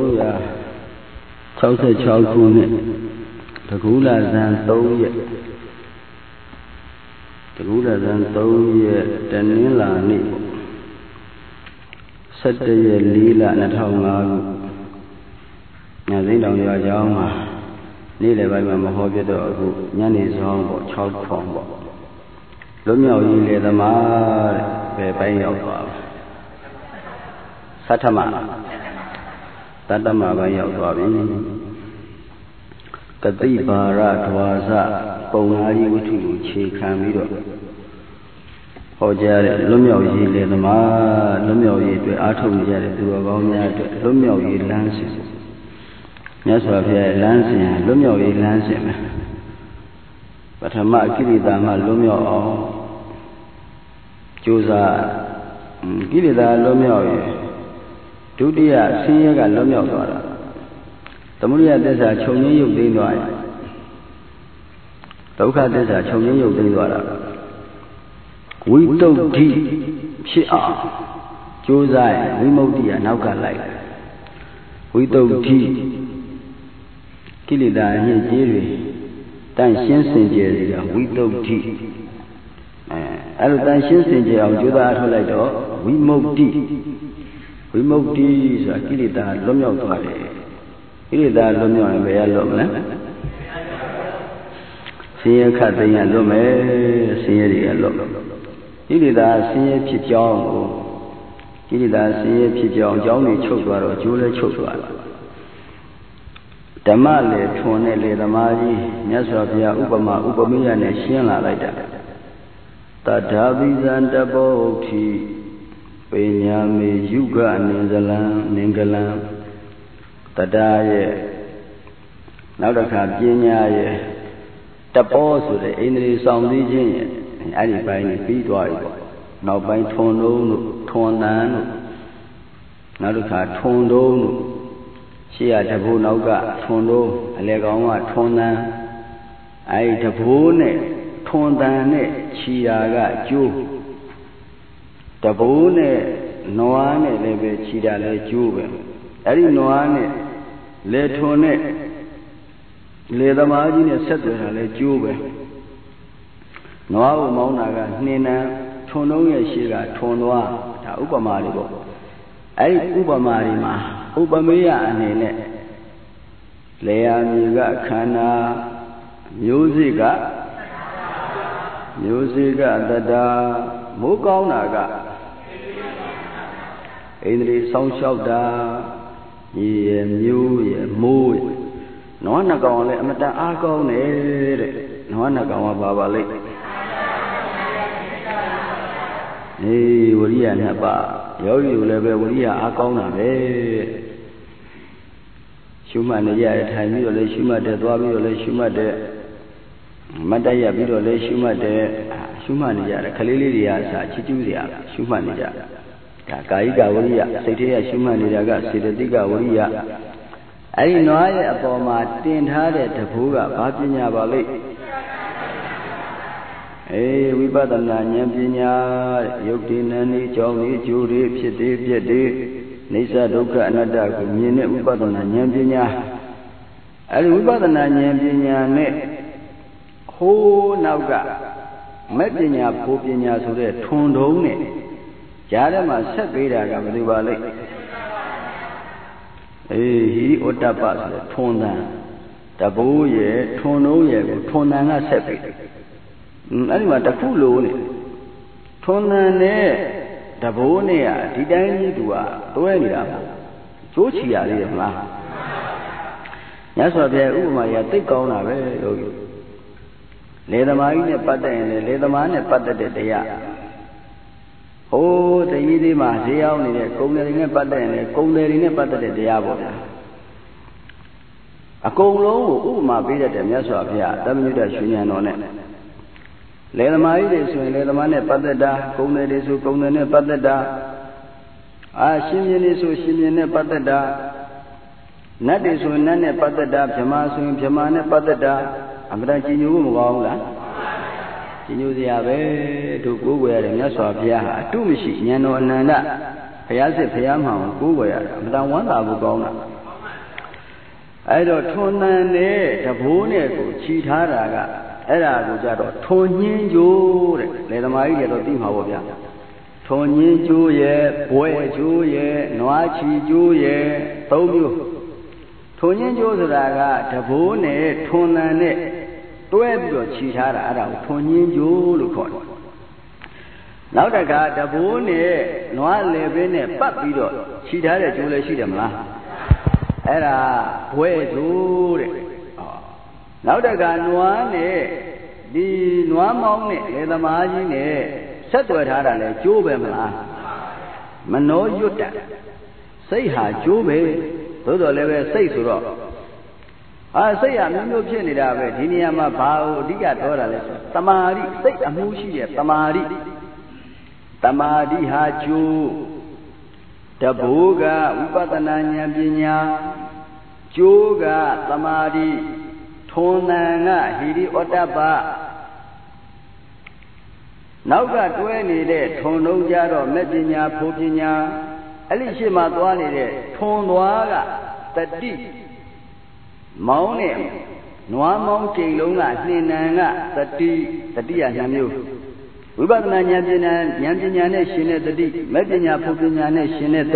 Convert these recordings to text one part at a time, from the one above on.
1366 ခုနှစ်တကူလာဇန်3 ရက်တကူလာဇန်3 ရက်တနင်္လာနေ့17 ရက်4 လ 2005 ခုညသိန်းတောင်ရွာကျောင်းမှာနေ့လယ်ပိုင်းမှာမဟောပြတော့အခုညနေဆောင်ပေါ့6 ထောင်ပေါ့လွတ်မြောက်ရေးလေသမားတဲ့ဘယ်ပိုင်းရောက်သွားလဲသတ္တမပိုင်းရောက်သွားပြီကတိပါရဓဝါစပုံနာကြီးဝိထုကိုခြေခံပြီးတော့ဟောကြားတဲ့လွတ်မြောက်ရေးလေသမားလွတ်မြောက်ရေးအတွက်အားထုတ်ကြတဲ့သူတော်ကောင်းများအတွက်လွတ်မြောက်ရေးလမ်းစဉ်မြတ်စွာဘုရားရဲ့လမ်းစဉ်လွတ်မြောက်ရေးလမ်းစဉ်ပဲပထမကိလေသာမှလွတ်မြောက်အောင်ကြိုးစားကိလေသာလွတ်မြောက်ရေးဒုတိယဆင်းရဲကလွတ်မြောက်သွားတာသမုဒယသစ္စာချုပ်ငြိမ်းရုပ်သိမ်းသွားရင်ဒုက္ခသစ္စာချုပ်ငြိမ်းရုပ်သိမ်းသွားတာဝိတုဒ္ဓိဖြစ်အောင်ကြိုးစားရင်ဝိမု ക്തി ကနောက်ကလိုက်ဝိတုဒ္ဓိကိလေသာညစ်ကြေးတွေတန့်ရှင်းစင်ကြယ်စေတာဝိတုဒ္ဓိအဲ့လိုတန့်ရှင်းစင်ကြယ်အောင်ကြိုးစားအထောက်လိုက်တော့ဝိမု ക്തി ဝိမု ക്തി ဆိုတာကိလေသာလွတ်မြောက်သွားတယ်ကိလေသာလွတ်မြောက်ရင်ဘယ်ရလွတ်မလဲဆင်းရဲခတ်သိမ်းရလွတ်မယ်ဆင်းရဲတွေကလွတ်ကိလေသာဆင်းရဲဖြစ်ကြောင်းကိုကိလေသာဆင်းရဲဖြစ်ကြောင်းအကြောင်းတွေချုပ်သွားတော့ကျိုးလဲချုပ်သွားတယ်ဓမ္မလေထွန်တဲ့လေသမားကြီးမြတ်စွာဘုရားဥပမာဥပမေယနဲ့ရှင်းလာလိုက်တာတထာပိဇံတပောဥဋ္ဌိပေညာမေယုဂနင်္ဂလံတတရဲ့နောက်တစ်ခါပညာရဲ့တပောဆိုတဲ့ဣန္ဒြေဆောင်သိခြင်းရဲ့အဲ့ဒီပိုင်းကြီးပြီးသွားပြီပေါ့နောက်ပိုင်းထွန်လုံးတို့ထွန်တန်တို့နောက်တစ်ခါထွန်တုံးတို့ရှေ့ရတဘိုးနောက်ကထွန်တုံးအလဲကောင်ကထွန်တန်အဲ့ဒီတဘိုးနဲ့ထွန်တန်နဲ့ခြီရာကကျိုးတဘိုးနဲ့နွားနဲ့လည်းပဲခြီတာလည်းကျိုးပဲအဲ့ဒီနွားနဲ့လေထွန်နဲ့လေသမားကြီးနဲ့ဆက်သွယ်တာလည်းကျိုးပဲနွားကိုမောင်းတာကနှင်းနံထွန်တုံးရဲ့ရှေ့ကထွန်သွားဒါဥပမာတွေပေါ့အဲ့ဒီဥပမာတွေမှာဥပမေယအနေနဲ့လေယာမြေကခန္ဓာမျိုးစေ့ကတတမိုးကောင်းတာကဣန္ဒြေဆောင်းလျှောက်တာရေရမျိုးရမိုးရနွားနှကောင်လည်းအမတန်အားကောင်းတယ်တဲ့နွားနှကောင်ကပါလိမ့်ဝရိယနဲ့ပါယောဂီကိုလည်းပဲဝရိယအားကောင်းတာပဲရှုမှတ်နေရထိုင်ပြီးတော့လည်းရှုမှတ်တယ်သွားပြီးတော့လည်းရှုမှတ်တယ်မတ်တရပြီးတော့လည်းရှုမှတ်တယ်ရှုမှတ်နေကြတယ်ခလေးလေးတွေကအစာချစ်ကျူးစရာရှုမှတ်နေကြဒါကာယကဝရိယစိတ်ထဲကရှုမှတ်နေတာကစေတသိကဝရိယအဲ့ဒီနွားရဲ့အပေါ်မှာတင်ထားတဲ့တဘိုးကဘာပညာပါလိမ့်ဝိပဿနာဉာဏ်ပညာယုတ်တိနန္ဒီကြောင့်ဒီကျိုးတွေဖြစ်သေးပြက်သေးနေသဒုက္ခအနတ္တကိုမြင်တဲ့ဝိပဿနာဉာဏ်ပညာအဲဒီဝိပဿနာဉာဏ်ပညာနဲ့ဟိုးနောက်ကမဲ့ပညာဖို့ပညာဆိုတဲ့ထွန်တုံးနဲ့ကြားထဲမှာဆက်ပေးတာကဘယ်လိုပါလိမ့်ဟိဩတ္တပဆိုတဲ့ထွန်တန်တဘိုးရဲ့ထွန်တုံးရဲ့ကိုထွန်တန်ကဆက်ပေးတယ်အဲ့ဒီမှာတစ်ခုလိုနဲ့ထွန်တန်နဲ့တဘိုးနဲ့ဒီတိုင်းကြီးသူကတွဲနေတာပေါ့ကျိုးချီရလေးရမလားညဆိုပြဥပမာရတိတ်ကောင်းတာပဲလို့လေသမားကြီးနဲ့ပတ်သက်ရင်လေသမားနဲ့ပတ်သက်တဲ့တရားဟိုးတကြီးသေးမှာဈေးရောက်နေတဲ့ကုံတယ်တွေနဲ့ပတ်သက်ရင်လေကုံတယ်တွေနဲ့ပတ်သက်တဲ့တရားပေါ့ဗျာအကုန်လုံးကိုဥပမာပေးတတ်တယ်မြတ်စွာဘုရားသမ္မာညုတရှင်ဉာဏ်တော်နဲ့လေသမားကြီးတွေဆိုရင်လေသမားနဲ့ပတ်သက်တာကုံတယ်တွေဆိုကုံတယ်နဲ့ပတ်သက်တာရှင်မြင်းတွေဆိုရှင်မြင်းနဲ့ပတ်သက်တာနတ်တွေဆိုနတ်နဲ့ပတ်သက်တာဗြဟ္မာဆိုရင်ဗြဟ္မာနဲ့ပတ်သက်တာအမှန်တန်ကြည်ညိုဖို့မကောင်းဘူးလားကြည်ညိုစရာပဲတို့ကိုးကွယ်ရတယ်မြတ်စွာဘုရားဟာအတုမရှိဉာဏ်တော်အနန္တဘုရားစစ်ဘုရားမှန်ကိုကိုးကွယ်ရတယ်အမှန်တန်ဝမ်းသာဖို့ကောင်းတာအဲ့တော့ထွန်းတန်နဲ့တဘိုးနဲ့ကိုခြီထားတာကအဲ့ဒါကိုကြတော့ထွန်ညင်းကျိုးတဲ့လေသမားကြီးတွေတော့သိမှာပေါ့ဗျာထွန်ညင်းကျိုးရဲ့ဘွဲကျိုးရဲ့နွားချီကျိုးရဲ့၃မျိုးထွန်ညင်းကျိုးဆိုတာကတဘိုးနဲ့ထွန်တန်နဲ့တွဲပြီးတော့ခြီထားတာအဲ့ဒါကိုထွန်ညင်းကျိုးလို့ခေါ်တယ်နောက်တခါတဘိုးနဲ့နွားလည်ပင်းနဲ့ပတ်ပြီးတော့ခြီထားတဲ့ကျိုးလည်းရှိတယ်မလားအဲ့ဒါဘွဲကျိုးတဲ့နောက်တခါနွားနဲ့ဒီနွားမောင်းနဲ့လေသမားကြီးနဲ့ဆက်သွယ်ထားတာလေကျိုးပဲမလားမနောရွတ်တာစိတ်ဟာကျိုးပဲသို့တော်လည်းပဲစိတ်ဆိုတော့စိတ်ဟာမျိုးမျိုးဖြစ်နေတာပဲဒီနေရာမှာဘာကိုအဓိကပြောတာလဲဆိုတမာတိစိတ်အမှုရှိတဲ့တမာတိဟာကျိုးတဘိုးကဝိပဿနာဉာဏ်ပညာကျိုးကတမာတိထွန်တန်ကဟိရိဩတ္တပနောက်ကတွဲနေတဲ့ထွန်လုံးကြတော့မဲ့ပညာဖို့ပညာအဲ့ဒီရှိမှသွားနေတဲ့ထွန်သွားကတတိမောင်းနဲ့နွားမောင်းချိန်လုံးကနှင်နံကတတိယ2မျိုးဝိပဿနာဉာဏ်ပညာနဲ့ရှင်တဲ့တတိမဲ့ပညာဖို့ပညာနဲ့ရှင်တဲ့တ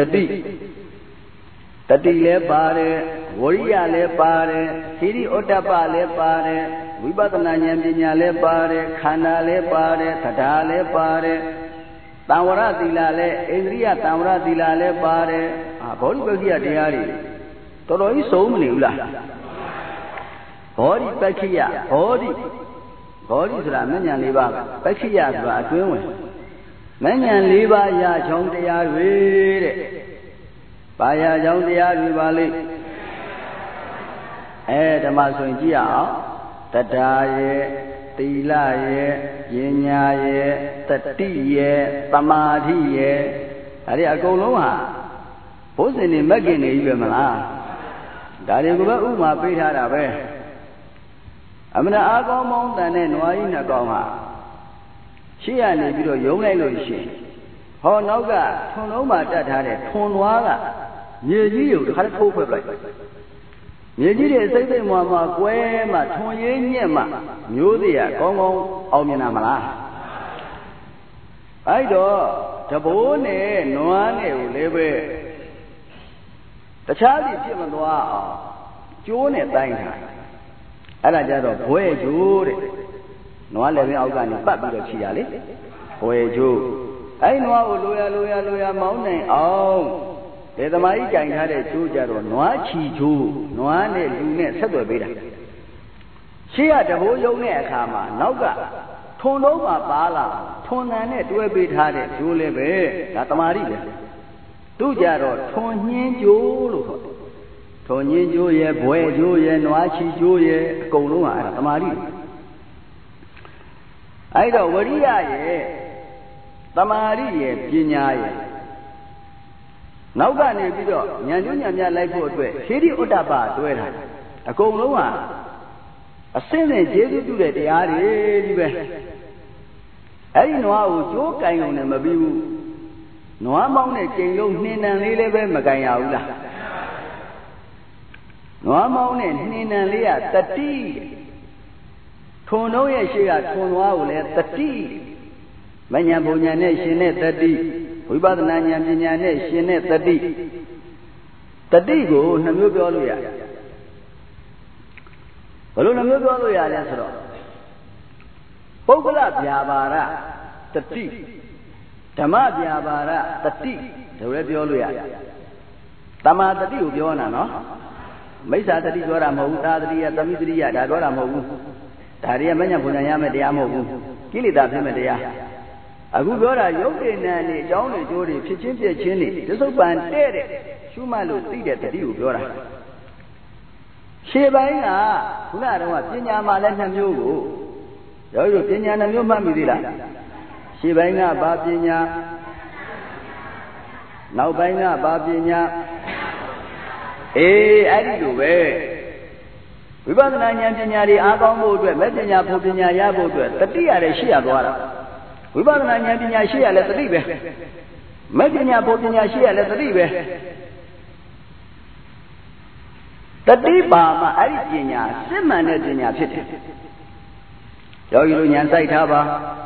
တိလည်းပါတယ်ဝရိယလည်းပါတယ်ဟိရိဩတ္တပလည်းပါတယ်ဝိပဿနာဉာဏ်ပညာလည်းပါတယ်ခန္ဓာလည်းပါတယ်တရားလည်းပါတယ်တံဝရသီလလည်းဣန္ဒြိယတံဝရသီလလည်းပါတယ်ဘောဓိပက္ခိယတရားတွေတော်တော်ကြီးစုံမနေဘူးလားဘောဓိပက္ခိယဘောဓိဆိုတာမဉ္ဇဉ်၄ပါးပက္ခိယဆိုတာအတွင်းဝင်မဉ္ဇဉ်၄ပါးရချောင်းတရားတွေတဲ့ဘာရချောင်းတရားတွေပါလိမ့်ဓမ္မဆိုရင်ကြည့်ရအောင်တရားရဲ့သီလရဲ့ပညာရဲ့တတိရဲ့သမာဓိရဲ့ဒါတွေအကုန်လုံးဟာဘုဇင်နေမက်ကင်နေပြီပဲမလားဒါတွေကိုပဲဥမာပေးထားတာပဲအမှန်အားကောင်းမောင်းတန်တဲ့နွားကြီးနှစ်ကောင်ဟာရှေ့ကနေပြီးတော့ယုံလိုက်လို့ရှိရင်ဟောနောက်ကထွန်လုံးမှာတတ်ထားတဲ့ထွန်နွားကမြေကြီးကိုတစ်ခါထိုးခွဲလိုက်မြေကြီးတွေစိတ်စိတ်မွာမှာကွဲမှထွန်ရင်းညက်မှမျိုးစေ့ရကောင်းကောင်းအောင်မြင်တာမလားအဲ့တော့တဘိုးနဲ့နွားနဲ့ကိုလည်းပဲတခြားစီဖြစ်မသွားအောင်ကျိုးနဲ့တိုင်းထားအဲ့ဒါကြတော့ဘွဲကျိုးတဲ့နွားလည်းပဲအောက်ကနေပတ်ပြီးတော့ခြိတာလေဘွဲကျိုးအဲ့နွားကိုလိုရမောင်းနိုင်အောင်ဒေသမားကြီးကြင်ထားတဲ့ကျိုးကြတော့နွားချီကျိုးနွားနဲ့လူနဲ့ဆက်သွယ်ပေးတာရှေ့ကတဘိုးယုံတဲ့အခါမှာနောက်ကထွန်လုံးမှာပါလာထွန်တန်နဲ့တွဲပေးထားတဲ့ကျိုးလည်းပဲဒါတမာတိပဲသူကြတော့ထွန်ညင်းကျိုးလို့ခေါ်တယ်ထွန်ညင်းကျိုးရဲ့ဘွဲကျိုးရဲ့နွားချီကျိုးရဲ့အကုန်လုံးကအဲ့ဒါတမာတိအဲ့တော့ဝရိယရဲ့တမာတိရဲ့ပညာရဲ့နောက်ကနေပြီးတော့ဉာဏ်ကျိုးဉာဏ်များလိုက်ဖို့အတွက်ဟိရိဥတ္တပတွဲတာအကုန်လုံးဟာအစင်းစင်ကျေးဇူးပြုတဲ့တရားတွေကြီးပဲအဲ့ဒီနွားကိုကြိုးကင်ုံနဲ့မပြီးဘူးနွားမောင်းတဲ့ကျိန်လုံးနှင်းတန်လေးလည်းပဲမကင်ရဘူးလားနွားမောင်းတဲ့နှင်းတန်လေးကတတိထွန်တော့ရဲ့ရှိကထွန်နွားကိုလည်းတတိမဉ္ဇဉ်ဘုံဉာဏ်နဲ့ရှင်တဲ့တတိဝိပဿနာဉာဏ်ပညာနဲ့ရှင်တဲ့တတိကိုနှမျိုးပြောလို့ရတယ်ဘယ်လိုနှမျိုးပြောလို့ရလဲဆိုတော့ပုဂ္ဂလဗျာပါဒတတိဓမ္မဗျာပါဒတတိဒါလည်းပြောလို့ရတယ်တမာတတိကိုပြောနေတာနော်မိစ္ဆာတတိပြောတာမဟုတ်ဘူးသာတတိယသမိတတိယဒါပြောတာမဟုတ်ဘူးဒါတွေကမဉ္ဇဉ်ဘုံဉာဏ်ရမယ်တရားမဟုတ်ဘူးကိလေသာဖြစ်မဲ့တရားအခုပြောတာယုတ်တည်နံနေအကြောင်းတွေကျိုးတွေဖြစ်ချင်းပြည့်ချင်းနေသစ္စုပ္ပန်တဲ့ရှုမှတ်လို့သိတဲ့တတိကိုပြောတာရှေ့ပိုင်းကခုနကတော့ပညာမှလည်း2မျိုးကိုရောပညာ2မျိုးမှတ်မိသေးလားရှေ့ပိုင်းကဘာပညာနောက်ပိုင်းကဘာပညာအဲ့ဒီလိုပဲဝိပဿနာဉာဏ်ပညာတွေအားကောင်းဖို့အတွက်မဲ့ပညာဖို့ပညာရဖို့အတွက်တတိရတယ်ရှိရသွားတာဝိပဿနာဉာဏ်ပညာရှိရလဲတတိပဲမဲ့ပညာဖို့ပညာရှိရလဲတတိပဲတတိပါမှာအဲ့ဒီပညာစစ်မှန်တဲ့ပညာဖြစ်တယ်ယောဂီတို့ဉာဏ်စိုက်ထားပါ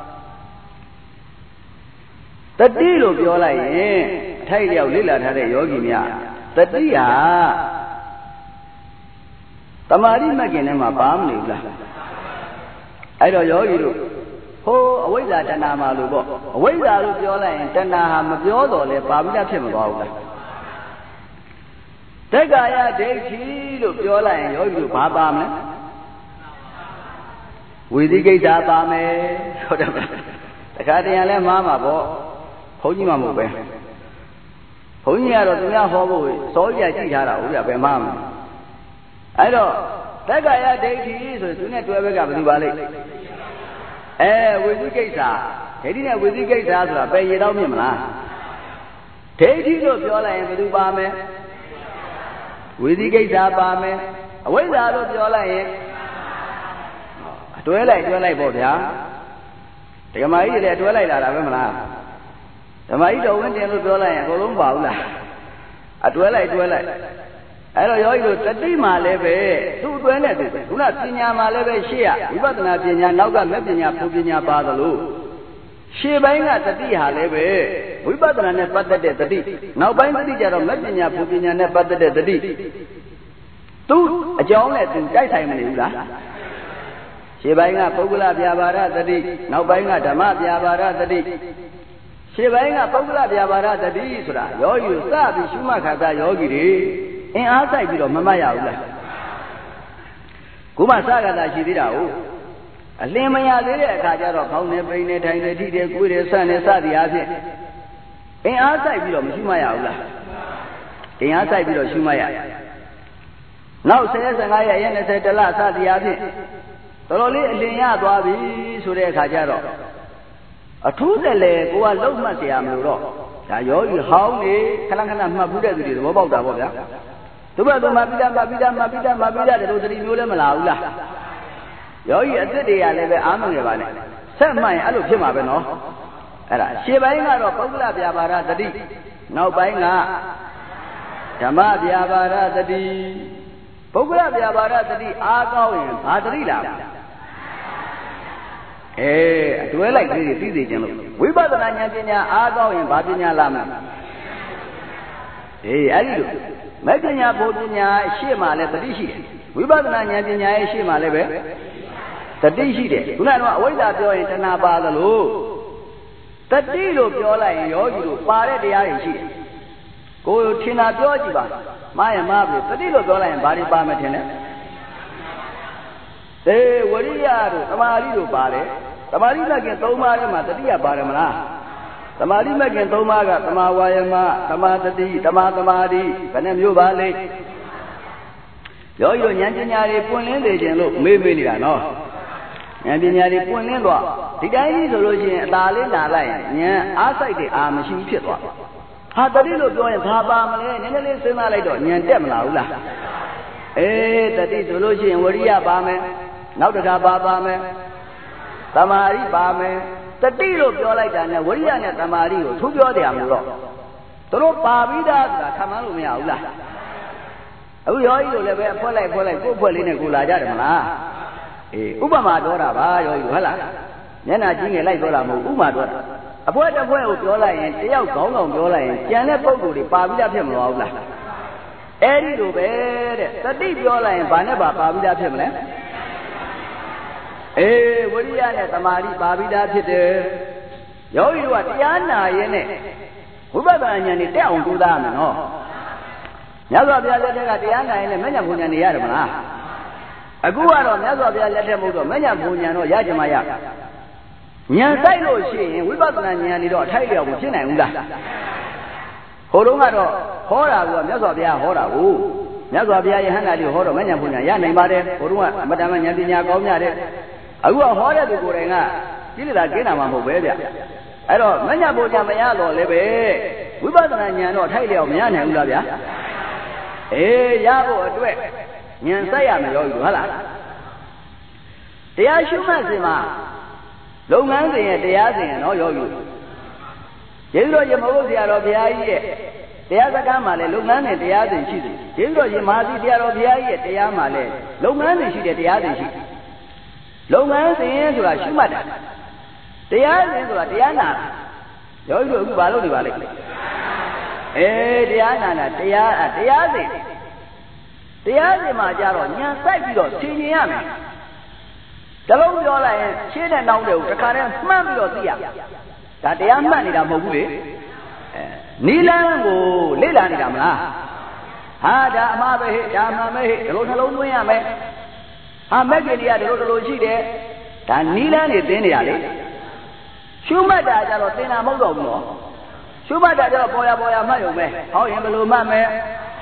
တတိလို့ပြောလိုက်ရင်အထိုက်လျောက်လေ့လာထားတဲ့ယောဂီများတတိဟာတမာတိမဂ်ခင်ထဲမှာပါမနေဘူးလားအဲ့တော့ယောဂီတို့ဟိုအဝိဇ္ဇာတဏှာမှာလို့ပေါ့အဝိဇ္ဇာလို့ပြောလိုက်ရင်တဏှာဟာမပြောတော့လဲပါဠိဖြစ်မသွားဘူးလားတက္ကာယဒိဋ္ဌိလို့ပြောလိုက်ရင်ယောဂီတို့ဘာပါမလဲဝိသိကိစ္စပါမယ်ဟုတ်တယ်မလားတခါတရံလဲမှားမှာပေါ့ဘုန်းကြီးမှမဟုတ်ပဲဘုန်းကြီးကတော့သူများဟောဖို့စောကြကြည့်ထားတာဟုတ်ပြဘယ်မှားမလဲအဲ့တော့တက္ကာယဒိဋ္ဌိဆိုသူနဲ့တွဲဘက်ကဘယ်သူပါလိမ့်ဝိသိကိစ္စဒိဋ္ဌိနဲ့ဝိသိကိစ္စဆိုတာပဲရေတော့မြင်မလားဒိဋ္ဌိလို့ပြောလိုက်ရင်ဘယ်သူပါမယ်ဝိသိကိစ္စပါမယ်အဝိဇ္ဇာလို့ပြောလိုက်ရင်အတွဲလိုက်ပေါ့ဗျာဓမ္မကြီးတွေအတွဲလိုက်လာတာပဲမလားဓမ္မကြီးတော်ဝင်တင်လို့ပြောလိုက်ရင်အကုန်လုံးပါဘူးလားအတွဲလိုက်အဲ့တော့ယောဂီတို့တတိမှလည်းပဲသူ့အတွဲနဲ့သူခုနပညာမှလည်းပဲရှေ့ရဝိပဿနာပညာနောက်ကမဲ့ပညာဖူပညာပါသလိုရှေ့ပိုင်းကတတိဟာလည်းပဲဝိပဿနာနဲ့ပတ်သက်တဲ့တတိနောက်ပိုင်းတတိကျတော့မဲ့ပညာဖူပညာနဲ့ပတ်သက်တဲ့တတိသူ့အကြောင်းနဲ့သူတိုက်ဆိုင်မနေဘူးလားရှေ့ပိုင်းကပုဂ္ဂလဗျာပါဒတတိနောက်ပိုင်းကဓမ္မဗျာပါဒတတိရှေ့ပိုင်းကပုဂ္ဂလဗျာပါဒတတိဆိုတာယောဂီစပြီးရှုမှတ်ခါသာယောဂီတွေအင်အားစိုက်ပြီးတော့မမှတ်ရဘူးလားခုမှစကားသာရှိသေးတာဟုတ်အလင်းမရသေးတဲ့အခါကျတော့ခေါင်းနဲ့ပိန်နဲ့ထိုင်နဲ့ထိတယ်ကိုယ်နဲ့ဆန့်နဲ့စသည်အားဖြင့်အင်အားစိုက်ပြီးတော့မရှုမှတ်ရဘူးလားအင်အားစိုက်ပြီးတော့ရှုမှတ်ရနောက်15ရက်ရက်20တလစသည်အားဖြင့်တော်တော်လေးအလင်းရသွားပြီဆိုတဲ့အခါကျတော့အထူးတလဲကိုကလုံးမှတ်เสียမလို့တော့ဒါယောဂီဟောင်းနေခဏခဏမှတ်ဘူးတဲ့သူတွေသဘောပေါက်တာပေါ့ဗျာသူ့ဘက်သူမှပိဋကတဲ့တို့သတိမျိုးလည်းမလာဘူးလားယောဂီအစ်စ်တွေကလည်းပဲအားမငယ်ပါနဲ့ဆက်မှန်ရင်အဲ့လိုဖြစ်မှာပဲနော်အဲ့ဒါရှေ့ပိုင်းကတော့ပုဂ္ဂလဗျာပါဒတတိနောက်ပိုင်းကဓမ္မဗျာပါဒတတိပုဂ္ဂလဗျာပါဒတတိအားကောင်းရင်ဘာတတိလားအတွဲလိုက်ကလေးတွေသိစေခြင်းလို့ဝိပဿနာဉာဏ်ပညာအားကောင်းရင်ဘာပညာလာမလဲအဲ့ဒီလိုမဲ့ပညာဘုပညာရှေ့မှာလည်းတတိရှိတယ်ဝိပဿနာဉာဏ်ပညာရဲ့ရှေ့မှာလည်းပဲတတိရှိတယ်ခုနကတော့အဝိဇ္ဇာပြောရင်တဏှာပါသလိုတတိလို့ပြောလိုက်ရင်ယောဂီတို့ပါတဲ့တရားတွေရှိတယ်ကိုယ်ထင်တာပြောကြည့်ပါမှားရင်မှားပြီတတိလို့ပြောလိုက်ရင်ဘာတွေပါမယ်ထင်လဲဝရိယတို့သမာဓိတို့ပါတယ်သမာဓိမဂ်ခင်3ပါးထဲမှာတတိယပါတယ်မလားသမာဓိမဂ်ခင်3ပါးကသမာဝါယမသမာတတိသမာသမာဓိဘယ်နှမျိုးပါလဲယောဂီတို့ဉာဏ်ပညာတွေပွင့်လင်းစေခြင်းလို့မေးနေတာနော်ဉာဏ်ပညာတွေပွင့်လင်းသွားဒီတိုင်းကြီးဆိုလို့ရှိရင်အသာလေးနာလိုက်ရင်ဉာဏ်အားစိုက်တဲ့အာမရှိဘူးဖြစ်သွားဟာတတိလို့ပြောရင်ဘာပါမလဲနည်းနည်းလေးစဉ်းစားလိုက်တော့ဉာဏ်တက်မလာဘူးလားတတိဆိုလို့ရှိရင်ဝရိယပါမယ်နောက်တစ်ခါပါမယ်သမာဓိပါမယ်တတိလို့ပြောလိုက်တာနဲ့ဝရိယနဲ့သမာဓိကိုထူးပြောတယ်မို့တော့တို့ပါပြီးသားဆိုတာခံမလို့မရဘူးလားအခုယောဂီတို့လည်းပဲအဖွဲလိုက်ကိုယ့်ဖွဲ့လေးနဲ့ကိုလာကြတယ်မလားဥပမာပြောတာပါယောဂီဟုတ်လားမျက်နှာကြီးငယ်လိုက်ပြောတာမဟုတ်ဥပမာပြောတာအဖွဲတစ်ဖွဲကိုပြောလိုက်ရင်တယောက်ခေါင်းဆောင်ပြောလိုက်ရင်ကြံတဲ့ပုံကိုယ်တွေပါပြီးသားဖြစ်မလို့ဘူးလားအဲ့ဒီလိုပဲတဲ့တတိပြောလိုက်ရင်ဘာနဲ့ပါပြီးသားဖြစ်မလဲဝိရိယနဲ့သမာဓိပါပြီးသားဖြစ်တယ်ယောဂီတို့ကတရားနာရင်နဲ့ဝိပဿနာဉာဏ်နဲ့တက်အောင်ကြိုးစားရမယ်နော်မြတ်စွာဘုရားလက်ထက်ကတရားနာရင်လည်းမဉ္ဇဉ်ဘုံဉာဏ်နေရတယ်မလားအခုကတော့မြတ်စွာဘုရားလက်ထက်မဟုတ်တော့မဉ္ဇဉ်ဘုံဉာဏ်တော့ရကြမှာရဉာဏ်ဆိုင်လို့ရှိရင်ဝိပဿနာဉာဏ်နေတော့အထိုက်လျောက်မဖြစ်နိုင်ဘူးလားဟိုတုန်းကတော့ဟောတာကမြတ်စွာဘုရားဟောတာကိုမြတ်စွာဘုရားယဟန္တာလေးဟောတော့မဉ္ဇဉ်ဘုံဉာဏ်ရနိုင်ပါတယ်ဟိုတုန်းကအမတ္တမဉာဏ်ပညာကောင်းကြတယ်အခုကဟောတဲ့သူကိုယ်တိုင်ကကိလေသာကင်းတာမှမဟုတ်ပဲဗျအဲ့တော့မဉ္ဇဉ်ဘုံဉာဏ်မရတော့လည်းပဲဝိပဿနာဉာဏ်တော့အထိုက်လျောက်မရနိုင်ဘူးလားဗျာရဖို့အတွက်ဉာဏ်စိုက်ရမယ်ယောဂီတို့ဟုတ်လားတရားရှုမှတ်စဉ်မှာလုပ်ငန်းစဉ်ရဲ့တရားစဉ်နော်ယောဂီယေရှုတော်ရမဟုတ်ဆရာတော်ဘုရားကြီးရဲ့တရားစကားမှလည်းလုပ်ငန်းနဲ့တရားစဉ်ရှိတယ်ဒီလိုရှင်မဟာစီတရားတော်ဘုရားကြီးရဲ့တရားမှလည်းလုပ်ငန်းစဉ်ရှိတယ်တရားစဉ်ရှိလုပ်ငန်းစဉ်ဆိုတာရှုမှတ်တာတရားစဉ်ဆိုတာတရားနာယောဂီတို့အခုဘာလုပ်နေပါလဲတရားနာတာတရားစဉ်မှာကြတော့ညာစိုက်ပြီးတော့သင်ញင်ရမယ်တလုံးပြောလိုက်ရင်ရှင်းတဲ့နောက်တွေကိုတခါတည်းမှန်းပြီးတော့သိရဒါတရားမှတ်နေတာမဟုတ်ဘူးလေနီလန်းကိုလေ့လာနေတာမလားဟာဒါအမှားပဲဟဲ့ဒါမှန်ပဲဟဲ့ဒီလိုနှလုံးသွင်းရမယ်ဟာမက်ကင်တွေကဒီလိုရှိတယ်ဒါနီလန်းနေသင်နေရလေရှုမှတ်တာကြတော့သင်တာမဟုတ်တော့ဘူးနော်ရှုမှတ်တာကြတော့ပေါ်ရမှတ်ရုံပဲဟောရင်ဘယ်လိုမှတ်မယ်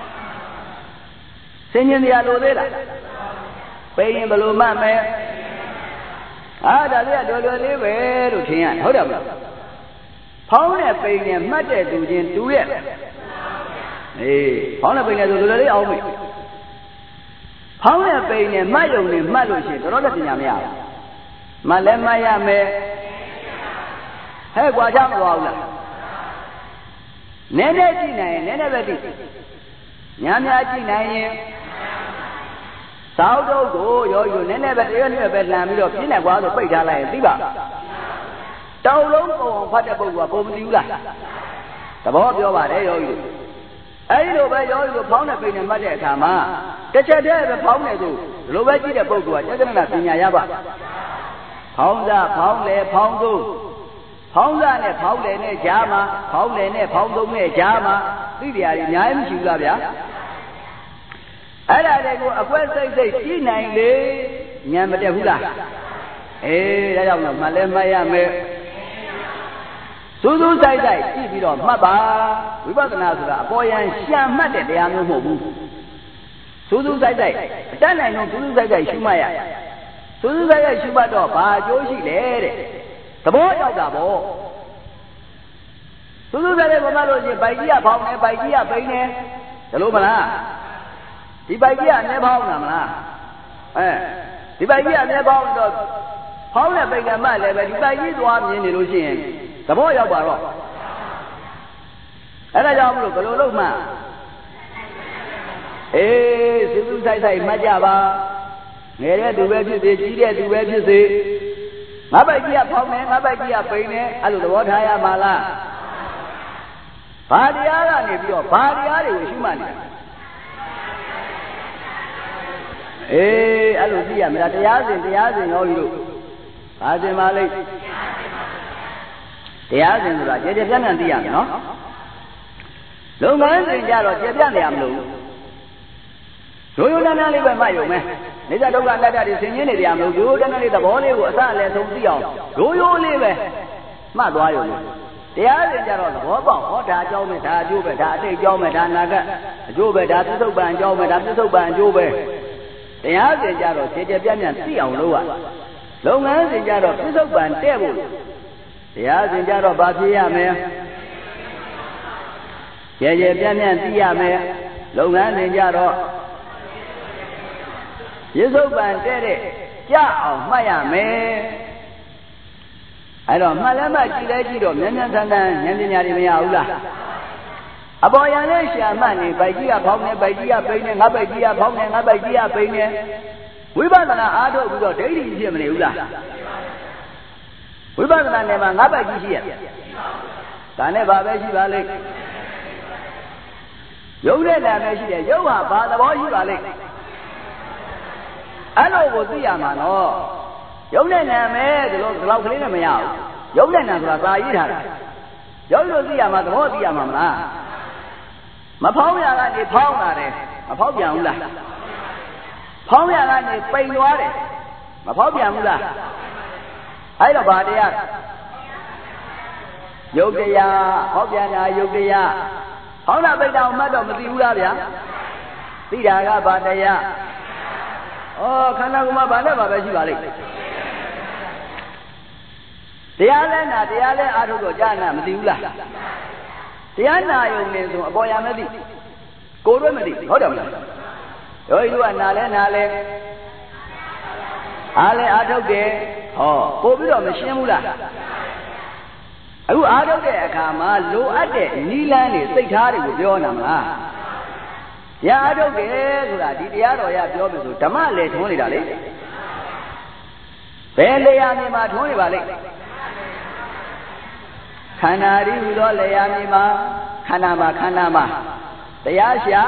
စင်ញင်တရားလိုသေးလားပိရင်ဘယ်လိုမှတ်မယ်ဒါလေးကလွယ်လေးပဲလို့ထင်ရတယ်ဟုတ်တယ်မလားဖောင်းနဲ့ပိန်နဲ့မှတ်တဲ့သူချင်းတူရဲ့ဖောင်းနဲ့ပိန်နဲ့ဆိုလွယ်လေးအောင်မေဖောင်းနဲ့ပိန်နဲ့မှတ်ရုံနဲ့မှတ်လို့ရှိရင်တော်တော်ပညာမရဘူးမှတ်လည်းမှတ်ရမယ်ဟဲ့ကွာချမသွားဘူးလားနည်းနည်းကြည့်နိုင်ရင်နည်းနည်းပဲကြည့်များကြည့်နိုင်ရင်သောက်တော့ကိုရောယူနည်းနည်းပဲတရွတ်ပဲလှန်ပြီးတော့ပြင်းနေကွာဆိုပိတ်ထားလိုက်ရင်သိပါတောင်လုံးပုံအောင်ဖတ်တဲ့ပုဂ္ဂိုလ်ကပုံမသိဘူးလားသဘောပြောပါတယ်ယောဂီတို့အဲဒီလိုပဲယောဂီတို့ဖောင်းတဲ့ပိန်နဲ့မှတ်တဲ့အခါမှာတစ်ချက်တည်းပဲဖောင်းနေဆိုဒီလိုပဲကြည့်တဲ့ပုဂ္ဂိုလ်ကကျက်ကျက်ပညာရပါဖောင်းစားဖောင်းလေဖောင်းသုံးဖောင်းစားနဲ့ဖောင်းလေနဲ့ကြားမှာဖောင်းလေနဲ့ဖောင်းသုံးနဲ့ကြားမှာသိတရားတွေအများကြီးမရှိဘူးလားဗျာအဲ့ဒါတွေကိုအကွက်စိတ်ကြည့်နိုင်လေဉာဏ်မတက်ဘူးလားဒါကြောင့်မှလည်းမှတ်ရမယ်စူးစူးဆိုင်ဆိုင်ကြည့်ပြီးတော့မှတ်ပါဝိပဿနာဆိုတာအပေါ်ယံရှံမှတ်တဲ့တရားမျိုးမဟုတ်ဘူးစူးစူးဆိုင်ဆိုင်အတတ်နိုင်ဆုံးစူးစူးဆိုင်ဆိုင်ရှုမှတ်ရစူးစူးဆိုင်ဆိုင်ရှုမှတ်တော့ဘာအကျိုးရှိလဲတဲ့သဘောရောက်တာပေါ့စူးစူးဆိုင်ဆိုင်မှတ်လို့ရှိရင်ဗိုက်ကြီးကဖောင်းနေဗိုက်ကြီးကပိန်နေဒါလို့မလားဒီဗိုက်ကြီးကအမြဲဖောင်းတာမလားဒီဗိုက်ကြီးကအမြဲဖောင်းတော့ဖောင်းတဲ့ပိန်ကမှလည်းပဲဒီဗိုက်ကြီးသွားမြင်နေလို့ရှိရင်သဘောရောက်ပါတော့အဲ့ဒါကြောင့်မလို့ဘယ်လိုလုပ်မှစူးစူးဆိုင်ဆိုင်မှတ်ကြပါငယ်တဲ့သူပဲဖြစ်စေကြီးတဲ့သူပဲဖြစ်စေငါဗိုက်ကြီးကဖောင်းနေငါဗိုက်ကြီးကပိန်နေအဲ့လိုသဘောထားရမှာလားဘာတရားကနေပြီးတော့ဘာတရားတွေကိုရှုမှတ်နေတာအဲ့လိုကြည့်ရမလားတရားစဉ်ယောဂီတို့ဘာစဉ်ပါလိမ့်တရားစဉ်ဆိုတာကြည်ကြပြန့်ပြန့်သိရမယ်နော်လုပ်ငန်းစဉ်ကြတော့ကြည်ပြန့်နေရမလို့ရိုးရိုးတန်းတန်းလေးပဲမှတ်ရုံပဲနေသဒုက္ခအတ္တတွေဆင်ခြင်နေကြရမလို့ရိုးရိုးတန်းတန်းလေးသဘောလေးကိုအစအလယ်ဆုံးသိအောင်ရိုးရိုးလေးပဲမှတ်သွားရုံပဲတရားစဉ်ကြတော့သဘောပေါက်ဟောဒါအကြောင်းပဲဒါအကျိုးပဲဒါအတိတ်အကြောင်းပဲဒါအနာဂတ်အကျိုးပဲဒါပြစ္ဆုတ်ပံအကြောင်းပဲဒါပြစ္ဆုတ်ပံအကျိုးပဲတရားစဉ်ကြတော့ကြည်ကြပြန့်ပြန့်သိအောင်လုပ်ရလုပ်ငန်းစဉ်ကြတော့ပြစ္ဆုတ်ပံတဲ့ဖို့တရားစဉ်ကြတော့ဘာဖြစ်ရမလဲကြည်ကြပြန့်ပြန့်သိရမယ်လုပ်ငန်းစဉ်ကြတော့ပြစ္ဆုတ်ပံတဲ့ကြအောင်မှတ်ရမယ်အဲ့တော့မှတ်လည်းမှကြည့်လဲကြည့်တော့မြန်မြန်ဆန်းဆန်းဉာဏ်ပညာတွေမရဘူးလားအပေါ်ရန်လေးရှာမှတ်နေဗိုက်ကြီးကဖောင်းနေဗိုက်ကြီးကပိန်နေငါဗိုက်ကြီးကဖောင်းနေငါဗိုက်ကြီးကပိန်နေဝိပဿနာအားထုတ်ပြီးတော့ဒိဋ္ဌိဖြစ်မနေဘူးလားဝိပဿနာနယ်မှာငါဗိုက်ကြီးရှိရဒါနဲ့ဘာပဲရှိပါလိမ့်ယုံတဲ့နာပဲရှိတယ်ယုံဟာဘာသဘောရှိပါလိမ့်အဲ့လိုကိုသိရမှာနော်ယုံတဲ့နာမယ်ဒီလောက်ကလေးနဲ့မရဘူးယုံတဲ့နာဆိုတာသာရေးထားတာယုံလို့သိရမှာသဘောသိရမှာမလားမဖောင်းရကနေဖောင်းလာတယ်မဖောက်ပြန်ဘူးလားဖောင်းရကနေပိန်သွားတယ်မဖောက်ပြန်ဘူးလားအဲ့တော့ဗာတရားယုတ်တရားဖောက်ပြန်တာယုတ်တရားဖောင်းတာပိန်တာမှတ်တော့မသိဘူးလားဗျာသိတာကဗာတရားခန္ဓာကိုယ်မှာဗာနဲ့ဗာပဲရှိပါလိမ့်တရားလဲနာတရားလဲအားထုတ်တော့ကြာနာမသိဘူးလားတရားနာယုံနေဆိုအပေါ်ရမသိကိုယ်တော့မသိဟုတ်တယ်မလားယောဂီတို့ကနာလဲအားလဲအားထုတ်တယ်ဟောပို့ပြီးတော့မရှင်းဘူးလားအခုအားထုတ်တဲ့အခါမှာလိုအပ်တဲ့နီလန်းတွေစိတ်ထားတွေကိုပြောနာမလားရအားထုတ်တယ်ဆိုတာဒီတရားတော်ရပြောမယ်ဆိုဓမ္မလည်းထွန်းနေတာလေဘယ်လေယာမြေမှာထွန်းနေပါလိမ့်ခန္ဓာရီဟူသောလေယာမြေမှာခန္ဓာမှာတရားရှာ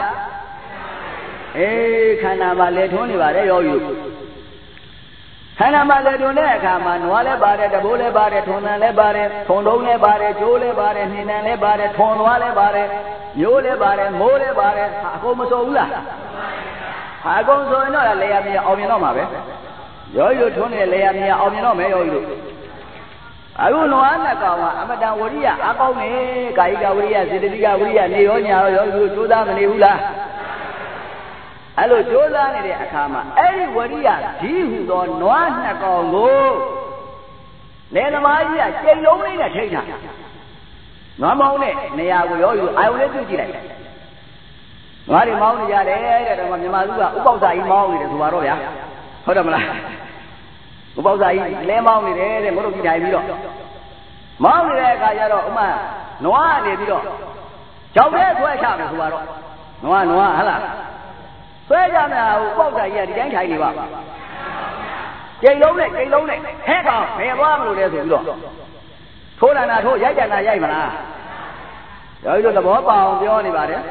ခန္ဓာမှာလည်းထွန်းနေပါတယ်ယောဂီတို့ခန္ဓာမှာလည်းထွန်းတဲ့အခါမှာနွားလည်းပါတယ်တဘိုးလည်းပါတယ်ထွန်းတန်လည်းပါတယ်ထုံတုံးလည်းပါတယ်ကျိုးလည်းပါတယ်နှင်းတန်လည်းပါတယ်ထွန်သွားလည်းပါတယ်မျိုးလည်းပါတယ်မိုးလည်းပါတယ်အကုန်မစိုးဘူးလားအကုန်ဆိုရင်တော့လေယာမြေအောင်မြင်တော့မှာပဲယောဂီတို့ထွန်းနေတဲ့လေယာမြေအောင်မြင်တော့မယ်ယောဂီတို့အခုနွားနှစ်ကောင်ကအမတန်ဝရိယအကောင်းနေကာယကဝရိယစေတသိကဝရိယနေရောညာရောယောဂီတို့ကြိုးစားမနေဘူးလားအဲ့လိုကြိုးစားနေတဲ့အခါမှာအဲ့ဒီဝရိယဒီဟုသောနွားနှစ်ကောင်ကိုလေသမားကြီးကကျိန်လုံးလေးနဲ့ထိန်းထားနွားမောင်းတဲ့နေရာကိုရောယူအာယုံလေးပြုကြည့်လိုက်နွားတွေမောင်းနေကြတယ်တဲ့တော့မြန်မာလူကဥပောက်စာကြီးမောင်းနေတယ်ဆိုပါတော့ဗျာဟုတ်တယ်မလားဥပောက်စာကြီးလဲမောင်းနေတယ်တဲ့မတို့ကြည့်ထိုင်ပြီးတော့မောင်းနေတဲ့အခါကျတော့ဥမာနွားနေပြီးတော့ကြောက်တဲ့ဆွဲချမယ်ဆိုပါတော့နွားဟဟလားဆွဲကြမယ်ဟိုပေါက်စာကြီးကဒီတိုင်းထိုင်နေပါကျိန်လုံးနဲ့ဟဲ့ကောင်ဘယ်သွားမလို့လဲဆိုပြီးတော့ထိုးတာထိုးရိုက်ကြတာရိုက်မလားယောဂီတို့သဘောပေါအောင်ပြောနေပါတယ်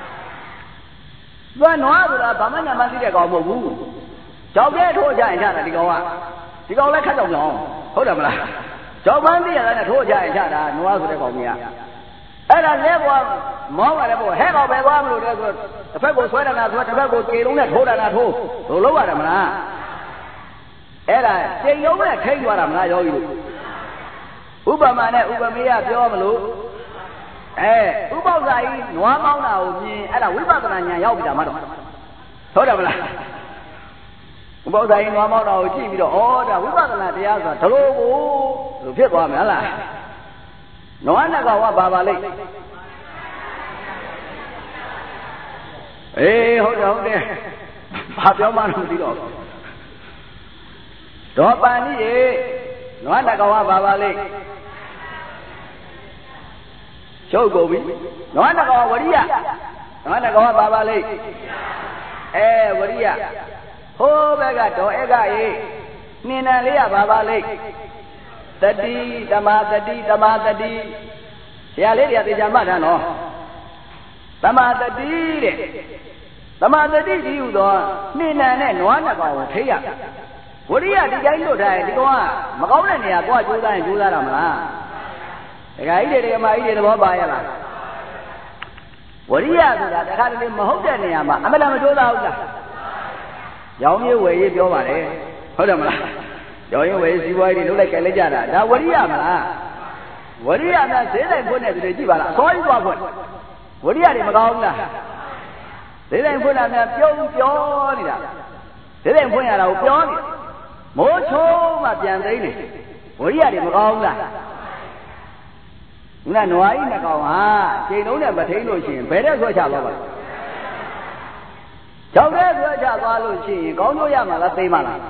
သူကနွားဆိုတာဘာမှနာမသိတဲ့ကောင်မဟုတ်ဘူးကြောက်တဲ့ထိုးကြရင်ချတာဒီကောင်လည်းခက်တော့အောင်ဟုတ်တယ်မလားကြောက်ပန်းသိရတာနဲ့ထိုးကြရင်ချတာနွားဆိုတဲ့ကောင်ကြီးကအဲ့ဒါလဲပေါ်မောင်းရတယ်ပေါ့ဟဲ့ကောင်ပဲသွားမလို့လဲဆိုတစ်ဖက်ကိုဆွဲတာဆွဲတစ်ဖက်ကိုကြေလုံးနဲ့ထိုးတာထိုးဘယ်လိုလုပ်ရတယ်မလားအဲ့ဒါကြေလုံးနဲ့ထိတ်သွားတာမလားယောဂီတို့ဥပမာနဲ့ဥပမေယပြောမလို့ဥပောက်စာကြီးနွားမောင်းတာကိုမြင်အဲ့ဒါဝိပဿနာဉာဏ်ရောက်ပြီတာမှတော့ဟုတ်တယ်မလားဥပောက်စာကြီးနွားမောင်းတာကိုကြည့်ပြီးတော့ဒါဝိပဿနာတရားဆိုတာဒလို့ကိုလို့ဖြစ်သွားမယ်ဟလားနွားနှစ်ကောင်ကပါလိမ့်ဟုတ်တယ်ဘာပြောမှမသိတော့ဒေါ်ပန်ကြီးရေနွားနှစ်ကောင်ကပါလိမ့်ချုပ်ကုန်ပြီနွားနှစ်ကောင်ကဝရိယနွားနှစ်ကောင်ကပါလိမ့်ဝရိယဟိုးဘက်ကဒေါ်ဧကရေနှင်းတန်လေးကပါလိမ့်တတိတမတတိဆရာလေးတွေကသေချာမှတ်ထားနော်တမတတိတဲ့တမတတိဒီဟုသောနှင်းနံနဲ့နွားနှစ်ကောင်ကိုထိရဝရိယဒီတိုင်းလွတ်ထားရင်ဒီကောင်ကမကောင်းတဲ့နေရာကိုကြိုးစားရင်ကြိုးစားတာမလားဒကာကြီးတွေဒကာမကြီးတွေသဘောပါရလားဝရိယဆိုတာတခါတလေမဟုတ်တဲ့နေရာမှာအမှန်တမ်းမကြိုးစားဘူးလားရောင်းမြေဝယ်ရေးပြောပါလေဟုတ်တယ်မလားရောင်းရင်ဝယ်စီးပွားရေးတွေလုပ်လိုက်ကြလိုက်ကြတာဒါဝရိယမလားဝရိယများဈေးတိုင်းဖွင့်နေတယ်ကြည့်ပါလားအစောကြီးသွားဖွင့်ဝရိယတွေမကောင်းဘူးလားဈေးတိုင်းဖွင့်တာများပြောနေတာဈေးတိုင်းဖွင့်ရတာကိုပြောနေမိုးချုံမှပြန်သိနေဝရိယတွေမကောင်းဘူးလားခုနနွားကြီးနှစ်ကောင်ဟာချိန်လုံးနဲ့မထိန်လို့ရှိရင်ဘယ်တဲ့ဆွဲချသွားပါ့ကြောက်တဲ့ဆွဲချသွားလို့ရှိရင်ကောင်းကျိုးရမှာလားသိမှာလား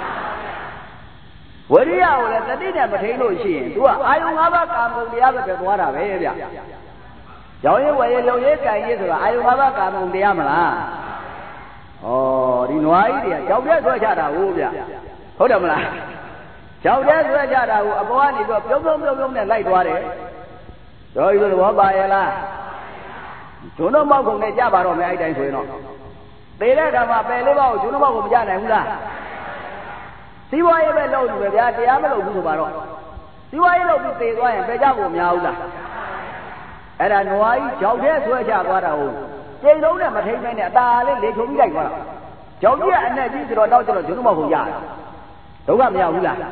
ဝရိယကိုလည်းတတိနဲ့မထိန်လို့ရှိရင် तू ကအာယုံ၅ပါးကာမဂုဏ်တရားပဲသွားတာပဲဗျ။ရောင်ရဲဝယ်ရဲလုံရဲကြိုင်ရဲဆိုတာအာယုံ၅ပါးကာမဂုဏ်တရားမလား။ဒီနွားကြီးတွေကကြောက်တဲ့ဆွဲချတာဟုတ်ဗျ။ဟုတ်တယ်မလား။ကြောက်တဲ့ဆွဲချတာကိုအပေါ်ကနေပြီးပြုံးနဲ့လိုက်သွားတယ်။ရောဤလိုသဘောပါရဲ့လား။ဂျုံတော့မောက်ကုန်နဲ့ကြပါတော့မယ်အဲ့တိုင်းဆိုရင်တော့သေတဲ့ဓမ္မပယ်လေးပါးကိုဂျုံတော့မောက်ကုန်မကြနိုင်ဘူးလား။စီးပွားရေးပဲလုပ်နေပဲဗျာတရားမလုပ်ဘူးဆိုပါတော့စီးပွားရေးလုပ်ပြီးသေသွားရင်ပဲကြဖို့မများဘူးလားအဲ့ဒါနွားကြီးကြောက်တဲ့ဆွဲချသွားတာဟုတ်ကျိန်လုံးနဲ့မထိန်နိုင်နဲ့အตาလေးလေထုံပြီးလိုက်သွားတာကြောက်ကြီးကအနဲ့ကြီးဆိုတော့တောက်ကျတော့ဂျုံမဟုတ်ရတယ်ဒုက္ခမရဘူးလား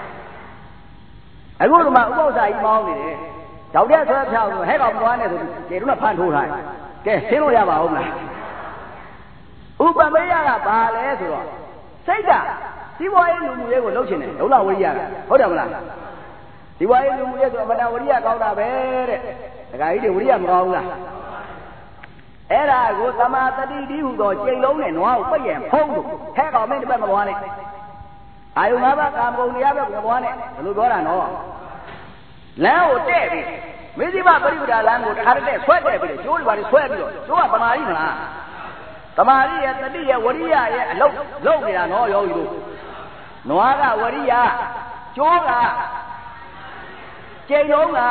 အခုဒီမှာဥပ္ပစာကြီးမောင်းနေတယ်ကြောက်တဲ့ဆွဲဖြောင်းလို့ဟဲ့ကောင်မသွားနဲ့ဆိုကျိန်လုံးနဲ့ဖန်ထိုးထားကဲဆင်းလို့ရပါဦးမလားဥပမေယကဘာလဲဆိုတော့စိတ်ကစီးပွားရေးလူမှုရေးကိုလုပ်ချင်တယ်ဒုလဝရိယကဟုတ်တယ်မလားစီးပွားရေးလူမှုရေးဆိုအမတန်ဝရိယကောင်းတာပဲတဲ့ဒကာကြီးတွေဝရိယမကောင်းဘူးလားအဲ့ဒါကိုသမာတတိတိဟုသောကျိန်လုံးနဲ့နွားကိုပိတ်ရင်ဖုံးလို့ဟဲ့ကောင်မင်းတစ်ပတ်မသွားနဲ့အာယု၅ပါးကာမဂုဏ်တရားပဲမသွားနဲ့ဘယ်လိုပြောတာနော် lángကိုတဲ့ပြီမေဇိမပရိပဒါလမ်းကိုတခါတည်းဆွဲတဲ့ပြီကျိုးတွေပါဆွဲပြီးတော့ကျိုးကတမာရီမလားတမာရီရဲ့တတိရဲ့ဝရိယရဲ့အလုံးလုံးနေတာနော်ယောဂီတို့နွားကဝရိယကျိုးကကျိန်လုံးက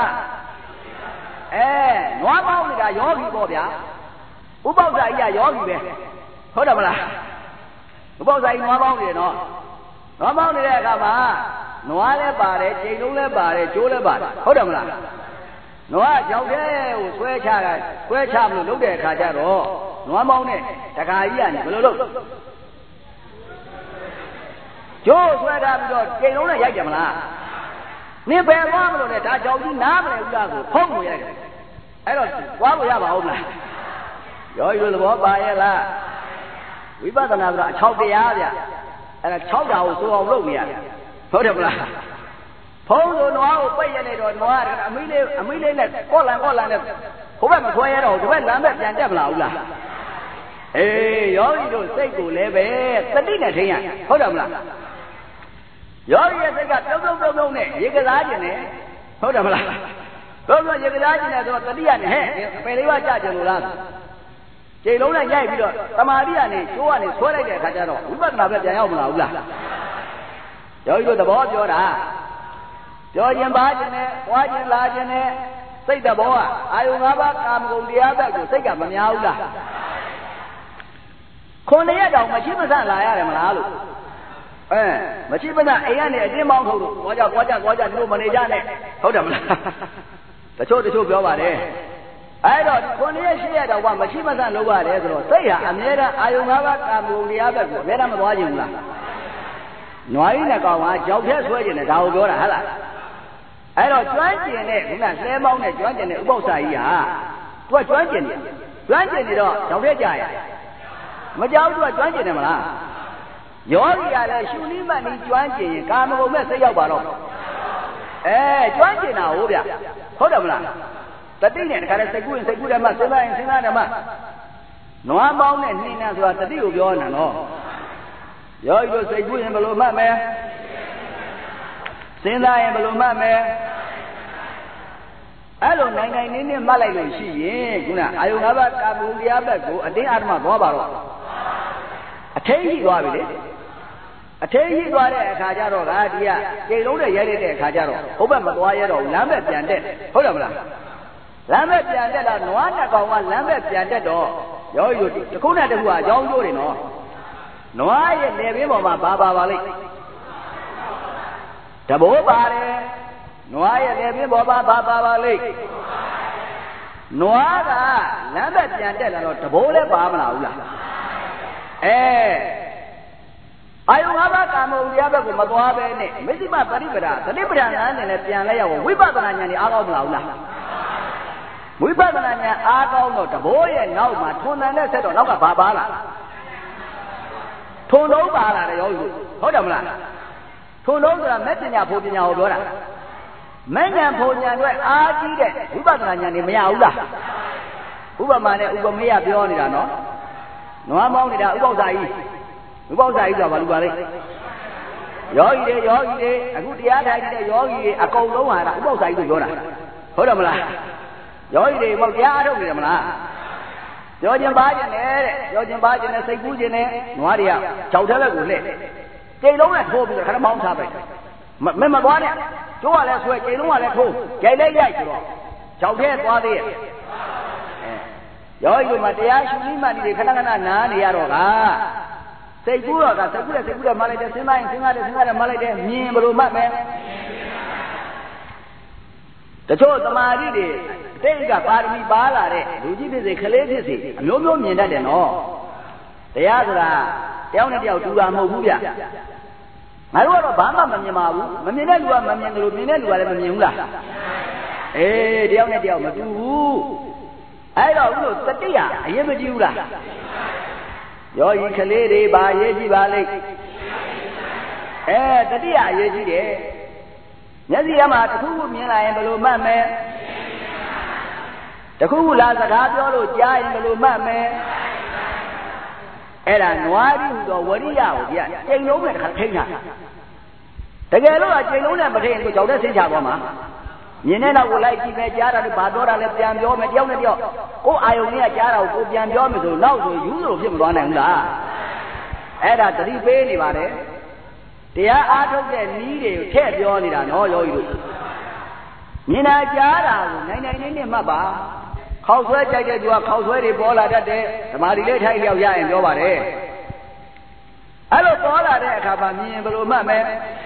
နွားပေါင်းနေတာယောဂီပေါ့ဗျာဥပောက္ခကြီးကယောဂီပဲဟုတ်တယ်မလားဥပောက္ခကြီးနွားပေါင်းနေတယ်နော်နွားပေါင်းနေတဲ့အခါမှာနွားလည်းပါတယ်ကျိန်လုံးလည်းပါတယ်ကျိုးလည်းပါတယ်ဟုတ်တယ်မလားနွားကြောက်တဲ့ကိုဆွဲချမလို့လုပ်တဲ့အခါကျတော့နွားပေါင်းနဲ့တခါကြီးကနေဘယ်လိုလုပ်ကျိုးဆွဲထားပြီးတော့ကျိန်လုံးနဲ့ရိုက်တယ်မလားနင်ဘယ်သွားမလို့လဲဒါကြောက်ကြီးနားမလဲဥလားကိုဖုံးလို့ရတယ်အဲ့တော့သွားလို့ရပါဦးမလားရောယူသဘောပါရဲ့လားဝိပဿနာဆိုတာ6တရားဗျအဲ့ဒါ6ဓာတ်ကိုစိုးအောင်လုပ်နေရတယ်ဟုတ်တယ်မလားဖုံးလို့နွားကိုပိတ်ရနေတော့နွားကအမိလေးနဲ့ကော့လန်နဲ့ဟိုဘက်မခွဲရတော့ဒီဘက်လမ်းဘက်ပြန်တက်မလားဦးလားအေးယောဂီတို့စိတ်ကိုလည်းပဲတတိနဲ့ထိန်းရဟုတ်တယ်မလားယောဂီရဲ့စိတ်ကပြုံးနဲ့ရေကစားခြင်းနဲ့ဟုတ်တယ်မလားပြုံးရေကစားခြင်းနဲ့ဆိုတော့တတိယနဲ့ဟဲ့ပယ်လေးပါးကြကြလို့လားကျိန်လုံးနဲ့ရိုက်ပြီးတော့တမာတိကနေကျိုးကနေဆွဲလိုက်တဲ့အခါကျတော့ဝိပဿနာပဲပြန်ရောက်မလားဘူးလားယောဂီတို့သဘောပြောတာပြောခြင်းပါခြင်းနဲ့ဝါခြင်းလာခြင်းနဲ့စိတ်တဘောကအာယု ၅ ပါးကာမဂုဏ်တရားဘက်ကိုစိတ်ကမများဘူးလား9 ရက်တောင်မရှိမဆန့်လာရတယ်မလားလို့မရှိမဆန့်အိမ်ကနေအတင်းပေါင်းထုတ်လို့ကြွားကြဒီလိုမနေကြနဲ့ဟုတ်တယ်မလားတချို့ပြောပါတယ်အဲ့တော့9 ရက်10 ရက်တောင်မှမရှိမဆန့်လုပ်ရတယ်ဆိုတော့စိတ်ဟာအမြဲတမ်းအာယု ၅ ပါးကာမဂုဏ်တရားဘက်ကိုအမြဲတမ်းမသွားခြင်းဘူးလားနွားကြီးနဲ့ကောင်ကကြောက်ဖြဲဆွဲခြင်းနဲ့ဒါကိုပြောတာဟုတ်လားအဲ့တော့ကျွမ်းကျင်တဲ့ခုနဆဲပေါင်းနဲ့ကျွမ်းကျင်တဲ့ဥပု္ပ္ပစာကြီးဟာသူကကျွမ်းကျင်နေတော့ကြောက်ဖြဲကြရမကြောက်သူကကျွမ်းကျင်တယ်မလားယောဂီကလည်းရှုနိမတ်နီးကျွမ်းကျင်ရင်ကာမဂုဏ်မဲ့စိတ်ရောက်ပါတော့ကျွမ်းကျင်တာဟုတ်ဗျဟုတ်တယ်မလားတတိနဲ့တခါတည်းစိတ်ကူးတယ်မှစဉ်းစားတယ်မှနွားပေါင်းနဲ့နှင်းနေဆိုတာတတိကိုပြောနေတာနော်ယောဂီတို့စိတ်ကူးရင်ဘယ်လိုမှတ်မယ်စဉ်းစားရင်ဘယ်လိုမှတ်မယ်အဲ့လိုနိုင်နေမှတ်လိုက်လို့ရှိရင်ခုနအာယု ၅ ပါးကာမဂုဏ်တရားဘက်ကိုအတင်းအဓမ္မသွားပါတော့အထိတ်ကြီးသွားပြီလေအထိတ်ကြီးသွားတဲ့အခါကျတော့ဒီကကျိန်လုံးနဲ့ရိုက်လိုက်တဲ့အခါကျတော့ဟိုဘက်မသွားရတော့လမ်းဘက်ပြန်တက်ဟုတ်တယ်မလားလမ်းဘက်ပြန်တက်တာနွားနဲ့ကောင်ကလမ်းဘက်ပြန်တက်တော့ရောယူတခုနဲ့တခုကရောင်းကျိုးတယ်နော်နွားရဲ့လေပင်ပေါ်မှာဘာပါလိမ့်တဘိုးပါတယ်နွားရဲ့လေပင်ပေါ်မှာဘာပါလိမ့်နွားကလမ်းဘက်ပြန်တက်လာတော့တဘိုးလည်းပါမလားဘူးလားအာယု ၅ ပါးကာမဂုဏ်တရားဘက်ကိုမသွားပဲနဲ့မဇ္ဈိမပရိပဒါသတိပဋ္ဌာန်ဉာဏ်နဲ့လည်းပြန်လဲရအောင်ဝိပဿနာဉာဏ်นี่အားကောင်းမလားဘူးလားဝိပဿနာဉာဏ်အားကောင်းတော့တဘိုးရဲ့နောက်မှာထွန်တန်တဲ့ဆက်တော့နောက်ကဘာပါလားထွန်လုံးပါလာတယ်ရောဟုတ်တယ်မလားထွန်လုံးဆိုတာမဲ့ပညာဖို့ပညာကိုပြောတာမဲ့ဉာဏ်ဖို့ဉာဏ်တွေအားကြီးတဲ့ဝိပဿနာဉာဏ်นี่မရဘူးလားဥပမာနဲ့ဥပမေယပြောနေတာနော်နွားမောင်းနေတာဥပောက္ခကြီးဆိုတာဘာလို့ပါလဲယောဂီတွေအခုတရားထိုင်နေတဲ့ယောဂီတွေအကုန်လုံးဟာဥပောက္ခကြီးလို့ပြောတာဟုတ်တယ်မလားယောဂီတွေပေါ့တရားထုတ်နေတယ်မလားပြောခြင်းပါခြင်းနဲ့စိတ်ကူးခြင်းနဲ့နွားတွေကကြောက်တဲ့ဘက်ကိုလှည့်ကျိန်လုံးနဲ့ထိုးပြီးတော့ခဏမောင်းထားပဲမသွားနဲ့ကျိုးကလည်းဆွဲကျိန်လုံးကလည်းထိုးကြိုက်လိုက်ရိုက်ဆိုတော့ကြောက်တဲ့သွားသေးရဲ့ယောဂီမှာတရားရှုနိမတ်တွေခဏနားနေရတော့ကစိတ်ကူးတော့ကစိတ်ကူးတယ်မှလိုက်တယ်စဉ်းစားရင်စဉ်းစားတယ်မှလိုက်တယ်မြင်ဘလို့မှတ်မယ်တချို့သမာဓိတွေတိတ်ကပါရမီပါလာတဲ့လူကြီးဖြစ်စေခလေးဖြစ်စေအမျိုးမျိုးမြင်တတ်တယ်နော်တရားဆိုတာတယောက်နဲ့တယောက်တူတာမဟုတ်ဘူးဗျငါတို့ကတော့ဘာမှမမြင်ပါဘူးမမြင်တဲ့လူကမမြင်တယ်လို့မြင်တဲ့လူကလည်းမမြင်ဘူးလားတယောက်နဲ့တယောက်မတူဘူးအဲ့တော့ဦးတို့တတိယအရေးမကြီးဘူးလားယောဂီကလေးတွေဘာရေးကြည့်ပါလိမ့်တတိယအရေးကြီးတယ်မျက်စိရမှာတစ်ခုခုမြင်လာရင်ဘယ်လိုမှတ်မယ်တစ်ခုခုလာစကားပြောလို့ကြားရင်ဘယ်လိုမှတ်မယ်အဲ့ဒါနွားရီဟူသောဝရိယကိုပြကျိန်လုံးနဲ့တစ်ခါထိန်းတာတကယ်လို့ကျိန်လုံးနဲ့မထိန်းဘူးကြောက်တဲ့ဆင်းချသွားမှာမြင်တဲ့နောက်ကိုလိုက်ကြည့်မယ်ကြားတာလည်းဘာပြောတာလဲပြန်ပြောမယ်တယောက်နဲ့တယောက်ကိုအာယုံနဲ့ကြားတာကိုပြန်ပြောမယ်ဆိုနောက်ဆိုယူလို့ဖြစ်မသွားနိုင်ဘူးလားအဲ့ဒါသတိပေးနေပါတယ်တရားအားထုတ်တဲ့နည်းတွေကိုထည့်ပြောနေတာနော်ယောဂီတို့မြင်တာကြားတာကိုနိုင်နိုင်လေးနဲ့မှတ်ပါခေါက်ဆွဲကြိုက်တဲ့သူကခေါက်ဆွဲတွေပေါ်လာတတ်တယ်ဓမ္မဒီလေးထိုင်လျောက်ရရင်ပြောပါတယ်အဲ့လိုပေါ်လာတဲ့အခါမှာမြင်ရင်ဘယ်လိုမှတ်မလဲ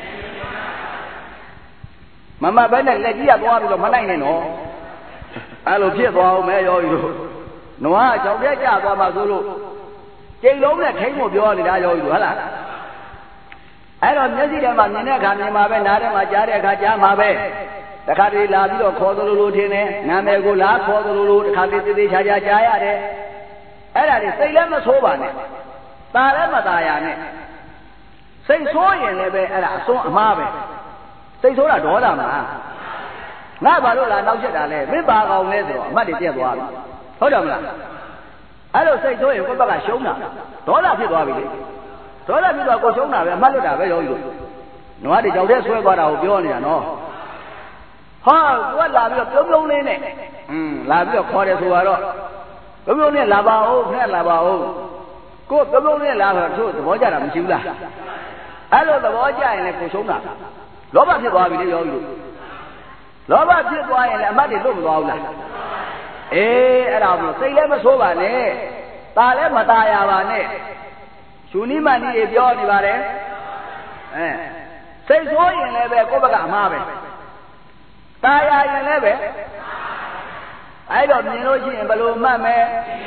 မမပဲနဲ့လက်ကြီးကသွားပြီးတော့မနိုင်နဲ့နော်အဲ့လိုဖြစ်သွားအောင်မဲယောဂီတို့နွားကြောင်ပြက်ကြသွားမှဆိုလို့ကျိန်လုံးနဲ့ထိမ့်ဖို့ပြောနေတာယောဂီတို့ဟုတ်လားအဲ့တော့မျက်စိထဲမှာမြင်တဲ့အခါမြင်မှာပဲနားထဲမှာကြားတဲ့အခါကြားမှာပဲတခါတည်းလာပြီးတော့ခေါ်သလိုလိုထင်တယ်နာမည်ကိုလာခေါ်သလိုလိုတခါတည်းသေးချာချာကြားရတယ်အဲ့ဒါတွေစိတ်လည်းမဆိုးပါနဲ့ตาလည်းမตาရနဲ့စိတ်ဆိုးရင်လည်းပဲအဲ့ဒါအစွန်းအမှားပဲစိတ်ဆိုးတာဒေါသမလားငါဘာလို့လားနောက်ချက်တာလဲမင်းပါကောင်လဲဆိုတော့အမှတ်တွေပြက်သွားပြီဟုတ်တယ်မလားအဲ့လိုစိတ်ဆိုးရင်ကိုယ့်ဘက်ကရှုံးတာဒေါသဖြစ်သွားပြီလေဒေါသဖြစ်သွားကိုရှုံးတာပဲအမှတ်လွတ်တာပဲရောလို့နွားတွေကြောက်တဲ့ဆွဲသွားတာကိုပြောနေတာနော်ဟာကိုကလာပြီးတော့ပြုံးလေးနဲ့လာပြီးတော့ခေါ်တယ်ဆိုတော့ပြုံးနဲ့လာပါဦးခက်လာပါဦးကိုပြုံးနဲ့လာဆိုတော့သဘောကျတာမရှိဘူးလားအဲ့လိုသဘောကျရင်လည်းကိုရှုံးတာလောဘဖြစ်သွားပြီလေယောဂီတို့လောဘဖြစ်သွားရင်လည်းအမှတ်တွေလွတ်မသွားဘူးလားအေးအဲ့ဒါကိုစိတ်လည်းမဆိုးပါနဲ့ตาလည်းမตาရပါနဲ့ရှင်နိမဏီတွေပြောနေပါတယ်စိတ်ဆိုးရင်လည်းပဲကိုယ့်ဘက်ကအမှားပဲตาရရင်လည်းပဲအဲ့တော့မြင်လို့ရှိရင်ဘယ်လိုမှတ်မယ်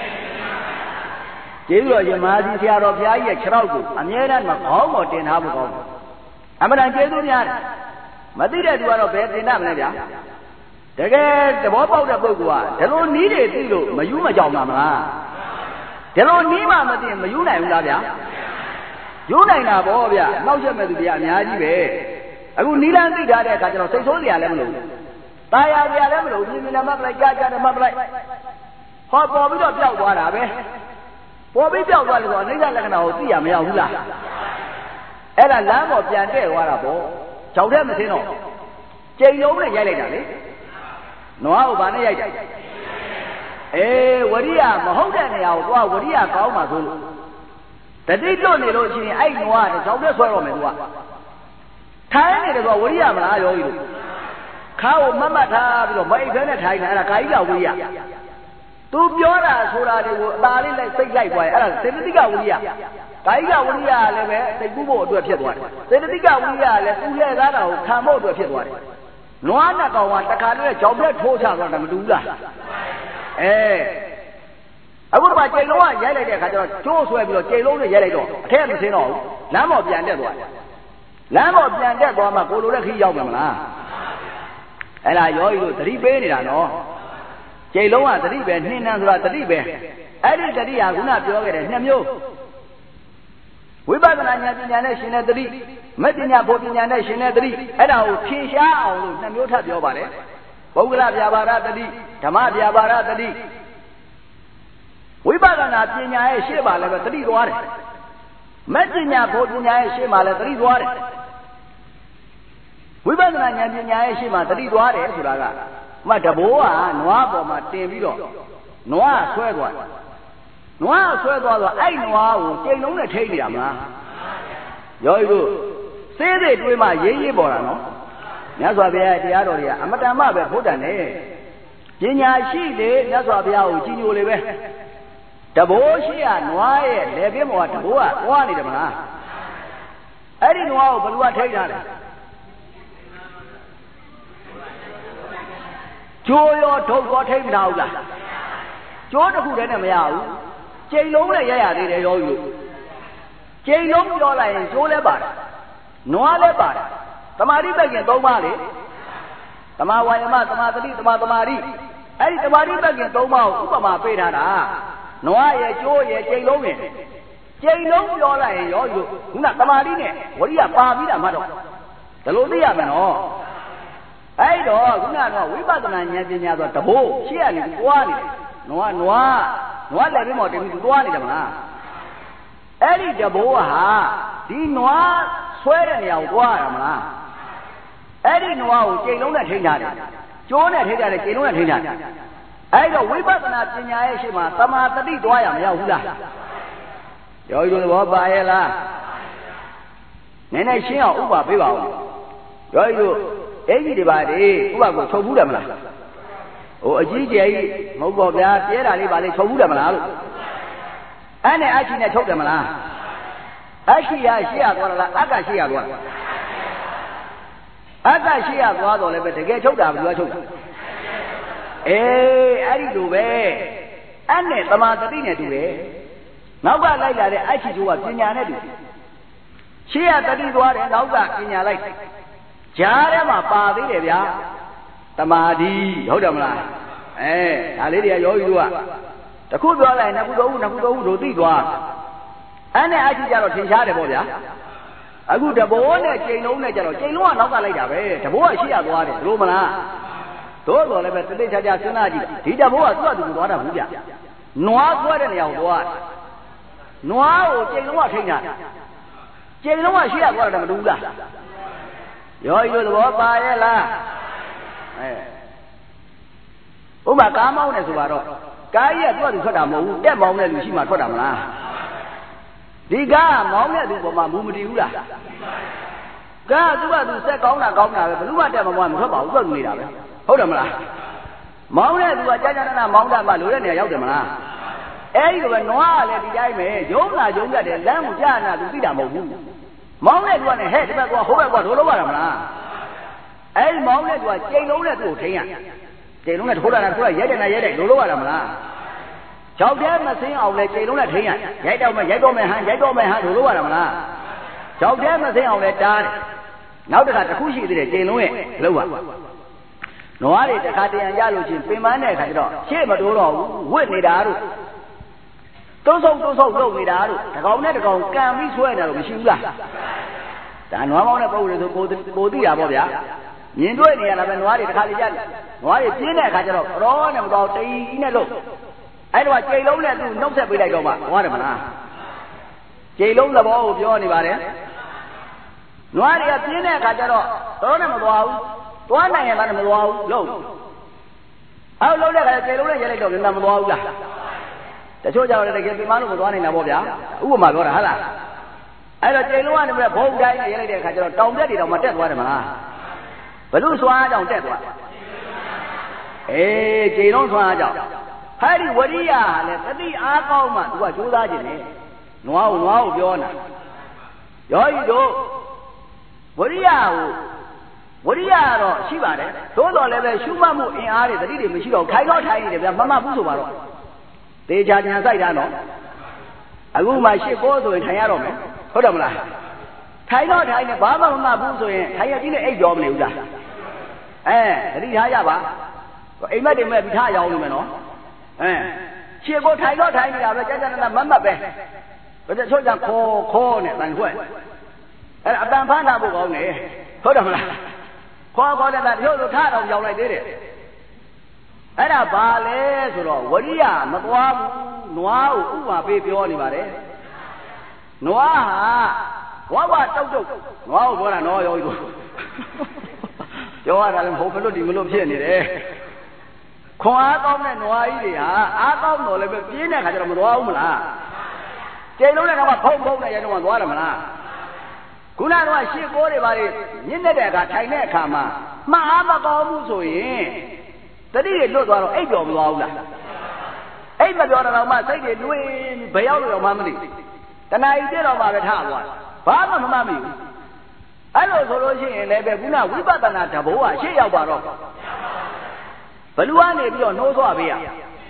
ကျေးဇူးတော်ရှင်မဟာကြီးဆရာတော်ဘုရားကြီးရဲ့ခြေထောက်ကိုအမြဲတမ်းမခေါင်းပေါ်တင်ထားဖို့ကောင်းတယ်အမှန်တန်ကျေးဇူးများတယ်မသိတဲ့သူကတော့ဘယ်တင်တတ်မလဲဗျာတကယ်သဘောပေါက်တဲ့ပုဂ္ဂိုလ်ကဒီလိုနီးတွေသိလို့မယူမကြောင်တာမလားဒီလိုနီးမှမသိမယူနိုင်ဘူးလားဗျာယူနိုင်တာဗောဗျာနောက်ရက်မဲ့သူတွေကအများကြီးပဲအခုနီးလန်းသိထားတဲ့အခါကျတော့စိတ်ဆိုးစရာလည်းမလိုဘူးตายရစရာလည်းမလိုဘူးမြင်မြင်မှတ်ပလိုက်ကြားကြားမှတ်ပလိုက်ဟောပေါ်ပြီးတော့ပျောက်သွားတာပဲပေါ်ပြီးပျောက်သွားလို့ဆိုအနိစ္စလက္ခဏာကိုသိရမရဘူးလားအဲ့ဒါလမ်းပေါ်ပြန်တဲ့သွားတာပေါ့ကြောက်တဲ့မသိတော့ကျိန်လုံးနဲ့ရိုက်လိုက်တာလေနွားကိုဗာနဲ့ရိုက်တာအေးဝရိယမဟုတ်တဲ့နေရာကိုသွားဝရိယကောင်းမှဆိုလို့တတိလွတ်နေလို့ရှိရင်အဲ့နွားကကြောက်တဲ့ဆွဲတော့မယ်သူကထိုင်းနေတယ်ဆိုဝရိယမလားယောဂီတို့ခါကိုမတ်ထားပြီးတော့မအိပ်ဖဲနဲ့ထိုင်နေအဲ့ဒါကာယကဝိရိယသူပြောတာဆိုတာတွေကိုအသာလေးလိုက်စိတ်လိုက်သွားရင်အဲ့ဒါစေတသိကဝိရိယကာယကဝိရိယလည်းပဲစိတ်ကူးဖို့အတွက်ဖြစ်သွားတယ်စေတသိကဝိရိယလည်းသူ့ရဲ့သားတာကိုခံဖို့အတွက်ဖြစ်သွားတယ်နွားနဲ့ကောင်ကတခါတည်းကြောင်ပြက်ထိုးချသွားတာမတူဘူးလားအခုတော့ကျိန်လုံးကရိုက်လိုက်တဲ့အခါကျတော့ကျိုးဆွဲပြီးတော့ကျိန်လုံးနဲ့ရိုက်လိုက်တော့အထက်မဆင်းတော့ဘူးလမ်းပေါ်ပြန်တက်သွားတယ်လမ်းပေါ်ပြန်တက်သွားမှကိုလိုတဲ့ခီးရောက်မှာမလားအဲ့ဒါယောဂီတို့သတိပေးနေတာနော်ကျိန်လုံးကသတိပဲနှင်းနှံဆိုတာသတိပဲအဲ့ဒီသတိဟာခုနပြောခဲ့တဲ့နှစ်မျိုးဝိပဿနာဉာဏ်ပညာနဲ့ရှင်တဲ့သတိမပညာဘုပညာနဲ့ရှင်တဲ့သတိအဲ့ဒါကိုဖြေရှားအောင်လို့နှစ်မျိုးထပ်ပြောပါတယ်ပုဂ္ဂလဗျာပါဒသတိဓမ္မဗျာပါဒသတိဝိပဿနာပညာရဲ့ရှေ့မှာလည်းပဲသတိသွားတယ်မပညာဘုပညာရဲ့ရှေ့မှာလည်းသတိသွားတယ်ဝိပဿနာဉာဏ်ပညာရဲ့ရှေ့မှာသတိသွားတယ်ဆိုတာကမှတဘိုးကနွားပေါ်မှာတင်ပြီးတော့နွားဆွဲသွားတယ်နွားဆွဲသွားတော့အဲ့နွားကိုကျိန်လုံးနဲ့ထိနေတာမလားယောဂီတို့စေးသေးတွေးမှရေးရေးပေါ်တာနော်မြတ်စွာဘုရားတရားတော်တွေကအမတန်မှပဲဘုဒ္ဓံနဲ့ပညာရှိလေမြတ်စွာဘုရားကိုကြည်ညိုလေပဲတဘိုးရှိရနွားရဲ့လေပြင်းပေါ်ကတဘိုးကသွားနေတယ်မလားအဲ့ဒီနွားကိုဘယ်သူကထိထားလဲကျိုးရောဒုတ်ရောထိမထားဘူးလားကျိုးတစ်ခုတည်းနဲ့မရဘူးကျိန်လုံးနဲ့ရရသေးတယ်ယောဂီတို့ကျိန်လုံးပြောလိုက်ရင်ကျိုးလည်းပါတယ်နွားလည်းပါတယ်သမာဓိပက္ခင်၃ပါးလေသမာဝါယမသမာသတိသမာသမာဓိအဲ့ဒီသမာဓိပက္ခင်၃ပါးကိုဥပမာပေးထားတာနွားရဲ့ကျိုးရဲ့ကျိန်လုံးရဲ့ကျိန်လုံးပြောလိုက်ရင်ယောဂီတို့ခုနသမာဓိနဲ့ဝရိယပါပြီးတာမှတော့ဒါလို့သိရမယ်နော်အဲ့တော့ခုနကဝိပဿနာဉာဏ်ပညာဆိုတဘိုးရှေ့ကနေသွားနေတယ်နွားလည်းပြီးမှတင်ပြီးသွားနေတယ်မလားအဲ့ဒီတဘိုးဟာဒီနွားဆွဲတဲ့နေရာကိုသွားရမလားအဲ့ဒီနွားကိုကျိန်လုံးနဲ့ထိန်းထားတယ်ကျိုးနဲ့ထိကြတယ်ကျိန်လုံးနဲ့ထိကြတယ်အဲ့တော့ဝိပဿနာပညာရဲ့ရှိမှသမာတတိသွားရမရောက်ဘူးလားယောဂီတို့သဘောပါရဲ့လားနည်းနည်းရှင်းအောင်ဥပပေးပါဦးယောဂီတို့အဲ့ဒီတွေပါလေဥပကိုချုပ်ဘူးတယ်မလားဟိုအကြီးကျယ်ကြီးမဟုတ်ပါဗျာပြဲတာလေးပါလေချုပ်ဘူးတယ်မလားလို့အဲ့နဲ့အချိနဲ့ချုပ်တယ်မလားအရှိရရှိရသွားလားအကရှိရသွားအကရှိရသွားတော့လည်းပဲတကယ်ချုပ်တာဘယ်လိုချုပ်တာအေးအဲ့ဒီလိုပဲအဲ့နဲ့သမာဓိနဲ့တူတယ်နောက်ကလိုက်လာတဲ့အချိကျိုးကပညာနဲ့တူရှေ့ရတတိသွားတယ်နောက်ကပညာလိုက်ကြားထဲမှာပါသေးတယ်ဗျာသမာဓိဟုတ်တယ်မလားဒါလေးတွေကယောဂီတို့ကတခုပြောလိုက်နှစ်ခုသုံးခုတို့သိသွားအဲ့နဲ့အချိကြတော့ထင်ရှားတယ်ပေါ့ဗျာအခုတဘောနဲ့ကျိန်လုံးနဲ့ကြတော့ကျိန်လုံးကနောက်ကလိုက်တာပဲတဘောကရှေ့ရသွားတယ်ဘလို့မလားသို့တော်လည်းပဲတတိချာချာစဉ်းစားကြည့်ဒီတဘောကသူ့အတူသွားတာဘူးဗျနွားခွဲတဲ့နေရာကိုသွားနွားကိုကျိန်လုံးကထိန်းတာကျိန်လုံးကရှေ့ရသွားတယ်မတူဘူးလားယောဂီတို့သဘောပါရဲ့လားဥပမာကားမောင်းနေဆိုတော့ကားကြီးကသူ့အတူထွက်တာမဟုတ်ဘူးတက်မောင်းတဲ့လူရှိမှထွက်တာမလားဒီကားမောင်းတဲ့သူပေါ်မှာမူမတည်ဘူးလားကားသူကသူစက်ကောင်းတာပဲဘယ်သူမှတက်မမောင်းမထွက်ပါဘူးသူကနေတာပဲဟုတ်တယ်မလားမောင်းတဲ့သူကကြာကြာနာနာမောင်းတာမှလိုတဲ့နေရာရောက်တယ်မလားအဲ့ဒီလိုပဲနွားကလည်းဒီတိုင်းပဲယုံလာယုံရတယ်လမ်းကိုကြာနာသူသိတာမဟုတ်ဘူးမောင်းတဲ့သူကလည်းဟဲ့ဒီဘက်ကွာဟိုဘက်ကွာတို့လို့ရတာမလားအဲ့ဒီမောင်းတဲ့သူကကျိန်လုံးနဲ့သူ့ကိုထိန်းရကျိန်လုံးနဲ့ထိုးတာကရဲတယ်လို့လို့ရတာမလားကြောက်တဲ့မစင်းအောင်လဲကျိန်လုံးနဲ့ထိန်းရရိုက်တော့မယ်ဟန်တို့လို့ရတာမလားကြောက်တဲ့မစင်းအောင်လဲတားတယ်နောက်တစ်ခါတစ်ခုရှိသေးတယ်ကျိန်လုံးရဲ့လောက်ပါနွားတွေတစ်ခါတရံရလို့ချင်းပင်ပန်းတဲ့အခါကျတော့ရှေ့မတိုးတော့ဘူးဝစ်နေတာတို့တုံးဆုံလုပ်နေတာတို့တကောင်နဲ့တကောင်ကံပြီးဆွဲနေတာလို့မရှိဘူးလားဒါနွားမောင်းတဲ့ပုံစံဆိုပိုသိတာပေါ့ဗျာမြင်တွေ့နေရတာပဲနွားတွေတစ်ခါလေကြနွားတွေပြင်းတဲ့အခါကျတော့ရောနဲ့မတော်တိတ်နဲ့လို့အဲ့တော့ကျိန်လုံးနဲ့သူနှုတ်ဆက်ပေးလိုက်တော့မှသွားတယ်မလားကျိန်လုံးသဘောကိုပြောနေပါတယ်နွားတွေကပြင်းတဲ့အခါကျတော့တော်နဲ့မသွားဘူးသွားနိုင်ရင်လည်းမသွားဘူးလို့အောက်လုံးတဲ့ခါကျိန်လုံးနဲ့ရဲလိုက်တော့လည်းမသွားဘူးလားတချို့ကြောင့်လည်းတကယ်ပြမလို့မသွားနိုင်တာပေါ့ဗျာဥပမာပြောတာဟုတ်လားအဲ့တော့ကျိန်လုံးကနေဘုံတိုင်းရဲလိုက်တဲ့အခါကျတော့တောင်တက်တွေတော့မတက်သွားတယ်မလားဘလို့စွားကြောင့်တက်သွားကျိန်လုံးစွားကြောင့်ဟဲ့ဒီဝရိယလည်းတတိအားကောင်းမှသူကကြိုးစားခြင်းနဲ့နွားကိုပြောနာယောဂီတို့ဝရိယတော့ရှိပါတယ်သို့တော်လည်းပဲရှုမှတ်မှုအင်အားတွေတတိတွေမရှိတော့ခိုင်တော့ထိုင်နေတယ်ဗျာမမှတ်ဘူးဆိုပါတော့တေချာညာစိုက်တာနော်အခုမှရှစ်ပိုးဆိုရင်ထိုင်ရတော့မယ်ဟုတ်တယ်မလားထိုင်တော့ထိုင်နေဘာမှမမှတ်ဘူးဆိုရင်ထိုင်ရကြီးနဲ့အိတ်ကြောမနေဘူးလားတတိထားရပါအိမ်မက်တွေမဲ့ပြီးထားရအောင်လို့မယ်နော်ရှစ်ကိုထိုင်တော့ထိုင်နေတာပဲကြာနာမမှတ်ပဲဘယ်ချို့ကြောင့်ခေါ်နဲ့တန်ခွဲအဲ့အတန်ဖမ်းတာဖို့ကောင်းတယ်ဟုတ်တယ်မလားခေါ်တဲ့တချို့ဆိုထားတော့ကြောင်လိုက်သေးတယ်အဲ့ဒါဘာလဲဆိုတော့ဝရိယမသွားဘူးနွားကိုဥပမာပေးပြောနေပါတယ်နွားဟာတုတ်နွားကိုပြောတာနော်ယောဂီတို့ပြောရတာလည်းမဟုတ်ဘလို့ဒီမလို့ဖြစ်နေတယ်ခွန်အားကောင်းတဲ့နွားကြီးတွေဟာအားကောင်းတော့လည်းပဲပြင်းတဲ့ခါကျတော့မသွားဘူးမလားကျိန်လုံးတဲ့ကောင်ကဖုံနဲ့ရဲတော့သွားတယ်မလားခုနကတော့ရှစ်ကိုးတွေပါလေညစ်တဲ့အခါထိုင်တဲ့အခါမှာမှားအားမကောင်းဘူးဆိုရင်တတိတွေလွတ်သွားတော့အိပ်တော်မသွားဘူးလားအိပ်မပြောတော့မှစိတ်တွေလွင်ဘယ်ရောက်လို့တော့မှမသိတဏှာကြီးပြတော့မှပဲထားသွားဘာမှမမှတ်မိဘူးအဲ့လိုဆိုလို့ရှိရင်လည်းပဲခုနဝိပဿနာတဘောကရှေ့ရောက်ပါတော့ဘလူကနေပြီးတော့နှိုးဆွပေးရ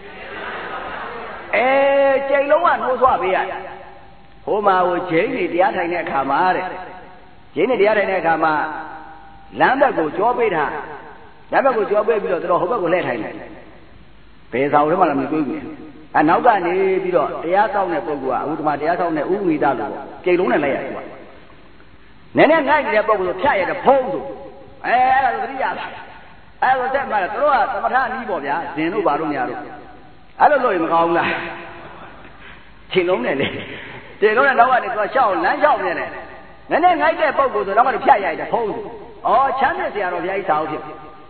ကျိန်လုံးကနှိုးဆွပေးရဟိုမှာကိုဂျိန်းတွေတရားထိုင်တဲ့အခါမှာတဲ့ဂျိန်းတွေတရားထိုင်တဲ့အခါမှာလမ်းဘက်ကိုကြောပေးတာလမ်းဘက်ကိုကြောပေးပြီးတော့သူတို့ဟိုဘက်ကိုလှည့်ထိုင်တယ်ဘယ်ဆောင်ထဲမှာလည်းမတွေ့ဘူးနောက်ကနေပြီးတော့တရားဆောင်တဲ့ပုဂ္ဂိုလ်ကအခုဒီမှာတရားဆောင်တဲ့ဥပ္ပိသလို့ကျိန်လုံးနဲ့လိုက်ရတယ်ကွာနည်းနည်းငိုက်နေတဲ့ပုဂ္ဂိုလ်ဖြတ်ရတဲ့ဖုံးဆိုအဲ့ဒါဆိုသတိရအဲ့လိုတက်မှတော့တို့ကသမထအနည်းပေါ့ဗျာဇင်တို့ဘာလို့နေရတော့အဲ့လိုလို့ရင်မကောင်းဘူးလားချိန်လုံးနဲ့လေချိန်လုံးနဲ့နောက်ကနေသူကရှောက်လမ်းလျှောက်နေတယ်နည်းနည်းငိုက်တဲ့ပုဂ္ဂိုလ်ဆိုတော့ကတော့ဖြတ်ရိုက်တယ်ဖုံးဆိုချမ်းမြေ့စရာတော့ဘုရားကြီးစာအုပ်ဖြစ်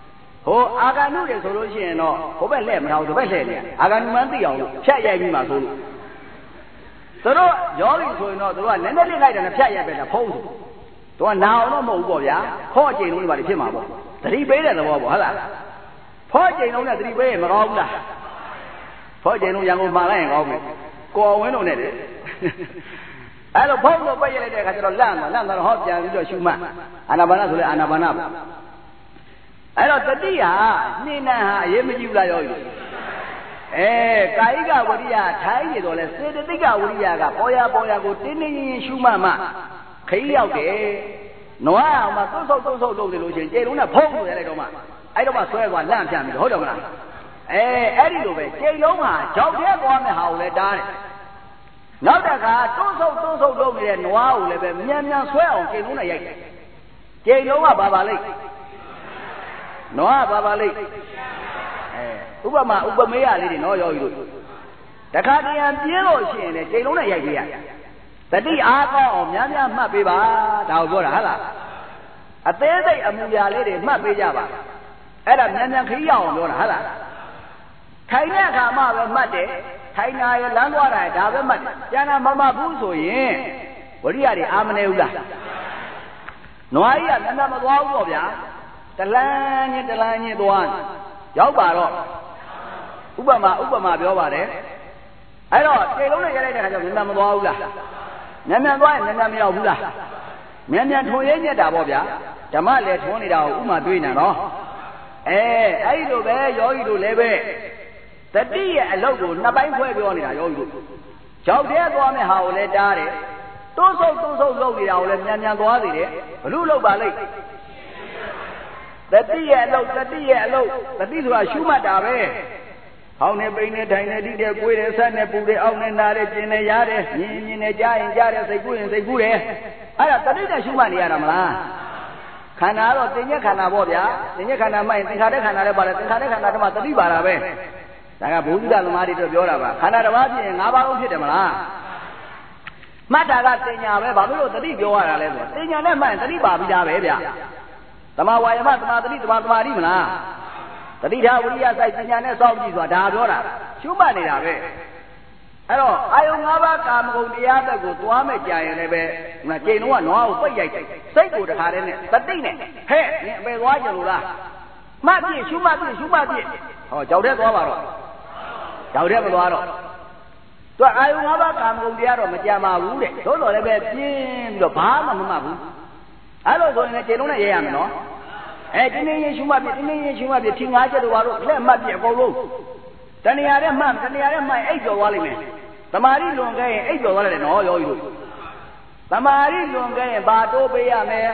ဟိုအာဂန္တုတွေဆိုလို့ရှိရင်တော့ဟိုဘက်လှည့်မထားဘူးဒီဘက်လှည့်နေအာဂန္တုမှန်းသိအောင်ဖြတ်ရိုက်ပြီးမှဆိုလို့သူတို့ယောဂီဆိုရင်တော့သူကနည်းနည်းလေးလိုက်တယ်နဲ့ဖြတ်ရိုက်ပဲလားဖုံးဆိုသူကနာအောင်တော့မဟုတ်ဘူးပေါ့ဗျာခေါ့အကျိန်လုံးတွေပါဖြစ်မှာပေါ့သတိပေးတဲ့သဘောပေါ့ဟုတ်လားဖော့အကျိန်လုံးနဲ့သတိပေးရင်မကောင်းဘူးလားဖော့အကျိန်လုံးရန်ကုန်မှာလိုက်ရင်ကောင်းပြီကိုယ်ဝင်းလုံးနဲ့လေအဲ့လိုဖုံးလို့ပြည့်ရတဲ့အခါကျတော့လန့်တော့ဟောပြန်ပြီးတော့ရှုမှတ်အာနာပါနဆိုလဲအာနာပါနပေါ့အဲ့တော့တတိယနှိမ့်နှံဟာအရေးမကြီးဘူးလားယောဂီကာယိကဝိရိယထိုင်းနေတော့လဲစေတသိက်ကဝိရိယကပေါ်ရကိုတင်းတင်းရင်ရှုမှတ်မှခရီးရောက်တယ်နွားအောင်မှသွတ်ဆုပ်လုပ်နေလို့ရှိရင်ကျေလုံးနဲ့ဖုံးလို့ရလိုက်တော့မှအဲ့တော့မှဆွဲသွားလန့်ပြန်ပြီးဟုတ်တယ်မလားအဲ့ဒီလိုပဲကျေလုံးဟာကြောက်တဲ့သွားမဲ့ဟာကိုလည်းတားတယ်နောက်တစ်ခါသွတ်ဆုပ်လုပ်နေတဲ့နွားကိုလည်းပဲမြန်ဆွဲအောင်ကျေလုံးနဲ့ရိုက်တယ်ကျေလုံးကဘာပါလိမ့်နွားဘာပါလိမ့်ဥပမေယလေးတွေနော်ယောဂီတို့တခါတရံပြင်းလို့ရှိရင်လည်းချိန်လုံးနဲ့ရိုက်ပြရတတိအားကောင်းအောင်များမှတ်ပေးပါဒါကိုပြောတာဟုတ်လားအသေးစိတ်အမူအရာလေးတွေမှတ်ပေးကြပါအဲ့ဒါမြန်ခရီးအောင်ပြောတာဟုတ်လားထိုင်တဲ့အခါမှပဲမှတ်တယ်ထိုင်နာရလမ်းသွားတာဒါပဲမှတ်တယ်ကျန်တာမမှတ်ဘူးဆိုရင်ဝရိယတွေအာမနေဘူးလားနွားကြီးကမြန်မသွားဘူးပေါ့ဗျာတလန်းချင်းသွားရောက်ပါတော့ဥပမာပြောပါတယ်အဲ့တော့ခြေလုံးနဲ့ရိုက်လိုက်တဲ့ခါကျမြန်မသွားဘူးလားမြန်သွားရင်မြန်မရောက်ဘူးလားမြန်ထွန်ရဲညက်တာပေါ့ဗျာဓမ္မလည်းထွန်နေတာကိုဥမာတွေးနေတော့အဲ့ဒီလိုပဲယောဂီတို့လည်းပဲတတိရဲ့အလုပ်ကိုနှစ်ပိုင်းခွဲပြောနေတာယောဂီတို့ကြောက်တဲ့သွားမဲ့ဟာကိုလည်းတားတယ်တိုးဆုပ်လုပ်နေတာကိုလည်းမြန်သွားသေးတယ်ဘလို့လုပ်ပါလိမ့်တတိရဲ့အလုပ်တတိဆိုတာရှုမှတ်တာပဲဟောင်းနေပိန်နေထိုင်နေတိတဲ့ကိုယ်တဲ့ဆက်နေပူတဲ့အောက်နေနာတဲ့ကျင်နေရတယ်မြင်နေကြားရင်ကြားတယ်စိတ်ကူးရင်စိတ်ကူးတယ်အဲ့ဒါတတိနဲ့ရှုမှတ်နေရတာမလားခန္ဓာကတော့တင်ညက်ခန္ဓာပေါ့ဗျာတင်ညက်ခန္ဓာမှရင်သင်္ခါရခန္ဓာလည်းပါတယ်သင်္ခါရခန္ဓာတမှာတတိပါတာပဲဒါကဘုရားသမားတွေတို့ပြောတာပါခန္ဓာတစ်ပါးဖြစ်ရင်၅ပါးလုံးဖြစ်တယ်မလားမှတ်တာကတင်ညာပဲဘာလို့တတိပြောရတာလဲဆိုတင်ညာနဲ့မှရင်တတိပါပြီးသားပဲဗျသမာဝါယမသမာသတိသမာသမာဓိမလားတတိထားဝိရိယစိုက်ပညာနဲ့စောင့်ကြည့်ဆိုတာဒါပြောတာရှုမှတ်နေတာပဲအဲ့တော့အာယုံ၅ပါးကာမဂုဏ်တရားသက်ကိုသွားမဲ့ကြရင်လည်းပဲကျိန်လုံးကနွားကိုပိတ်ရိုက်တယ်စိတ်ကိုတခါတည်းနဲ့တတိနဲ့ဟဲ့နင်အပေသွားကြလို့လားမှတ်ပြရှုမှတ်ပြဟောကြောက်တဲ့သွားပါတော့ကြောက်တဲ့မသွားတော့သူအာယုံ၅ပါးကာမဂုဏ်တရားတော့မကြံပါဘူးတဲ့သို့တော်လည်းပဲပြင်းပြီးတော့ဘာမှမမှတ်ဘူးအဲ့လိုဆိုရင်ကျိန်လုံးနဲ့ရဲရမယ်နော်တင်းနေရင်ရှုမှတ်ပြထင်ငါးချက်တို့ဘာလို့လက်မှတ်ပြအကုန်လုံးတဏှာနဲ့မှတ်အိပ်ကျော်သွားလိမ့်မယ်သမာဓိလွန်ခဲ့ရင်အိပ်ကျော်သွားတယ်နော်ယောဂီတို့သမာဓိလွန်ခဲ့ရင်ဘာတိုးပေးရမယ်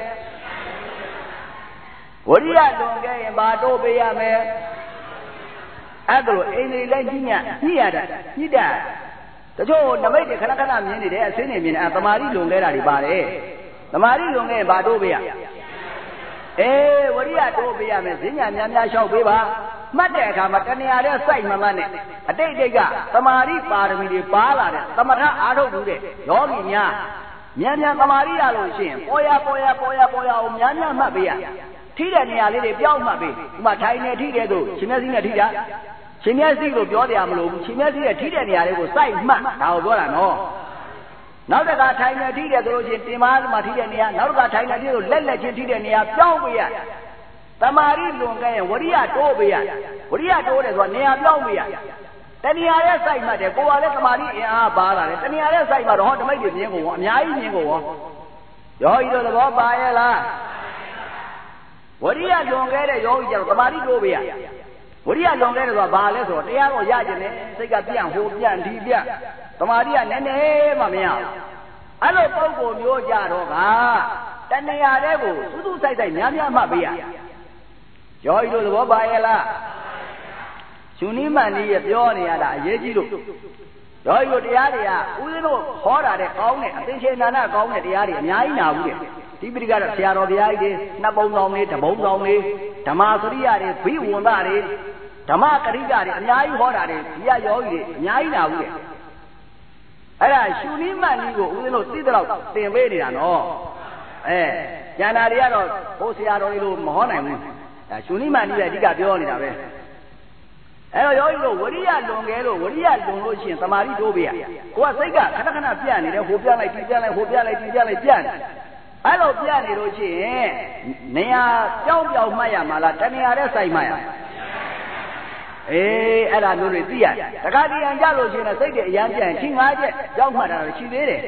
ဝိရိယလွန်ခဲ့ရင်ဘာတိုးပေးရမယ်အဲ့ဒါလိုအိန္ဒြေလည်းညှိရတာတချို့နမိတ်တွေခဏမြင်နေတယ်အစင်းနေမြင်တယ်သမာဓိလွန်ခဲ့တာတွေပါတယ်သမာဓိလွန်ခဲ့ရင်ဘာတိုးပေးရဝရိယတိုးပေးရမယ်ဈဉ္ညာများလျှောက်ပေးပါမှတ်တဲ့အခါမှာတဏှာနဲ့စိုက်မှနဲ့အတိတ်ကသမာဓိပါရမီတွေပါလာတဲ့သမထအာထုတ်မှုတဲ့ယောဂီများမြန်သမာဓိရလို့ရှိရင်ပေါ်ရအောင်များမှတ်ပေးရထိတဲ့နေရာလေးတွေပြောင်းမှတ်ပေးဥမာထိုင်နေထိတဲ့တို့ရှင်မျက်စိနဲ့ထိတာရှင်မျက်စိကိုပြောတရားမလို့ဘူးရှင်မျက်စိရဲ့ထိတဲ့နေရာလေးကိုစိုက်မှတ်ဒါကိုပြောတာနော်နောက်တစ်ခါထိုင်နေထိတယ်ဆိုလို့ချင်းတင်မားမှာထိတဲ့နေရာနောက်တစ်ခါထိုင်နေထိလို့လက်ချင်းထိတဲ့နေရာပြောင်းပေးရသမာဓိလွန်ခဲ့ရင်ဝရိယတိုးပေးရဝရိယတိုးတယ်ဆိုတာနေရာပြောင်းပေးရတဏှာရဲ့စိုက်မှတ်တယ်ကိုယ်ကလည်းသမာဓိအင်အားပါလာတယ်တဏှာရဲ့စိုက်မှတော့ဟောဓမ္မိတ်တွေမြင်ကုန်အများကြီးမြင်ကုန်ယောဂီတို့သဘောပါရဲ့လားဝရိယလွန်ခဲ့တဲ့ယောဂီကျတော့သမာဓိတိုးပေးရဝရိယလွန်ခဲ့တယ်ဆိုတာဘာလဲဆိုတော့တရားကိုရကျင်တယ်စိတ်ကပြန့်ဟိုပြန့်ဒီပြန့်သမာဓိကနည်းနည်းမှမရဘူးအဲ့လိုပုံကိုမျိုးကြတော့ကတဏှာတဲ့ကိုစူးစိုက်များမှတ်ပေးရယောဂီတို့သဘောပါရဲ့လားရှင်နိမန္တိရဲ့ပြောနေရတာအရေးကြီးလို့ယောဂီတို့တရားတွေကဦးဇင်းတို့ဟောတာတဲ့ကောင်းတဲ့အသိရှင်နာနာကောင်းတဲ့တရားတွေအများကြီးနာဘူးတဲ့ဒီပိဋကတော့ဆရာတော်ဘုရားကြီးတွေနှစ်ပုံဆောင်လေးတပုံဆောင်လေးဓမ္မစရိယတွေဘိဝန္တတွေဓမ္မကရိကတွေအများကြီးဟောတာတွေဒီကယောဂီတွေအများကြီးနာဘူးတဲ့အဲ့ဒါရှင်နိမန္တိကိုဦးဇင်းတို့သိတဲ့လောက်သင်ပေးနေတာနော်ကျန်တာတွေကတော့ဟိုဆရာတော်ကြီးလို့မဟောနိုင်ဘူးရှင်နိမနိရဲ့အဓိကပြောနေတာပဲအဲ့တော့ယောဂီတို့ဝရိယလွန်ခဲ့လို့ဝရိယလွန်လို့ရှိရင်သမာဓိတိုးပေးရကိုကစိတ်ကခဏခဏပြတ်နေတယ်ဟိုပြတ်လိုက်ဒီပြတ်လိုက်ဟိုပြတ်လိုက်ဒီပြတ်လိုက်ပြတ်နေအဲ့လိုပြတ်နေလို့ရှိရင်နေရာကြောင်းပြောင်းမှတ်ရမှာလားတနေရာတဲ့စိုက်မှတ်ရအဲ့ဒါမျိုးတွေသိရတယ်တခါတည်းရန်ကြလို့ရှိရင်စိတ်တွေအရန်ပြန်ချင်း၅ချက်ကြောင်းမှတ်တာတော့ရှိသေးတယ်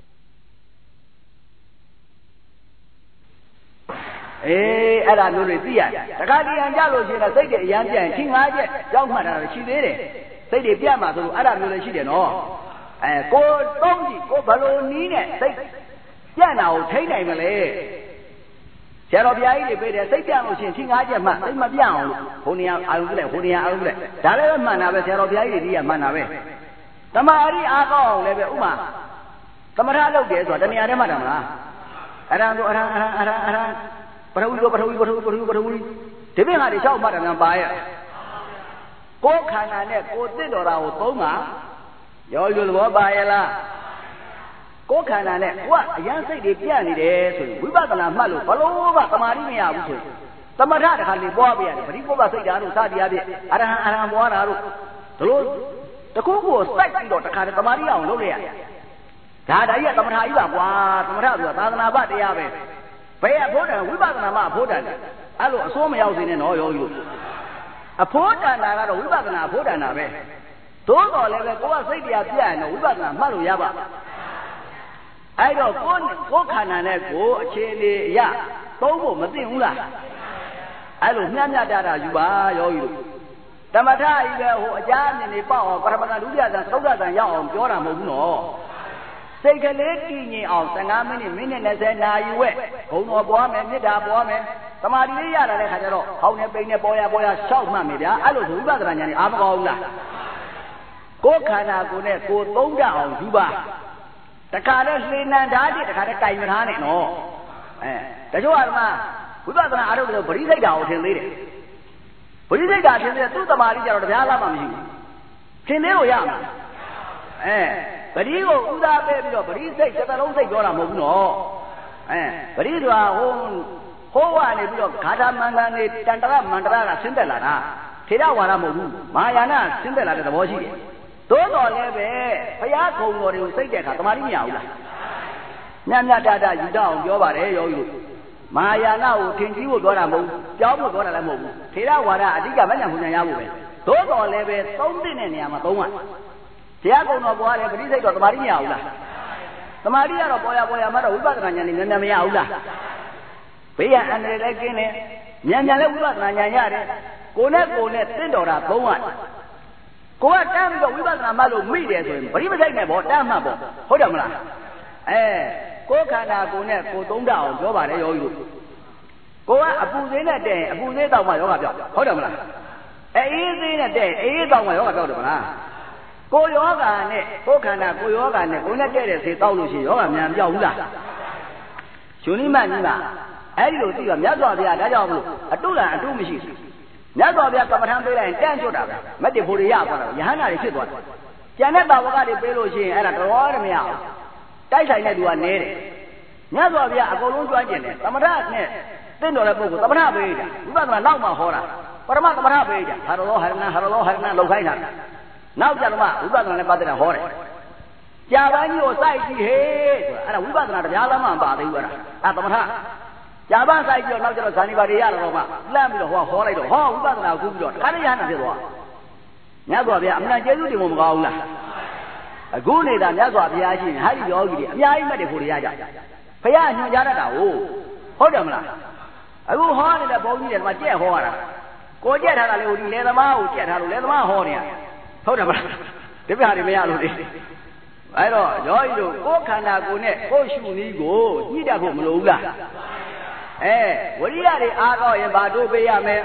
အဲ့ဒါမျိုးတွေသိရတယ်တခါတည်းရန်ကြလို့ရှိရင်စိတ်တွေအရန်ပြန်ချင်း၅ချက်ကြောင်းမှတ်တာတော့ရှိသေးတယ်စိတ်တွေပြတ်မှာဆိုလို့အဲ့ဒါမျိုးလည်းရှိတယ်နော်ကိုသုံးကြည့်ကိုဘလို့နီးနဲ့စိတ်ပြတ်တာကိုထိနိုင်မလဲဆရာတော်ဘုရားကြီးတွေပြေးတယ်စိတ်ပြတ်လို့ရှိရင်ချင်း၅ချက်မှစိတ်မပြတ်အောင်လို့ဟိုနေရာအာရုံပြလိုက်ဟိုနေရာအာရုံပြလိုက်ဒါလည်းပဲမှန်တာပဲဆရာတော်ဘုရားကြီးတွေကမှန်တာပဲတမာရီအားကောင်းအောင်လည်းပဲဥမာသမထလုပ်တယ်ဆိုတာတဏှာထဲမှတ်တာမလားအရဟံတို့အရဟံပထဝီတို့ပထဝီဒီဘက်ဟာတွေရှောက်မှတ်တာများပါရဲ့ကိုယ်ခန္ဓာနဲ့ကိုယ်သိတော်တာကိုသုံးပါရောယူသဘောပါရဲ့လားကိုယ်ခန္ဓာနဲ့ကိုယ်ကအရန်စိတ်တွေပြတ်နေတယ်ဆိုရင်ဝိပဿနာမှတ်လို့ဘလို့မှသမာဓိမရဘူးဆိုရင်သမထတခါလေးပွားပြရတယ်ပရိပုဗ္ဗစိတ်ဓာတ်တို့စသည်အဖြစ်အရဟံပွားတာတို့ဒါလို့တခုခုကိုစိုက်ပြီးတော့တခါတည်းသမာဓိအောင်လုပ်လိုက်ရတယ်ဒါကြီးကသမထကြီးပါကွာသမထဆိုတာသာသနာ့ဘတရားပဲဘယ်အဖို့တန်ဝိပဿနာမှအဖို့တန်တယ်အဲ့လိုအစိုးမရောက်စေနဲ့နော်ယောဂီတို့အဖို့တန်တာကတော့ဝိပဿနာအဖို့တန်တာပဲသို့တော်လည်းပဲကိုယ်ကစိတ်တရားပြတ်ရင်တော့ဝိပဿနာမှတ်လို့ရပါအဲ့တော့ကိုယ်ခန္ဓာနဲ့ကိုယ်အခြေအနေအရသုံးဖို့မသိဘူးလားအဲ့လိုမျှမျှတတာယူပါယောဂီတို့တမထကြီးပဲဟိုအကြအမြင်တွေပေါ့အောင်ပရမဂန်ဒုတိယဇန်သုဒ္ဓဇန်ရောက်အောင်ပြောတာမဟုတ်ဘူးနော်စိတ်ကလေးတည်ငြိမ်အောင်15မိနစ်20နာရီဝက်ဘုံတော်ပွားမယ်မေတ္တာပွားမယ်သမာဓိလေးရလာတဲ့ခါကျတော့ဟောင်းနေပိန်နေပေါ်ရရှောက်မှတ်မယ်ဗျာအဲ့လိုဝိပဿနာဉာဏ်ကြီးအားမကောင်းဘူးလားကိုယ်ခန္ဓာကိုယ်နဲ့ကိုယ်သုံးတတ်အောင်ယူပါတခါတည်းလှေနံဓာတ်တခါတည်းတိုင်မထားနဲ့နော်တချို့ကမှဝိပဿနာအားထုတ်လို့ပရိစိတ်ဓာတ်ကိုထင်သေးတယ်ပရိစိတ်ဓာတ်ထင်သေးတယ်သူ့သမာဓိကြတော့တရားလားမှမရှိဘူးထင်သေးလို့ရမှာပရိကိုဥဒါပဲပြီးတော့ပရိစိတ်တစ်လုံးစိတ်ပြောတာမဟုတ်ဘူးနော်ပရိဆိုတာဟိုးဝနေပြီးတော့ဂါထာမန္တန်နေတန်တရမန္တရကဆင်းသက်လာတာထေရဝါဒမဟုတ်ဘူးမာယာနာဆင်းသက်လာတဲ့သဘောရှိတယ်သို့တော်လည်းပဲဘုရားခုံတော်တွေကိုစိတ်တဲ့အခါသမာဓိမရဘူးလားညံ့ညတတယူတအောင်ပြောပါတယ်ယောဂီတို့မာယာနာကိုထင်ကြီးဖို့ပြောတာမဟုတ်ဘူးပြောင်းဖို့ပြောတာလည်းမဟုတ်ဘူးထေရဝါဒအဓိကမဉ္ဇဉ်ပညာရဖို့ပဲသို့တော်လည်းပဲသုံးတဲ့နေရာမှာသုံးရတရားကုံတော်ပွားတယ်ပရိစိတ်တော်သမာဓိမရဘူးလားသမာဓိကတော့ပေါ်ရမှတော့ဝိပဿနာဉာဏ်နဲ့မြန်မရဘူးလားဘေးရန်အန္တရာယ်လည်းကင်းတယ်မြန်လည်းဝိပဿနာဉာဏ်ရတယ်ကိုယ်နဲ့တင့်တော်တာသုံးရတယ်ကိုကတန်းပြီးတော့ဝိပဿနာမှလို့မိတယ်ဆိုရင်ပရိမစိတ်နဲ့ပေါ့တန်းမှပေါ့ဟုတ်တယ်မလားကိုယ်ခန္ဓာကိုယ်နဲ့ကိုယ်သုံးတတ်အောင်ပြောပါတယ်ယောဂီတို့ကိုကအပူသေးနဲ့တဲ့ရင်အပူသေးတောက်မှယောဂပြောက်ဟုတ်တယ်မလားအေးသေးနဲ့တဲ့အေးတောက်မှယောဂပြောက်တယ်မလားကိုယောဂာနဲ့ကိုခန္ဓာကိုယောဂာနဲ့ကိုနဲ့တဲ့တဲ့စေတောက်လို့ရှိရင်ယောဂမြန်ပြောက်ဘူးလားရှင်နိမကြီးကအဲ့ဒီလိုသိတော့မြတ်စွာဘုရားဒါကြောင့်မို့အတုလံအတုမရှိဘူးမြတ်စွာဘုရားကမ္မထံပေးလိုက်ရင်တန့်ကျွတ်တာပဲမတ္တိဖို့ရရသွားတာယဟန္တာတွေဖြစ်သွားတယ်ကျန်တဲ့တာဝကတွေပေးလို့ရှိရင်အဲ့ဒါတော်တော်မရဘူးတိုက်ဆိုင်တဲ့သူကနဲတယ်မြတ်စွာဘုရားအကုန်လုံးကြွားကျင်တယ်သမထနဲ့တင့်တော်တဲ့ပုဂ္ဂိုလ်သမထပေးတာဝိပဿနာနောက်မှဟောတာပရမသမထပေးတာဟာရောဟရဏလောက်ခိုင်းတာနောက်ကြတော့မှဝိပဿနာနဲ့ပတ်သက်တာဟောတယ်ကြာပန်းကြီးကိုစိုက်ကြည့်ဟေးဆိုတာအဲ့ဒါဝိပဿနာတရားသားမှမပါသေးဘူးအဲ့ဒါသမထကြာပန်းစိုက်ပြီးတော့နောက်ကျတော့ဇာနိပါတွေရတော့မှလှမ်းပြီးတော့ဟောလိုက်တော့ဟောဝိပဿနာကိုကူးပြီးတော့တခါတည်းရဟနာဖြစ်သွားမြတ်စွာဘုရားအမှန်ကျေးဇူးတင်ဖို့မကောင်းဘူးလားအခုနေတာမြတ်စွာဘုရားရှိရင်ဟာဒီယောဂီတွေအများကြီးမှတ်တယ်ဖို့ရကြဘုရားညွှန်ကြားတတ်တာဟုတ်တယ်မလားအခုဟောနေတဲ့ဘုန်းကြီးတွေမှာကြက်ဟောရတာကိုကြက်ထားတာလေဟိုဒီလေသမားကိုကြက်ထားလို့လေသမားဟောနေရဟုတ်တယ်မလားဒီပြားတွေမရလို့လေအဲ့တော့ယောဂီတို့ကိုယ်ခန္ဓာကိုယ်နဲ့ကိုယ်ရှုနည်းကိုညှိတတ်ဖို့မလိုဘူးလားဝရိယတွေအားကောင်းရင်ဘာတို့ပေးရမယ်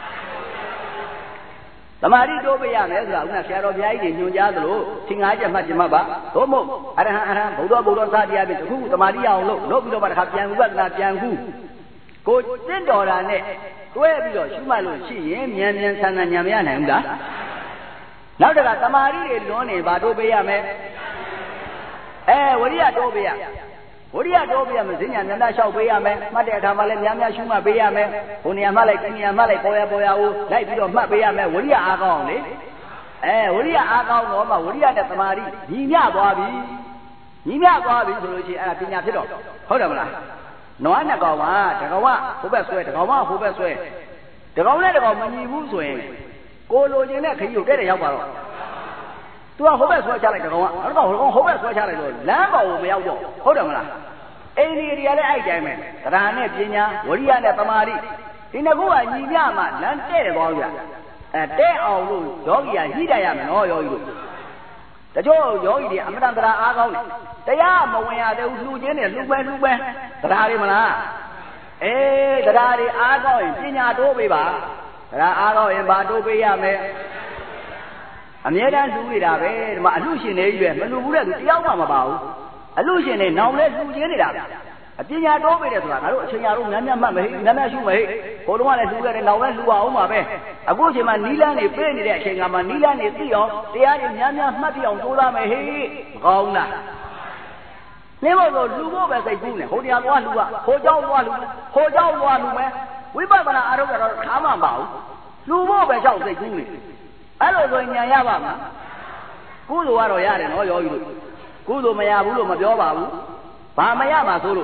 သမာဓိတိုးပေးရမယ်ဆိုတာခုနဆရာတော်ဘုရားကြီးညွှန်ကြားသလိုသင်္ဃာချက်မှတ်ကြမှာပါသို့မဟုတ်အရဟံဗုဒ္ဓစသည်အပြင်တခုသမာဓိအောင်လုပ်ပြီးတော့မှတစ်ခါပြန်ဝိပဿနာပြန်ခုကိုတင့်တော်တာနဲ့တွဲပြီးတော့ရှုမှတ်လို့ရှိရင်မြန်ဆန်ဆန်ဉာဏ်မရနိုင်ဘူးလားနောက်တကသမာဓိတွေလွန်နေဘာတိုးပေးရမယ်ဝရိယတိုးပေးရဝရိယတိုးပေးရမယ်ဈဉ္ညာနန္ဒလျှောက်ပေးရမယ်မှတ်တဲ့အခါမှာလည်းများများရှုမှတ်ပေးရမယ်ဟိုနေရာမှလိုက်ဒီနေရာမှလိုက်ပေါ်ရဦးလိုက်ပြီးတော့မှတ်ပေးရမယ်ဝရိယအားကောင်းအောင်လေဝရိယအားကောင်းတော့မှဝရိယနဲ့သမာဓိညီမျှသွားပြီညီမျှသွားပြီဆိုလို့ရှိရင်အဲ့ဒါပညာဖြစ်တော့ဟုတ်တယ်မလားနွားနှစ်ကောင်ကတကောင်ကဟိုဘက်ဆွဲတကောင်ကဟိုဘက်ဆွဲတကောင်နဲ့တကောင်မညီဘူးဆိုရင်ကိုလိုချင်တဲ့ခရီးကိုတဲ့ရောက်ပါတော့သူကဟိုဘက်ဆွဲချလိုက်တကောင်ကအဲ့ကောင်ဟိုဘက်ဆွဲချလိုက်တော့လမ်းပေါ်ကိုမရောက်တော့ဟုတ်တယ်မလားအိန္ဒိယတွေကလည်းအဲ့တိုင်းပဲတရားနဲ့ပညာဝရိယနဲ့သမာဓိဒီနှစ်ခုကညီမျှမှလမ်းတဲ့တယ်သွားကြတဲ့အောင်လို့ယောဂီကညှိတယ်ရမယ်နော်ယောဂီတို့တချို့ယောဂီတွေအမတန်တရားအားကောင်းတယ်တရားမဝင်ရသေးဘူးလှူခြင်းနဲ့လှူပဲတရားတွေမလားတရားတွေအားကောင်းရင်ပညာတိုးပေးပါတရားအားကောင်းရင်ဘာတိုးပေးရမယ်အမြဲတမ်းလှူနေတာပဲဒီမှာအလှရှင်တွေကြီးပဲမလှူဘူးတဲ့သူတယောက်မှမပါဘူးအလှရှင်တွေနောင်လဲလှူခြင်းနေတာအပညာတိုးပေးတယ်ဆိုတာငါတို့အချိန်ရတော့များများမှတ်မဟိများများရှုမဟိဘုံလုံးကလည်းလှူရတယ်နောက်လည်းလှူပါအောင်ပါပဲအခုအချိန်မှာနီးလန်းနေပေးနေတဲ့အချိန်ကမှနီးလန်းနေသိအောင်တရားတွေများများမှတ်ပြအောင်ကြိုးစားမယ်ဟိမကောင်းလားနင်းဖို့ဆိုလှူဖို့ပဲစိတ်ကူးနေဟိုတရားသွားလှူပါဟိုเจ้าသွားလှူဟိုเจ้าသွားလှူမယ်ဝိပဿနာအားထုတ်တော့ခါမှမပါဘူးလှူဖို့ပဲကြောက်စိတ်ကူးနေအဲ့လိုဆိုရင်ဉာဏ်ရပါမှာကုသိုလ်ကတော့ရတယ်နော်ယောဂီတို့ကုသိုလ်မရဘူးလို့မပြောပါဘူးဘာမရမှာဆိုလို့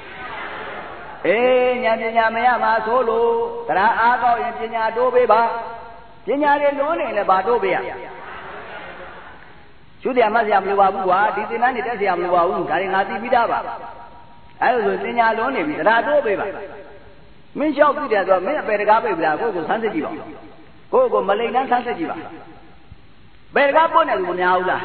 ဉာဏ်ပညာမရမှာဆိုလို့တရားအားကောင်းရင်ပညာတိုးပေးပါပညာတွေလွန်းနေလည်းဘာတိုးပေးရရှုတရားမှတ်စရာမလိုပါဘူးကွာဒီသင်္นานတွေတက်စရာမလိုပါဘူးဒါတွေငါသိပြီးသားပါအဲ့လိုဆိုပညာလွန်းနေပြီတရားတိုးပေးပါမင်းလျှောက်ပြီးတယ်ဆိုတော့မင်းအပေတကားပိတ်ပြီလားကိုယ့်ကိုဆန်းစစ်ကြည့်ပါကိုယ့်ကိုမလိမ်နှမ်းဆန်းစစ်ကြည့်ပါပေတကားပွင့်တယ်လို့မများဘူးလား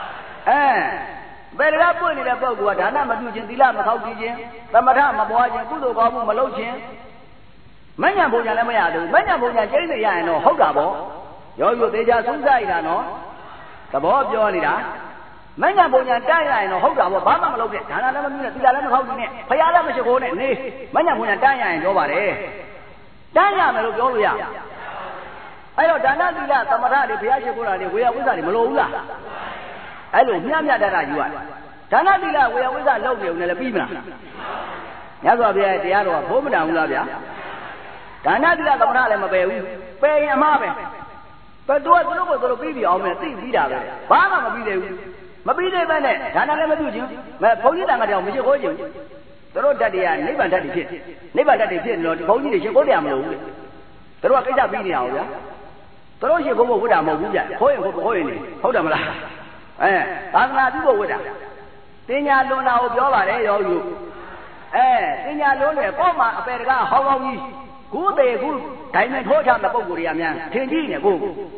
ပေတကားပွင့်နေတဲ့ပုဂ္ဂိုလ်ကဒါနမပြုခြင်းသီလမခောက်ခြင်းသမထမပွားခြင်းကုသိုလ်ကောင်းမှုမလုပ်ခြင်းမဉ္ဇဉ်ဘုံညာလည်းမရဘူးမဉ္ဇဉ်ဘုံညာကျိန်းနေရရင်တော့ဟုတ်တာပေါ့ရောယူသေးချာသုံးစားရတာနော်သဘောပြောနေတာမဉ္ဇဉ်ဘုံညာတန်းရရင်တော့ဟုတ်တာပေါ့ဘာမှမလုပ်နဲ့ဒါနလည်းမပြုနဲ့သီလလည်းမခောက်ခြင်းနဲ့ဖရာလည်းမရှိခိုးနဲ့နေမဉ္ဇဉ်ဘုံညာတန်းရရင်ပြောပါတယ်တန်းရမယ်လို့ပြောလို့ရအဲ့တော့ဒါနသီလသမထတွေဘုရားရှိခိုးတာတွေဝေယဝိဇ္ဇာတွေမလိုဘူးလားအဲ့လိုမျှမျှတတယူရဒါနသီလဝေယဝိဇ္ဇာလုပ်နေုံနဲ့လည်းပြီးမလားညစွာဘုရားတရားတော်ကဘိုးမတန်ဘူးလားဗျာဒါနသီလသမထလည်းမပယ်ဘူးပယ်ရင်အမှားပဲသူကသူတို့ကိုသူတို့ပြီးပြီအောင်မယ်သိပြီးတာပဲဘာမှမပြီးသေးဘူးမပြီးသေးပဲနဲ့ဒါနလည်းမပြုခြင်းဘုန်းကြီးတန်ခါတောင်မရှိခိုးခြင်းသူတို့ဓာတ်တွေကနိဗ္ဗာန်ဓာတ်တွေဖြစ်နိဗ္ဗာန်ဓာတ်တွေဖြစ်နေတော့ဘုန်းကြီးတွေရှိခိုးတယ်မလို့ဘူးသူတို့ကကိစ္စပြီးနေအောင်ဗျာသူတို့ရှိခိုးဖို့ဝိတာမဟုတ်ဘူးဗျခိုးရင်ခိုးရင်နေဟုတ်တယ်မလားသာသနာပြုဖို့ဝိတာတင်ညာလွန်တာကိုပြောပါတယ်ရောယူတင်ညာလွန်တယ်ပေါ့မှာအပေတကားဟောင်းဟောင်းကြီးခုသေးခုဒိုင်မန်ထိုးချတဲ့ပုံကိုယ်တွေကများထင်ကြည့်နေကို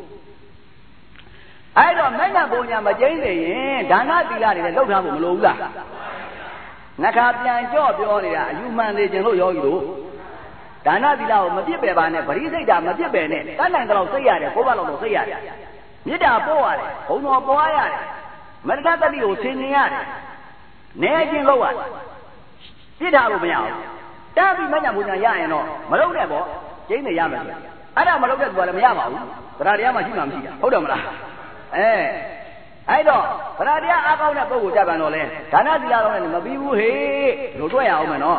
အဲ့တော့မဉ္ဇဉ်ဘုံညာမကျိန်းနေရင်ဒါနသီလတွေလည်းလောက်ထားဖို့မလိုဘူးလားငါခါပြန်ကြော့ပြောနေတာအယူမှန်နေခြင်းလို့ယောဂီတို့ဒါနသီလကိုမပြစ်ပယ်ပါနဲ့ပရိစိတ်တာမပြစ်ပယ်နဲ့တတ်နိုင်တော့စိတ်ရတယ်ကိုယ်ပါတော့စိတ်ရတယ်မေတ္တာပို့ရတယ်ဘုံတော်ပွားရတယ်မတ္တတတိကိုဆင်ញင်ရတယ်နေခြင်းလို့ရတယ်ပြစ်တာလို့မရဘူးတားပြီးမဉ္ဇဉ်ဘုံညာရရင်တော့မလုံးနဲ့ပေါ့ကျိန်းနေရမယ်အဲ့ဒါမလုံးတဲ့သူကလည်းမရပါဘူးတရားတရားမှရှိမှမရှိတာဟုတ်တယ်မလားအဲ့တော့ဗရာတရားအားကောင်းတဲ့ပုဂ္ဂိုလ်ကြပြန်တော့လဲဒါနသီလတော့လည်းမပြီးဘူးဟေ့လို့တွေ့ရအောင်မယ်နော်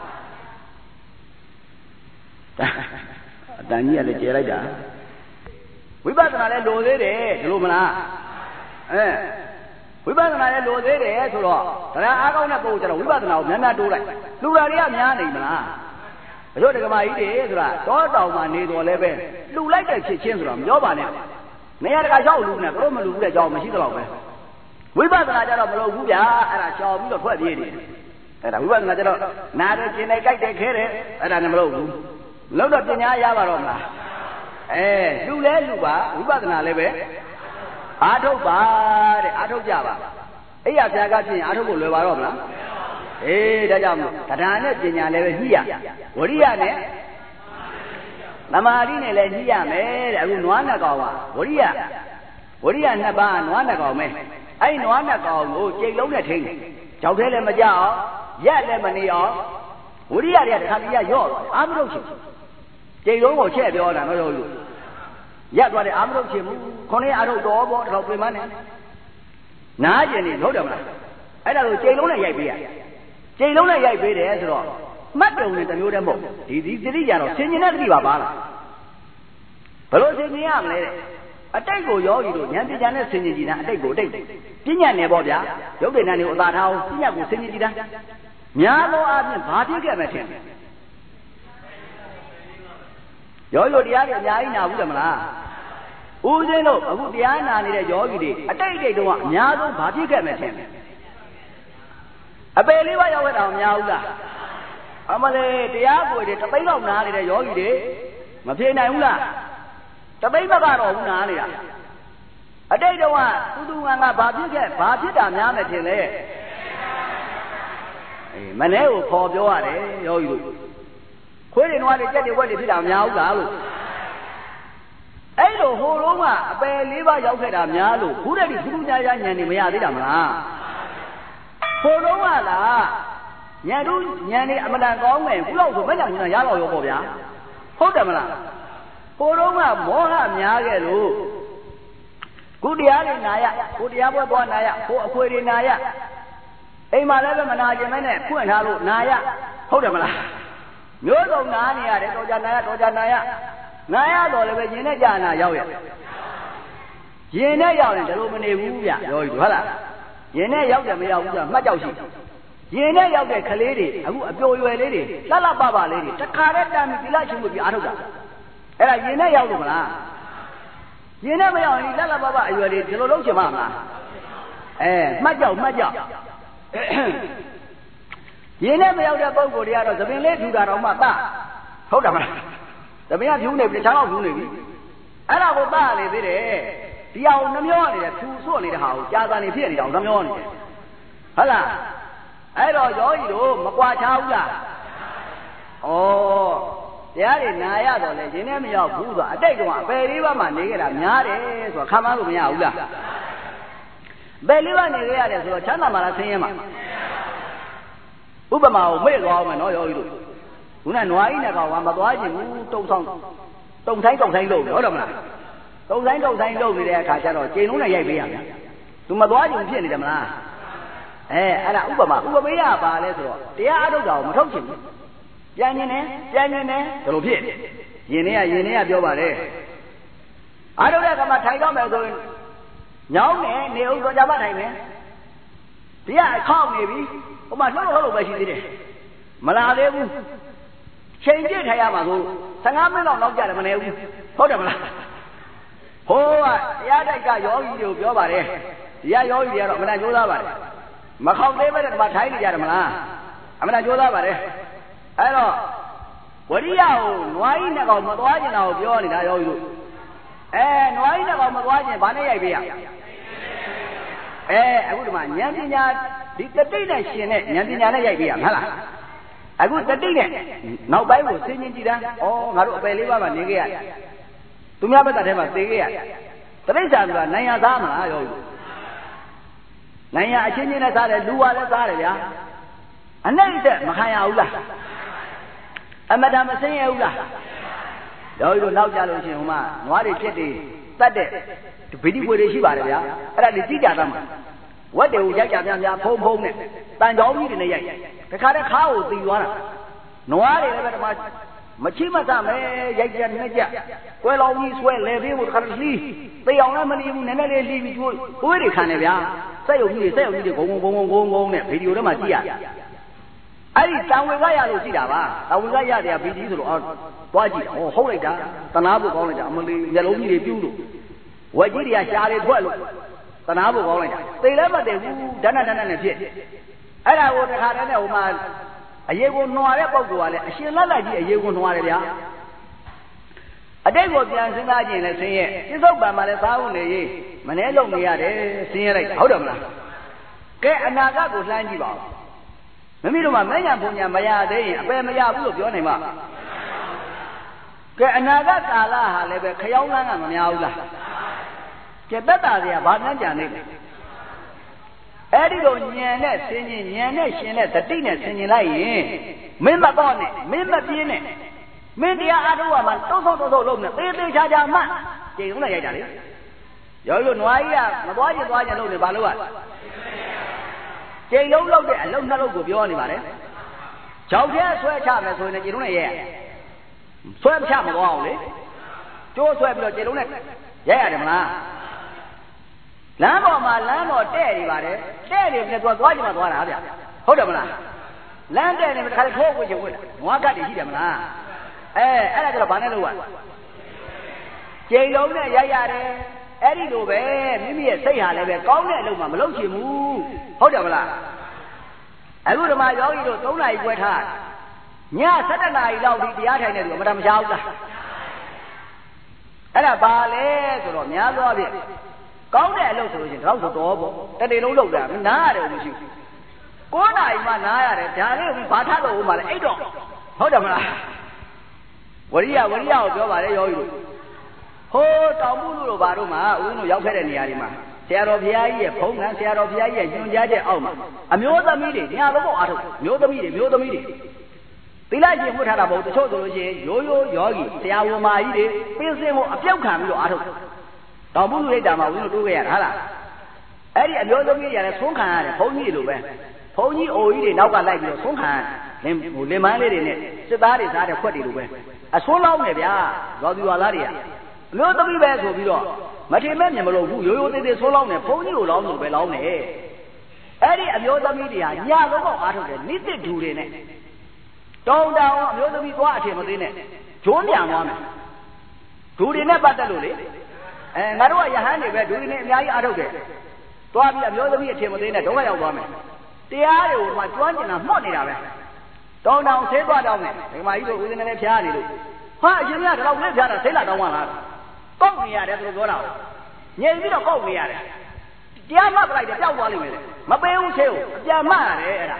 အတန်ကြီးကလည်းကျဲလိုက်တာဝိပဿနာလည်းလိုသေးတယ်ဒီလိုမလားဝိပဿနာလည်းလိုသေးတယ်ဆိုတော့တရားအားကောင်းတဲ့ပုဂ္ဂိုလ်ကျတော့ဝိပဿနာကိုများများတိုးလိုက်လူရာတွေကများနေမလားဘယ်လိုတက္ကမကြီးတွေဆိုတာတောတောင်မှာနေတော်လဲပဲလှူလိုက်တဲ့ဖြစ်ချင်းဆိုတော့မပြောပါနဲ့နေရာတကာရောက်လူနဲ့တို့မလူဘူးတဲ့ကြောင်မရှိတော့ပဲဝိပဿနာကြတော့မလုပ်ဘူးဗျာအဲ့ဒါရှောင်ပြီးတော့ထွက်ပြေးနေအဲ့ဒါဝိပဿနာကြတော့နာတယ်ကျင်တယ်ကြိုက်တယ်ခဲတယ်အဲ့ဒါနဲ့မလုပ်ဘူးလို့တော့ပညာရပါတော့မလားလူလဲလူပါဝိပဿနာလည်းပဲအားထုတ်ပါတဲ့အားထုတ်ကြပါအဲ့ရပြာကဖြစ်ရင်အားထုတ်ဖို့လွယ်ပါတော့မလားဒါကြောင့်တရားနဲ့ပညာလည်းပဲညှိရဝရိယနဲ့သမာဓိနဲ့လည်းညှိရမယ်တဲ့အခုနွားနှစ်ကောင်ပါဝရိယနှစ်ပါးနွားနှစ်ကောင်ပဲအဲ့နွားနှစ်ကောင်ကိုကြိတ်လုံးနဲ့ထိန်းတယ်ကြောက်သေးလည်းမကြအောင်ရက်လည်းမနေအောင်ဝရိယတွေကတခါတည်းရော့အာမထုတ်ချင်ကြိတ်လုံးကိုချက်ပြောတာတော့လို့ရက်သွားတယ်အာမထုတ်ချင်ဘူးခုနှစ်အားထုတ်တော်ပေါ့တော့ပြင်မနဲ့နားကျင်နေဟုတ်တယ်မလားအဲ့ဒါကိုကြိတ်လုံးနဲ့ရိုက်ပေးရကျိန်လုံးနဲ့ရိုက်ပေးတယ်ဆိုတော့မှတ်တုံနဲ့တမျိုးတည်းမဟုတ်ဒီတတိကြတော့ဆင်ញင်တဲ့တတိပါလားဘယ်လိုဆင်ញင်ရမလဲတဲ့အတိတ်ကိုယောဂီတို့ဉာဏ်ပညာနဲ့ဆင်ញင်ကြည့်တာအတိတ်ကိုအတိတ်ပညာနဲ့ပေါ့ဗျာရုပ်တည်နဲ့နေအသာထားအောင်ပညာကိုဆင်ញင်ကြည့်တာများသောအားဖြင့်ဘာဖြစ်ခဲ့မယ်ထင်ယောဂီတို့တရားတွေအများကြီးနာဘူးတယ်မလားဦးဇင်းတို့အခုတရားနာနေတဲ့ယောဂီတွေအတိတ်တုန်းကအများဆုံးဘာဖြစ်ခဲ့မယ်ထင်အပေလေးပါးရောက်ခဲ့တာမများဘူးလားအမလေးတရားကိုတွေတသိန်းလောက်နားနေတဲ့ယောဂီတွေမဖြေနိုင်ဘူးလားတသိန်းဘက်ကတော့ဘူးနားနေတာအတိတ်တုန်းကသူငါဘာဖြစ်တာများမယ်ထင်လဲမနေ့ကိုခေါ်ပြောရတယ်ယောဂီတို့ခွေးတွေနွားတွေကြက်တွေဝက်တွေဖြစ်တာများဘူးလားလို့အဲ့လိုဟိုလုံးကအပယ်လေးပါးရောက်ခဲ့တာများလို့ခုတည်းဒီခုညာညာညံနေမရသေးတာမလားဟိုလုံးကလားညံတို့ညံနေအမတန်ကောင်းမယ်ခုလောက်ဆိုမဲ့ညံကရတော့ရောပေါ့ဗျာဟုတ်တယ်မလားဟိုလုံးကမောဟများခဲ့လို့ခုတရားတွေနာရခုတရားပွဲသွားနာရဟိုအခွေတွေနာရအိမ်မှာလည်းပဲမနာကျင်မဲနဲ့ဖွင့်ထားလို့နာရဟုတ်တယ်မလားမျိုးစုံနာနေရတယ်တော်ကြနာရတော်ကြနာရနာရတော့လည်းပဲရင်နဲ့ကြာနာရောက်ရရင်နဲ့ရောက်ရင်ဒါလိုမနေဘူးဗျရောကြီးဟုတ်လားရင်နဲ့ရောက်တယ်မရောက်ဘူးဆိုမှတ်ကြောက်ရှိရင်နဲ့ရောက်တဲ့ကလေးတွေအခုအပျော်ရွယ်လေးတွေလှလှပပလေးတွေတခါတည်းတမ်းပြီးသီလချင်းမှုပြီးအားထုတ်တာအဲ့ဒါရင်နဲ့ရောက်လို့မလားရင်နဲ့မရောက်ရင်လှလှပပအရွယ်တွေဒီလိုလုပ်ချင်မှာမလားမှတ်ကြောက်ရင်နဲ့မရောက်တဲ့ပုံကိုယ်တွေကတော့သပင်လေးထူတာတော့မှသဟုတ်တယ်မလားသမီးကဖြူနေပြီတခြားတော့ဖြူနေပြီအဲ့ဒါကိုသားနေသေးတယ်ဒီအောင်နှမျောနေတယ်ဖြူစွတ်နေတဲ့ဟာကိုကြာသာနေဖြစ်နေအောင်နှမျောနေတယ်ဟုတ်လားအဲ့တော့ယောဂီတို့မကွာချဘူးလားဩတရားတွေနာရတော့လေရင်းနဲ့မရောက်ဘူးဆိုအတိတ်ကအပယ်လေးပါးမှနေခဲ့တာများတယ်ဆိုတော့ခံမလို့မရဘူးလားပယ်လေးပါးနေခဲ့ရတယ်ဆိုတော့ချမ်းသာမှလားဆင်းရဲမှဥပမာကိုမေ့သွားအောင်မယ်နော်ယောဂီတို့ခုနနွားကြီးနဲ့ကောင်ကမသွားချင်ဘူးတုံဆိုင်လုပ်တယ်ဟုတ်တယ်မလားတုံဆိုင်လုပ်နေတဲ့အခါကျတော့ကျိန်လုံးနဲ့ရိုက်ပေးရမယ်သူမသွားချင်ဖြစ်နေတယ်မလားအဲ့ဒါဥပမာမေးရပါလဲဆိုတော့တရားအထုတ်တာကိုမထုတ်ချင်ဘူးပြန်နေတယ်ဘယ်လိုဖြစ်ရင်ထဲကပြောပါလေအထုတ်တဲ့ကမှထိုင်တော့မယ်ဆိုရင်ညောင်းနေနေဦးတော့ကြမှာထိုင်မယ်ဒီကအခေါက်နေပြီဟိုမှာလှုပ်လို့ပဲရှိသေးတယ်မလာသေးဘူးချိန်ပြည့်ထိုင်ရမှာဆို15မိနစ်လောက်နောက်ကြတယ်မနေဘူးဟုတ်တယ်မလားဟိုကတရားတိုက်ကယောဂီတွေကိုပြောပါတယ်ဒီကယောဂီတွေကတော့အမှန်တန်ကြိုးစားပါတယ်မခေါက်သေးပဲဒီမှာထိုင်နေကြတယ်မလားအမှန်တန်ကြိုးစားပါတယ်အဲ့တော့ဝရိယကိုနွားကြီးနဲ့ကောင်မသွားကျင်တာကိုပြောနေတာယောဂီတို့နွားကြီးနဲ့ကောင်မသွားကျင်ဘာနဲ့ရိုက်ပေးရအခုဒီမှာဉာဏ်ပညာဒီတတိနဲ့ရှင်နဲ့ဉာဏ်ပညာနဲ့ရိုက်ပေးရဟုတ်လားအခုတတိနဲ့နောက်ပိုင်းကိုဆင်းရင်ကြည့်တာငါတို့အပယ်လေးပါးမှနေခဲ့ရတယ်သူများဘက်ကတည်းကသေခဲ့ရတယ်တတိစ္ဆာဆိုတာနိုင်ရသားမလားယောဂီနိုင်ရအချင်းချင်းနဲ့စားတယ်လူကလည်းစားတယ်ဗျာအနှိမ့်သက်မခံရဘူးလားအမတန်မဆင်းရဘူးလားယောဂီတို့နောက်ကြလို့ရှိရင်ဟိုမှာနွားတွေဖြစ်တွေတတ်တဲ့ဗိဓိပွေတွေရှိပါတယ်ဗျာအဲ့ဒါတွေကြည့်ကြသားမှာဝက်တွေကိုရိုက်ကြများဖုံးနဲ့တန်ကြောင်းကြီးတွေနဲ့ရိုက်တခါတည်းခါကိုတီသွားတာနွားတွေလည်းပဲဒီမှာမချိမစမဲရိုက်ကြနဲ့ကြကွဲလောင်းကြီးဆွဲလေသေးကိုတခါတည်းလှီးသိအောင်လည်းမလီဘူးနည်းနည်းလေးလှီးပြီးကျွေးတွေခံနေဗျာစက်ရုံကြီးတွေဂုံနဲ့ဗီဒီယိုထဲမှာကြည့်ရအဲ့ဒီတံဝင်ကရလို့ကြည့်တာပါတံဝင်ကရတယ်ဗီဒီဆိုတော့သွားကြည့်ဟုတ်လိုက်တာတနာဖို့ကောင်းလိုက်တာအမလီမျက်လုံးကြီးတွေပြူးလို့ဝက်ကြီးတွေကရှားတွေထွက်လို့တနာဖို့ကောင်းလိုက်တာသိလည်းမသိဘူးဓာတ်နဲ့ဖြစ်အဲ့ဒါကိုတခါတည်းနဲ့ဟိုမှာအရေးကိုနှွာတဲ့ပုံကလည်းအရှင်လက်လက်ကြီးအရေးကိုနှွာတယ်ဗျာအတိတ်ကိုပြန်စဉ်းစားကြည့်ရင်လည်းဆင်းရဲပြစ္ဆုတ်ပံမှာလည်းသားဦးနေရေးမနှဲလုံးနေရတယ်ဆင်းရဲလိုက်ဟုတ်တယ်မလားကဲအနာဂတ်ကိုလှမ်းကြည့်ပါဦးမိမိတို့မှာမဉ္ဇဉ်ဘုံညာမရသေးရင်အပယ်မရဘူးလို့ပြောနိုင်မှာကဲအနာဂတ်ကာလဟာလည်းပဲခရောက်လန်းကမများဘူးလားကဲသက်တာတွေကဘာမှကြံနေလဲအဲ့ဒီလိုဉာဏ်နဲ့ဆင်ញင်ဉာဏ်နဲ့ရှင်တဲ့တတိနဲ့ဆင်ញင်လိုက်ရင်မင်းမတော့နဲ့မင်းမပြင်းနဲ့မင်းတရားအားထုတ်ရမှာတုံးလုံးနဲ့သေးသေးချာချာမှကျိန်လုံးနဲ့ရိုက်တာလေရောလို့နွားကြီးကမသွားချင်လုပ်နေဘာလို့ကကျိန်လုံးလောက်တဲ့အလုံးနှလုံးကိုပြောနေပါလေ။ကြောက်တဲ့ဆွဲချမယ်ဆိုရင်ကျိန်လုံးနဲ့ရဲ။ဆွဲမချမသွားအောင်လေ။ကျိုးဆွဲပြီးတော့ကျိန်လုံးနဲ့ရဲရတယ်မလား။လမ်းပေါ်မှာလမ်းပေါ်တဲ့နေပါတယ်။တဲ့နေပြီးတော့သွားကြည့်မှသွားတာဗျ။ဟုတ်တယ်မလား။လမ်းတဲ့နေမှာတခါထိုးဝင်ချင်ဝင်နွားကတ်တွေရှိတယ်မလား။အဲ့ဒါကျတော့ဘာနဲ့လုပ်ရလဲ။ကျိန်လုံးနဲ့ရိုက်ရတယ်။အဲ့ဒီလိုပဲမိမိရဲ့စိတ်ဟာလည်းပဲကောင်းတဲ့အလုပ်မှမလုပ်ချင်ဘူးဟုတ်တယ်မလားအခုဓမ္မယောဂီတို့3နာရီခွဲထားည7နာရီလောက်ဒီတရားထိုင်နေတယ်မတမချဘူးလားအဲ့ဒါပါလေဆိုတော့များသောဖြင့်ကောင်းတဲ့အလုပ်ဆိုလို့ရှိရင်တော့ဆိုတော့ပေါ့တနေ့လုံးလုပ်တာနားရတယ်မရှိဘူး9နာရီမှနားရတယ်ဒါလေးကိုဘာထလို့ဦးမှာလဲအဲ့တော့ဟုတ်တယ်မလားဝရိယကိုပြောပါလေယောဂီတို့ဟိုးတောင်မှုလို့ဘာတို့မှဦးတို့ရောက်ခဲ့တဲ့နေရာတွေမှာဆရာတော်ဘုရားကြီးရဲ့ဖုံးကဆရာတော်ဘုရားကြီးရဲ့ညွှန်ကြားချက်အောက်မှာအမျိုးသမီးတွေညလုံးပေါက်အားထုတ်မျိုးသမီးတွေသီလရှင်ဝတ်ထားတာမဟုတ်တချို့ဆိုလို့ရှိရင်ရိုးယောဂီဆရာဝန်မာကြီးတွေပင်းစင်းကိုအပြောက်ခံပြီးတော့အားထုတ်တောင်မှုလူလိုက်တာမှာဦးတို့တိုးခဲ့ရတာဟုတ်လားအဲ့ဒီအမျိုးသမီးတွေကလည်းဆုံးခံရတယ်ဘုန်းကြီးလိုပဲဘုန်းကြီးအိုကြီးတွေနောက်ကလိုက်ပြီးတော့ဆုံးခံလင်မန်းလေးတွေနဲ့စစ်သားတွေစားတဲ့ခွက်တွေလိုပဲအဆိုးလောင်းနေဗျာရောသူရွာသားတွေကအမျိုးသမီးပဲဆိုပြီးတော့မထင်မဲ့မြင်မလို့ဘူးရိုးသေးသေးဆိုးလောင်းနေဘုန်းကြီးကိုလောင်းလို့ပဲလောင်းနေအဲ့ဒီအမျိုးသမီးတွေကညလုံးပေါက်အားထုတ်တယ်နိတစ်ဓူတွေနဲ့တောင်းတောင်းအမျိုးသမီးသွားအထင်မသေးနဲ့ဂျိုးပြန်သွားမယ်ဓူတွေနဲ့ပတ်သက်လို့လေငါတို့ကယဟန်တွေပဲဓူတွေနဲ့အများကြီးအားထုတ်တယ်သွားပြီးအမျိုးသမီးအထင်မသေးနဲ့ဒုက္ခရောက်သွားမယ်တရားတွေကိုကျွမ်းကျင်တာမှော့နေတာပဲတောင်းတောင်းဆေးသွားတောင်းမယ်ဒီမကြီးတို့ဦးဇင်းနဲ့ဖျားနေလို့ဟာအရှင်မြတ်တော့လက်ဖျားတာဆေးလာတောင်းပါလားကောက်နေရတယ်သူပြောတာငြိမ်ပြီးတော့ကောက်နေရတယ်တရားမှတ်ပလိုက်တယ်ကြောက်သွားလိမ့်မယ်လေမပေးဘူးဆေးကိုအပြန်မှတ်ရတယ်အဲ့ဒါ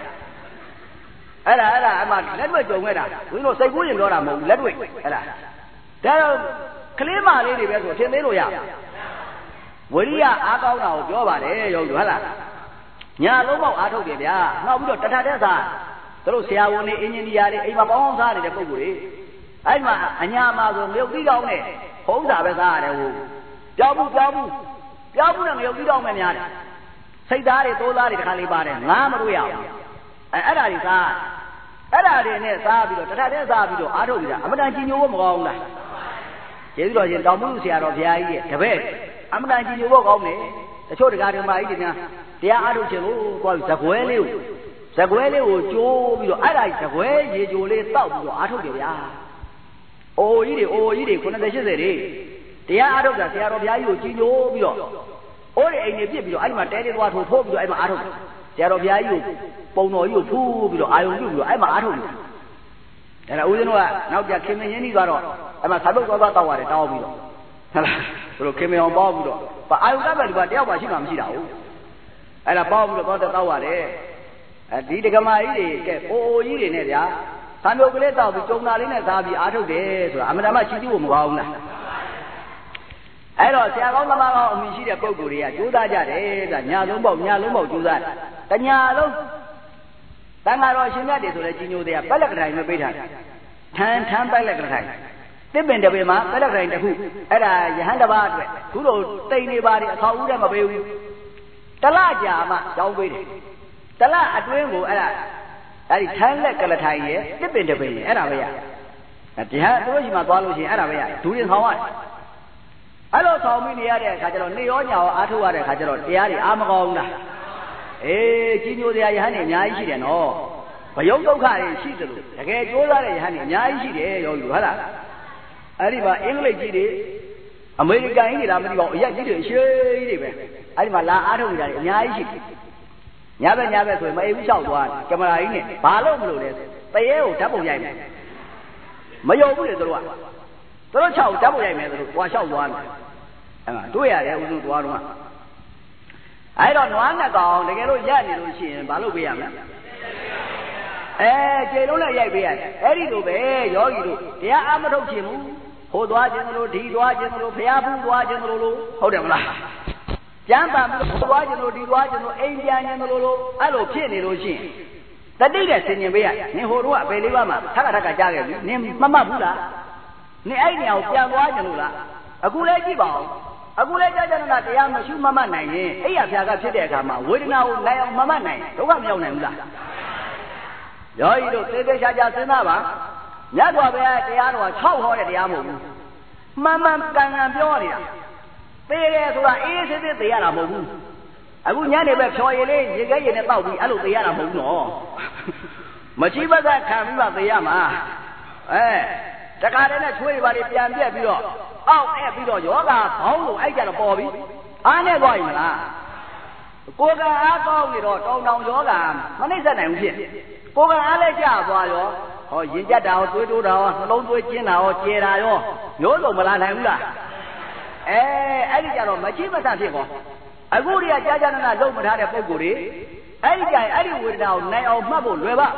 အမှလက်တွေ့ကြုံခဲ့တာဘုန်းကြီးတို့စိတ်ကူးရင်ပြောတာမဟုတ်ဘူးလက်တွေ့အဲ့ဒါတော့ကလေးမလေးတွေပဲဆိုထင်သေးလို့ရဝိရိယအားကောင်းတာကိုပြောပါတယ်ယောဂီဟုတ်လားညာလုံးပေါက်အားထုတ်တယ်ဗျာနောက်ပြီးတော့တထတဲ့စားတို့ဆရာဝန်တွေအင်ဂျင်နီယာတွေအိမ်မှာပေါင်းစားနေတဲ့ပုံကိုယ်တွေအဲ့မှာအညာမှာဆိုမြုပ်ပြီးတော့နဲ့ဖုံးစာပဲစားရတယ်ဟိုပြောင်းမှုနဲ့မြုပ်ပြီးတော့မှများတယ်စိတ်သားတွေသိုးသားတွေတခါလေးပါတယ်ငါမတွေ့ရဘူးအဲ့ဒါတွေစားအဲ့ဒါတွေနဲ့စားပြီးတော့တထတဲ့စားပြီးတော့အားထုတ်နေတာအမတန်ကြီးညိုဖို့မကောင်းဘူးလားကျေးဇူးတော်ရှင်တောင်မှုဆရာတော်ဘုရားကြီးရဲ့တပည့်အမတန်ကြီးညိုဖို့ကောင်းတယ်တချို့တရားဓမ္မကြီးတွေများတရားအားထုတ်ခြင်းကိုသွားပြီးဇကွဲလေးကိုကျိုးပြီးတော့အဲ့ဒါဇကွဲရေကြိုလေးတောက်ပြီးတော့အားထုတ်တယ်ဗျာအိုကြီးတွေ90 80တွေတရားအားထုတ်တာဆရာတော်ဘုရားကြီးကိုကြီးညိုပြီးတော့အိုးတွေအိမ်တွေပြစ်ပြီးတော့အဲ့ဒီမှာတဲတဲသွားထိုးပြီးတော့အဲ့မှာအားထုတ်ဆရာတော်ဘုရားကြီးကိုပုံတော်ကြီးကိုဖူးပြီးတော့အာယုံပြုပြီးတော့အဲ့မှာအားထုတ်တယ်အဲ့ဒါဦးဇင်းတို့ကနောက်ကြခင်မင်းရင်းနှီးသွားတော့အဲ့မှာသာလုတ်သွားတောက်ရတယ်တောင်းပြီးတော့ဟုတ်လားဘယ်လိုခင်မင်းအောင်ပေါက်ပြီးတော့အာယုံကပ်ပဲဒီကတယောက်မှရှိမှမရှိတာဘူးအဲ့ဒါပေါက်ပြီးတော့တောက်ရတယ်ဒီတက္ကမကြီးတွေကဲအိုကြီးတွေနဲ့ဗျာသံယုတ်ကလေးတောက်ပြီးကျုံနာလေးနဲ့စားပြီးအားထုတ်တယ်ဆိုတာအမှန်တမ်းရှိသေးဖို့မကောင်းဘူးလားအဲ့တော့ဆရာကောင်းသမားကောင်းအမိရှိတဲ့ပုဂ္ဂိုလ်တွေကကြိုးစားကြတယ်ဆိုတာညာလုံးပေါက်ကြိုးစားတညာလုံးတန်ဃာတော်ရှင်မြတ်တွေဆိုလဲကြီးညိုတွေကပက်လက်ကထိုင်ပဲပေးထားတယ်ထန်းပက်လက်ကထိုင်တစ်ပင်တစ်ပင်မှာပက်လက်ကထိုင်တစ်ခုအဲ့ဒါယဟန်တစ်ပါးအတွက်ခုလိုတိမ်နေပါတွေအခေါက်ဦးတဲ့မပေးဘူးတလကြာမှကြောင်းပေးတယ်တလအတွင်းကိုအဲ့ဒီထန်းလက်ကလထိုင်ရဲ့တစ်ပင်တစ်ပင်ရဲ့အဲ့ဒါပဲရဒီဟာတို့ရှိမှသွားလို့ရှိရင်အဲ့ဒါပဲရဒူရင်ဆောင်ရတယ်အဲ့လိုဆောင်ပြီးနေရတဲ့အခါကျတော့နေရောညာရောအားထုတ်ရတဲ့အခါကျတော့တရားတွေအားမကောင်းဘူးလားအေးကြီးညိုတရားယဟန်တွေအများကြီးရှိတယ်နော်ဘယုတ်ဒုက္ခတွေရှိတယ်လို့တကယ်ကြိုးစားတဲ့ယဟန်တွေအများကြီးရှိတယ်ရောဟုတ်လားအဲ့ဒီမှာအင်္ဂလိပ်ကြီးတွေအမေရိကန်ကြီးတွေလားမသိပါဘူးအရက်ကြီးတွေအရှိကြီးတွေပဲအဲ့ဒီမှာလာအားထုတ်နေတာတွေအများကြီးရှိတယ်ညဘက်ဆိုရင်မအိမ်ဘူးလျှောက်သွားကင်မရာကြီးနဲ့ဘာလို့မလို့လဲတရေကိုဓာတ်ပုံရိုက်မယ်မယုံဘူးလေသူတို့ကသူတို့6ဓာတ်ပုံရိုက်မယ်သူတို့ဟွာလျှောက်သွားတယ်အဲ့မှာတွေ့ရတယ်ဦးစုသွားတော့အဲ့တော့နွားနှစ်ကောင်တကယ်လို့ရက်နေလို့ရှိရင်ဘာလို့ပေးရမလဲကျေလုံးနဲ့ရိုက်ပေးရတယ်အဲ့ဒီလိုပဲယောဂီတို့တရားအားမထုတ်ချင်ဘူးဟိုသွားခြင်းလို့ဒီသွားခြင်းလို့ဖျားဖူးသွားခြင်းလို့ဟုတ်တယ်မလားကျမ်းပါပြီးတော့သွားခြင်းလို့ဒီသွားခြင်းလို့အိမ်ပြန်ခြင်းလို့အဲ့လိုဖြစ်နေလို့ရှိရင်တတိတဲ့ဆင်ញင်ပေးရနင်ဟိုတော့အပေလေးပါးမှာထက်ကကြားခဲ့ပြီနင်မမှတ်ဘူးလားနင်အဲ့နေရာကိုပြန်သွားခြင်းလို့လားအခုလည်းကြည့်ပါဦးအခုလည်းကြာကြာနာတရားမရှိမမနိုင်ရင်အဲ့ရဖြာကဖြစ်တဲ့အခါမှာဝေဒနာကိုနိုင်အောင်မမနိုင်ဒုက္ခမရောက်နိုင်ဘူးလားယောဂီတို့သေသေးချာချာစဉ်းစားပါမြတ်စွာဘုရားတရားတော်6ဟောတဲ့တရားမဟုတ်ဘူးမှန်မှန်ကန်ကန်ပြောနေတာသေတယ်ဆိုတာအေးစစ်စစ်သေရတာမဟုတ်ဘူးအခုညနေပဲဖြော်ရည်လေးရေခဲရည်နဲ့တောက်ပြီးအဲ့လိုသေရတာမဟုတ်ဘူးနော်မချိဘကခံပြီးမှသေရမှာတခါတည်းနဲ့ချွေးတွေပါလေပြန်ပြက်ပြီးတော့အောက်အဲ့ပြီးတော့ယောဂခေါင်းကိုအဲ့ကြတော့ပေါ်ပြီအားနဲ့သွားရင်မလားကိုယ်ကအားကောင်းနေတော့တောင်တောင်ယောဂမနှိမ့်ဆက်နိုင်ဘူးဖြစ်ကိုယ်ကအားလည်းကြသွားရောဟောရင်ကြက်တာရောသွေးတိုးတာရောနှလုံးသွေးကျင်းတာရောကျဲတာရောမျိုးစုံမလာနိုင်ဘူးလားအဲ့ဒီကြတော့မချိမဆန့်ဖြစ်ကောအခုတည်းကကြာကြာနာနာလုံးမထားတဲ့ပုံကိုယ်တွေအဲ့ဒီကြရင်အဲ့ဒီဝေဒနာကိုနိုင်အောင်မှတ်ဖို့လွယ်ပါ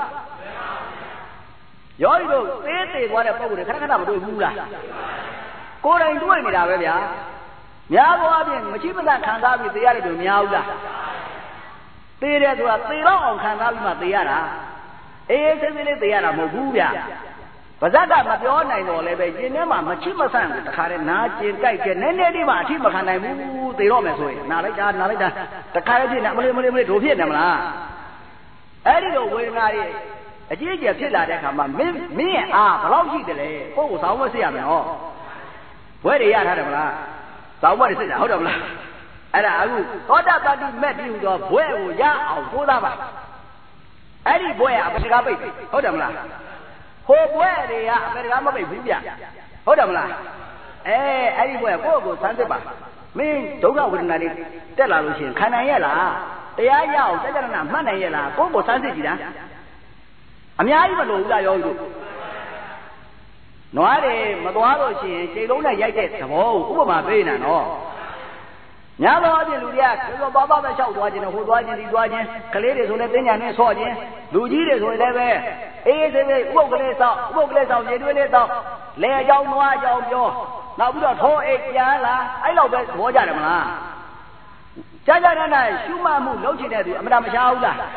ယောဂီတို့သေးသေးသွားတဲ့ပုံကိုယ်တွေခဏခဏမတွေ့ဘူးလားကိုယ်တိုင်တွေ့နေတာပဲဗျာများသောအားဖြင့်မချိမဆန့်ခံစားပြီးသေရတယ်တို့များဘူးလားသေတယ်ဆိုတာသေတော့အောင်ခံစားပြီးမှသေရတာအေးစစ်စစ်လေးသေရတာမဟုတ်ဘူးဗျာပါဇက်ကမပြောနိုင်တော့လည်းပဲရင်ထဲမှာမချိမဆန့်တခါတည်းနာကျင်ကြိုက်ကြနည်းနည်းလေးမှအထိမခံနိုင်ဘူးသေတော့မယ်ဆိုရင်နာလိုက်တာတခါတည်းဖြစ်နေမလေးတို့ဖြစ်နေမလားအဲ့ဒီလိုဝေဒနာတွေအကြီးအကျယ်ဖြစ်လာတဲ့အခါမှာမင်းရဲ့အားဘယ်လောက်ရှိတယ်လဲကိုယ့်ကိုစောင်းဝတ်စစ်ရမယ်နော်ဘွဲတွေရထားတယ်မလားစောင်းဝတ်တွေစစ်တာဟုတ်တယ်မလားအဲ့ဒါအခုသောတာပတ္တိမက်ပြီးတော့ဘွဲကိုရအောင်ကြိုးစားပါအဲ့ဒီဘွဲကအပ္ပဒကပိတ်ဟုတ်တယ်မလားဟိုဘွဲတွေကအပ္ပဒကမပိတ်ဘူးဗျဟုတ်တယ်မလားအဲ့ဒီဘွဲကိုယ့်ကိုစမ်းစစ်ပါမင်းဒုက္ခဝေဒနာတွေတက်လာလို့ရှိရင်ခံနိုင်ရဲ့လားတရားရအောင်တက်ကြနာမှတ်နိုင်ရဲ့လားကိုယ့်ကိုစမ်းစစ်ကြည့်တာအများကြီးမလို့ဘူးလားယောဂီတို့နွားတွေမသွားလို့ရှိရင်ချိန်လုံးနဲ့ရိုက်တဲ့သဘောကိုဥပမာပေးနေတာနော်ညာတော့အပြင်လူတွေကကျော်ပါပဲလျှောက်သွားခြင်းနဲ့ဟိုသွားခြင်းဒီသွားခြင်းကလေးတွေဆိုလည်းတင်းညာနဲ့ဆော့ခြင်းလူကြီးတွေဆိုရင်လည်းပဲအေးစေးဥပုပ်ကလေးဆောက်ရေတွဲလေးဆောက်လေအကြောင်းနွားအကြောင်းပြောနောက်ပြီးတော့ထိုးအိတ်ပြန်လာအဲ့လောက်ပဲသဘောကြတယ်မလားကြာကြာနာရှုမှတ်မှုလုပ်ချင်တဲ့သူအမှန်တမရှားဘူးလား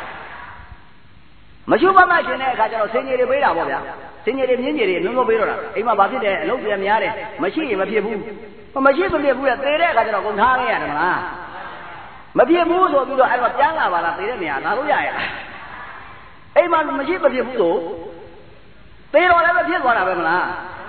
မရှုမှတ်ရှင်တဲ့အခါကျတော့ဆင်ကြီးတွေပေးတာပေါ့ဗျာဆင်ကြီးတွေမြင်းကြီးတွေလုံးလုံးပေးတော့တာအိမ်မှာဘာဖြစ်တယ်အလုပ်ပြန်များတယ်မရှိရင်မဖြစ်ဘူးမရှိမဖြစ်ဘူးလေသေတဲ့အခါကျတော့ကုန်ထားခဲ့ရတယ်မလားမဖြစ်ဘူးဆိုပြီးတော့အဲ့တော့ပြန်လာပါလားသေတဲ့နေရာလာလို့ရရဲ့အိမ်မှာမရှိမဖြစ်ဘူးဆိုသေတော့လည်းမဖြစ်သွားတာပဲမလား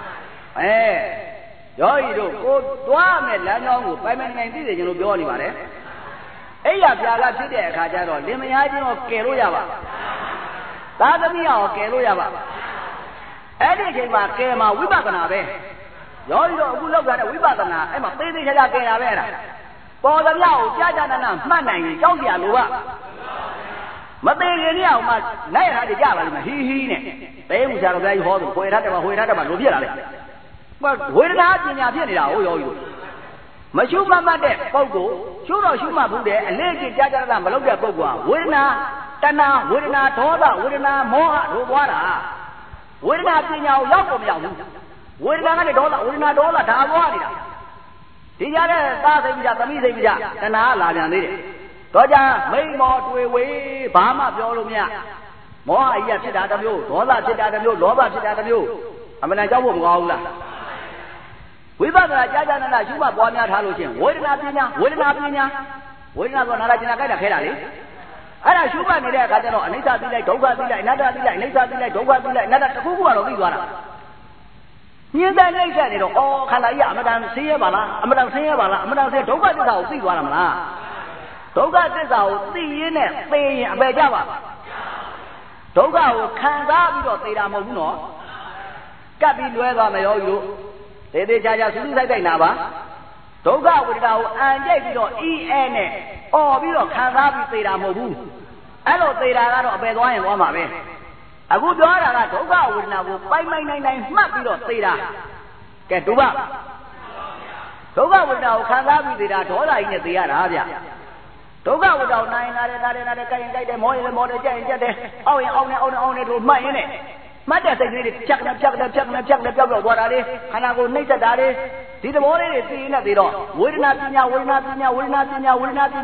ယောဂီတို့ကိုသွားမယ်လမ်းကြောင်းကိုပိုင်ပိုင်နိုင်သိစေချင်လို့ပြောနေပါတယ်အဲ့ရပြာကဖြစ်တဲ့အခါကျတော့လင်မယားချင်းကိုကယ်လို့ရပါသာသမီအောင်ကယ်လို့ရပါအဲ့ဒီအချိန်မှာကယ်မှာဝိပဿနာပဲယောဂီတို့အခုလောက်ကြတဲ့ဝိပဿနာအဲ့မှာသေးသေးချာချာကယ်တာပဲအဲ့ဒါပေါ်သမျှကိုကြာကြာနာနာမှတ်နိုင်ရင်ကြောက်ကြလို့ကမသေးခင်တည်းအောင်မှလိုက်ရတာကြပါလိမ့်မယ်ဟီဟီနဲ့ဘဲမှုဆရာတော်ဘုရားကြီးဟောသူခွေထားတယ်မှာလိုပြလာလေဝေဒနာပညာဖြစ်နေတာဟုတ်ယောဂီတို့မရှုမှတ်တဲ့ပုဂ္ဂိုလ်ရှုတော့ရှုမှတ်ဘူးတဲ့အလေးကြီးကြာကြာနာမလုပ်တဲ့ပုဂ္ဂိုလ်ကဝေဒနာတဏှာဝေဒနာဒေါသဝေဒနာမောဟတို့သွားတာဝေဒနာပညာကိုရောက်ကိုမရောက်ဘူးဝေဒနာကနေဒေါသဝေဒနာဒေါသဒါသွားနေတာဒီကြတဲ့သားစိတ်ပြသမီးစိတ်ပြတဏှာလာပြန်သေးတယ်တော့ကြမိန်မောတွေ့ဝေးဘာမှပြောလို့မရမောဟကြီးဖြစ်တာတစ်မျိုးဒေါသဖြစ်တာတစ်မျိုးလောဘဖြစ်တာတစ်မျိုးအမှန်တန်ကြောက်ဖို့မကောင်းဘူးလားဝိပဿနာကြာကြာနာနာရှုမှတ်ပွားများထားလို့ချင်းဝေဒနာပညာဆိုနာလာကျင်နာကြိုက်တာခဲတာလေအဲ့ဒါရှုမှတ်နေတဲ့အခါကျတော့အနိစ္စသိလိုက်ဒုက္ခသိလိုက်အနတ္တသိလိုက်အနိစ္စသိလိုက်ဒုက္ခသိလိုက်အနတ္တတစ်ခုခုကတော့သိသွားတာမြင်တဲ့အိဋ္ဌနေတော့အော်ခန္ဓာကြီးအမတန်ဆင်းရဲပါလားအမတန်ဆင်းရဲပါလားအမတန်ဆင်းဒုက္ခသစ္စာကိုသိသွားတာမလားဒုက္ခသစ္စာကိုသိရင်းနဲ့သိရင်အပေကြပါဒုက္ခကိုခံစားပြီးတော့သိတာမဟုတ်ဘူးနော်ကပ်ပြီးလွဲသွားမယ်ယောဂီတို့သေသေးချာချာစူးစူးဆိုင်နာပါဒုက္ခဝေဒနာကိုအံကြိတ်ပြီးတော့နဲ့အော်ပြီးတော့ခံစားပြီးသိတာမဟုတ်ဘူးအဲ့လိုသိတာကတော့အပေသွားရင်သွားမှာပဲအခုပြောတာကဒုက္ခဝေဒနာကိုပိုင်ပိုင်နိုင်နိုင်မှတ်ပြီးတော့သိတာကဲဒုက္ခဝေဒနာကိုခံစားပြီးသိတာဒေါသကြီးနဲ့သိရတာဗျဒုက္ခဝေဒနာကိုနိုင်နာတယ်ကြိုက်ရင်ကြိုက်တယ်မောရင်မောတယ်ကြက်ရင်ကြက်တယ်အောက်ရင်အောက်နဲ့တို့မှတ်ရင်နဲ့မှတ်တဲ့စိတ်ကလေးတွေဖြတ်ပြောက်သွားတာလေခန္ဓာကိုယ်နှိမ့်သက်တာလေဒီသဘောလေးတွေသိရင်နဲ့သိတော့ဝေဒနာပညာတို့သွားတာဝေဒနာပညာ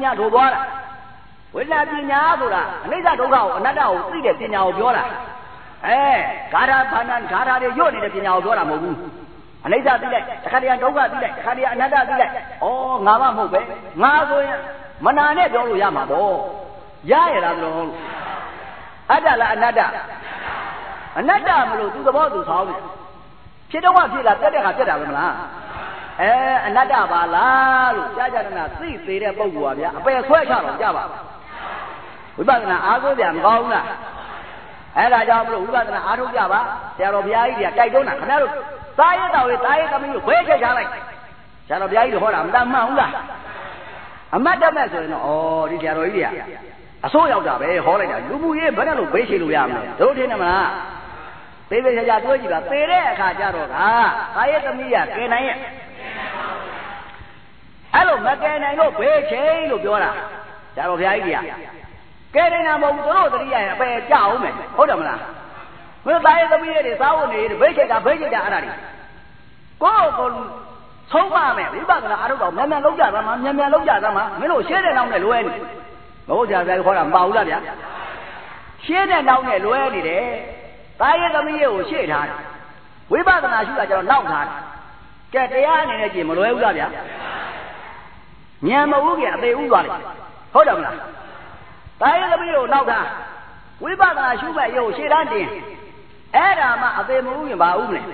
ဆိုတာအနိစ္စဒုက္ခကိုအနတ္တကိုသိတဲ့ပညာကိုပြောတာဂါထာဘာဏဂါထာတွေညွတ်နေတဲ့ပညာကိုပြောတာမဟုတ်ဘူးအနိစ္စသိလိုက်တခါတည်းဒုက္ခသိလိုက်တခါတည်းအနတ္တသိလိုက်ဩငါမှမဟုတ်ပဲငါဆိုရင်မနာနဲ့ပြောလို့ရမှာပေါ့ရရလားဆိုတော့အတ္တလားအနတ္တအနတ္တမလို့သူသဘောသူဆောင်းတယ်ဖြစ်တော့ဖြစ်လာပြတ်တဲ့ခါပြတ်တာပဲမလားအနတ္တပါလားလို့ကြာကြာနာသိသေးတဲ့ပုဂ္ဂိုလ်ပါဗျာအပယ်ဆွဲချတော့ကြပါဝိပဿနာအားကိုးကြမကောင်းလားအဲ့ဒါကြောင့်မလို့ဝိပဿနာအားထုတ်ကြပါဆရာတော်ဘုရားကြီးတွေကတိုက်တွန်းတာခင်ဗျားတို့သားရဲတော်လေးသားရဲသမီးတို့ဘဲချက်ချလိုက်ဆရာတော်ဘုရားကြီးတို့ဟောတာမတမ်းမှန်ဘူးလားအမတ်တမဲ့ဆိုရင်တော့ဒီဆရာတော်ကြီးတွေကအစိုးရောက်တာပဲဟောလိုက်တာလူမှုရေးဘယ်နဲ့လို့ဘေးရှိလို့ရမလဲတို့ထင်တယ်မလားသေသေးချာချာတွေးကြည့်ပါသေတဲ့အခါကျတော့ကသားရဲသမီးကကယ်နိုင်ရဲ့အဲ့လိုမကယ်နိုင်လို့ဘေးချိန်လို့ပြောတာဆရာတော်ဘုရားကြီးတွေကကဲနေတာမဟုတ်ဘူးတို့တတိယရဲ့အပယ်ကြအောင်မယ်ဟုတ်တယ်မလားမင်းသားရဲ့သမီးရဲ့တွေစားဖို့နေဘိတ်ချိတ်တာအဲ့ဒါတွေကိုဆုံးမမယ်ဝိပဿနာအားထုတ်တော့မြန်မြန်လုံးကြသမှာမြန်မြန်လုံးကြသမှာမင်းတို့ရှင်းတဲ့နောက်နဲ့လွဲနေမဟုတ်ကြဗျာခေါ်တာမပါဘူးလားဗျာရှင်းတဲ့နောက်နဲ့လွဲနေတယ်သားရဲ့သမီးရဲ့ကိုရှေ့ထားတယ်ဝိပဿနာရှုတာကျတော့နောက်ထားတယ်ကဲတရားအနေနဲ့ကြည့်မလွဲဘူးလားဗျာဉာဏ်မဟုတ်ခင်အသေးဥသွားလိမ့်ဟုတ်တယ်မလားသားရဲ့သမီးကိုနောက်ထားဝိပဿနာရှုမဲ့ရုပ်ရှေ့တန်းတင်အဲ့ဒါမှအသေးမဟုတ်ရင်ဘာဥမလဲဉာဏ်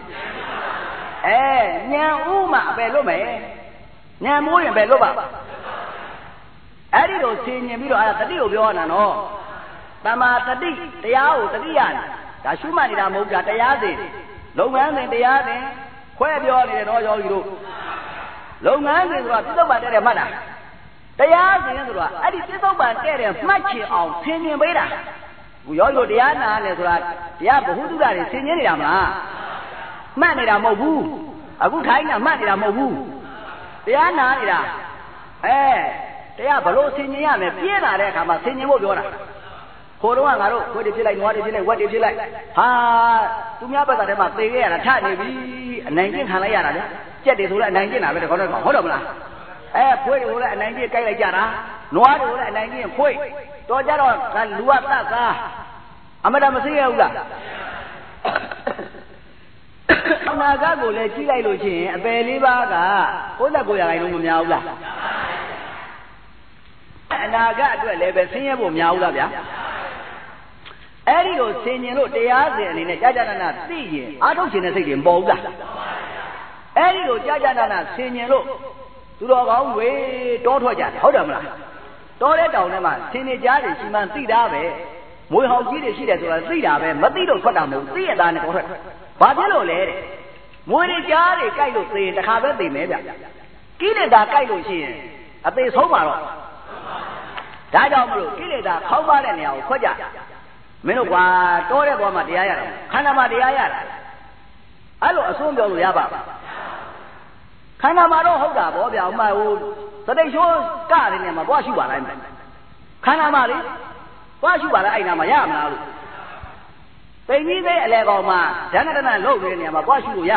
ဥမှအပယ်လွတ်မယ်ဉာဏ်မိုးရင်ပဲလွတ်ပါအဲ့ဒီလိုဆင်ញင်ပြီးတော့အဲ့ဒါတတိကိုပြောရတာနော်တမာတတိတရားကိုတတိရတယ်ဒါရှုမှတ်နေတာမဟုတ်ကြတရားစဉ်လုပ်ငန်းစဉ်တရားစဉ်ခွဲပြောနေတယ်တော့ယောဂီတို့လုပ်ငန်းစဉ်ဆိုတာပြစ္ဆုတ်ပန်တဲ့မှတ်တာတရားစဉ်ဆိုတာအဲ့ဒီပြစ္ဆုတ်ပန်တဲ့မှတ်ချင်အောင်ဆင်ញင်ပေးတာခုယောဂီတို့တရားနာတယ်ဆိုတာတရားဘ ഹു တုဒ္ဒတွေဆင်ញင်နေတာမလားမှတ်နေတာမဟုတ်ဘူးအခုထိုင်းတာမှတ်နေတာမဟုတ်ဘူးတရားနာနေတာတရားဘလို့ဆင်ញင်ရမယ်ပြင်းလာတဲ့အခါမှာဆင်ញင်ဖို့ပြောတာခိုးတော့ငါတို့ခွေးတွေဖြစ်လိုက်နွားတွေဖြစ်လိုက်ဝက်တွေဖြစ်လိုက်ဟာသူများဘက်ကတည်းကသေခဲ့ရတာထနေပြီအနိုင်ကျင့်ခံလိုက်ရတာလေကြက်တွေဆိုလည်းအနိုင်ကျင့်တာပဲတခေါက်တော့ဟုတ်တော့မလားခွေးတွေကိုလည်းအနိုင်ကျင့်ကြိုက်လိုက်ကြတာနွားတွေကိုလည်းအနိုင်ကျင့်ခွေးတော်ကြတော့လူကသတ်သားအမတမသိရဘူးလားအနာဂတ်ကိုလည်းကြီးလိုက်လို့ရှိရင်အပယ်လေးပါးက69%လုံးမများဘူးလားအနာဂတ်အတွက်လည်းပဲဆင်းရဲဖို့များဘူးလားဗျာအဲ့ဒီလိုဆင်ញင်လို့တရားစဉ်အနေနဲ့ကြာကြာနာနာသိရင်အားထုတ်ခြင်းတဲ့စိတ်တွေမပေါ်ဘူးလားအဲ့ဒီလိုကြာကြာနာနာဆင်ញင်လို့သူတော်ကောင်းတွေတောထွက်ကြတယ်ဟုတ်တယ်မလားတောတဲ့တောင်ထဲမှာဆင်နေကြားတွေရှိမှန်းသိတာပဲမွေဟောင်ကြီးတွေရှိတယ်ဆိုတာသိတာပဲမသိတော့ထွက်တာမဟုတ်သိရတာနဲ့တောထွက်ဘာဖြစ်လို့လဲတဲ့မွေတွေကြားတွေကြိုက်လို့သေရင်တစ်ခါပဲသေမယ်ဗျကိလေသာကြိုက်လို့ရှိရင်အသေးဆုံးမှာတော့ဒါကြောင့်မလို့ကိလေသာခေါင်းပါတဲ့နေရာကိုခွက်ကြမင်းတို့ကွာတောတဲ့ဘောမှာတရားရတာခန္ဓာမှာတရားရတာအဲ့လိုအဆုံးပြောလို့ရပါခန္ဓာမှာတော့ဟုတ်တာဗောဗျာဥမာဟိုသတိရှိုးကတဲ့နေရာမှာသွားရှုပါလိုက်ခန္ဓာမှာလေသွားရှုပါလိုက်အဲ့နာမှာရမလားလို့သိကြီးသေးအလဲကောင်မှာဓဏ္ဍတနလှုပ်နေတဲ့နေရာမှာသွားရှုလို့ရ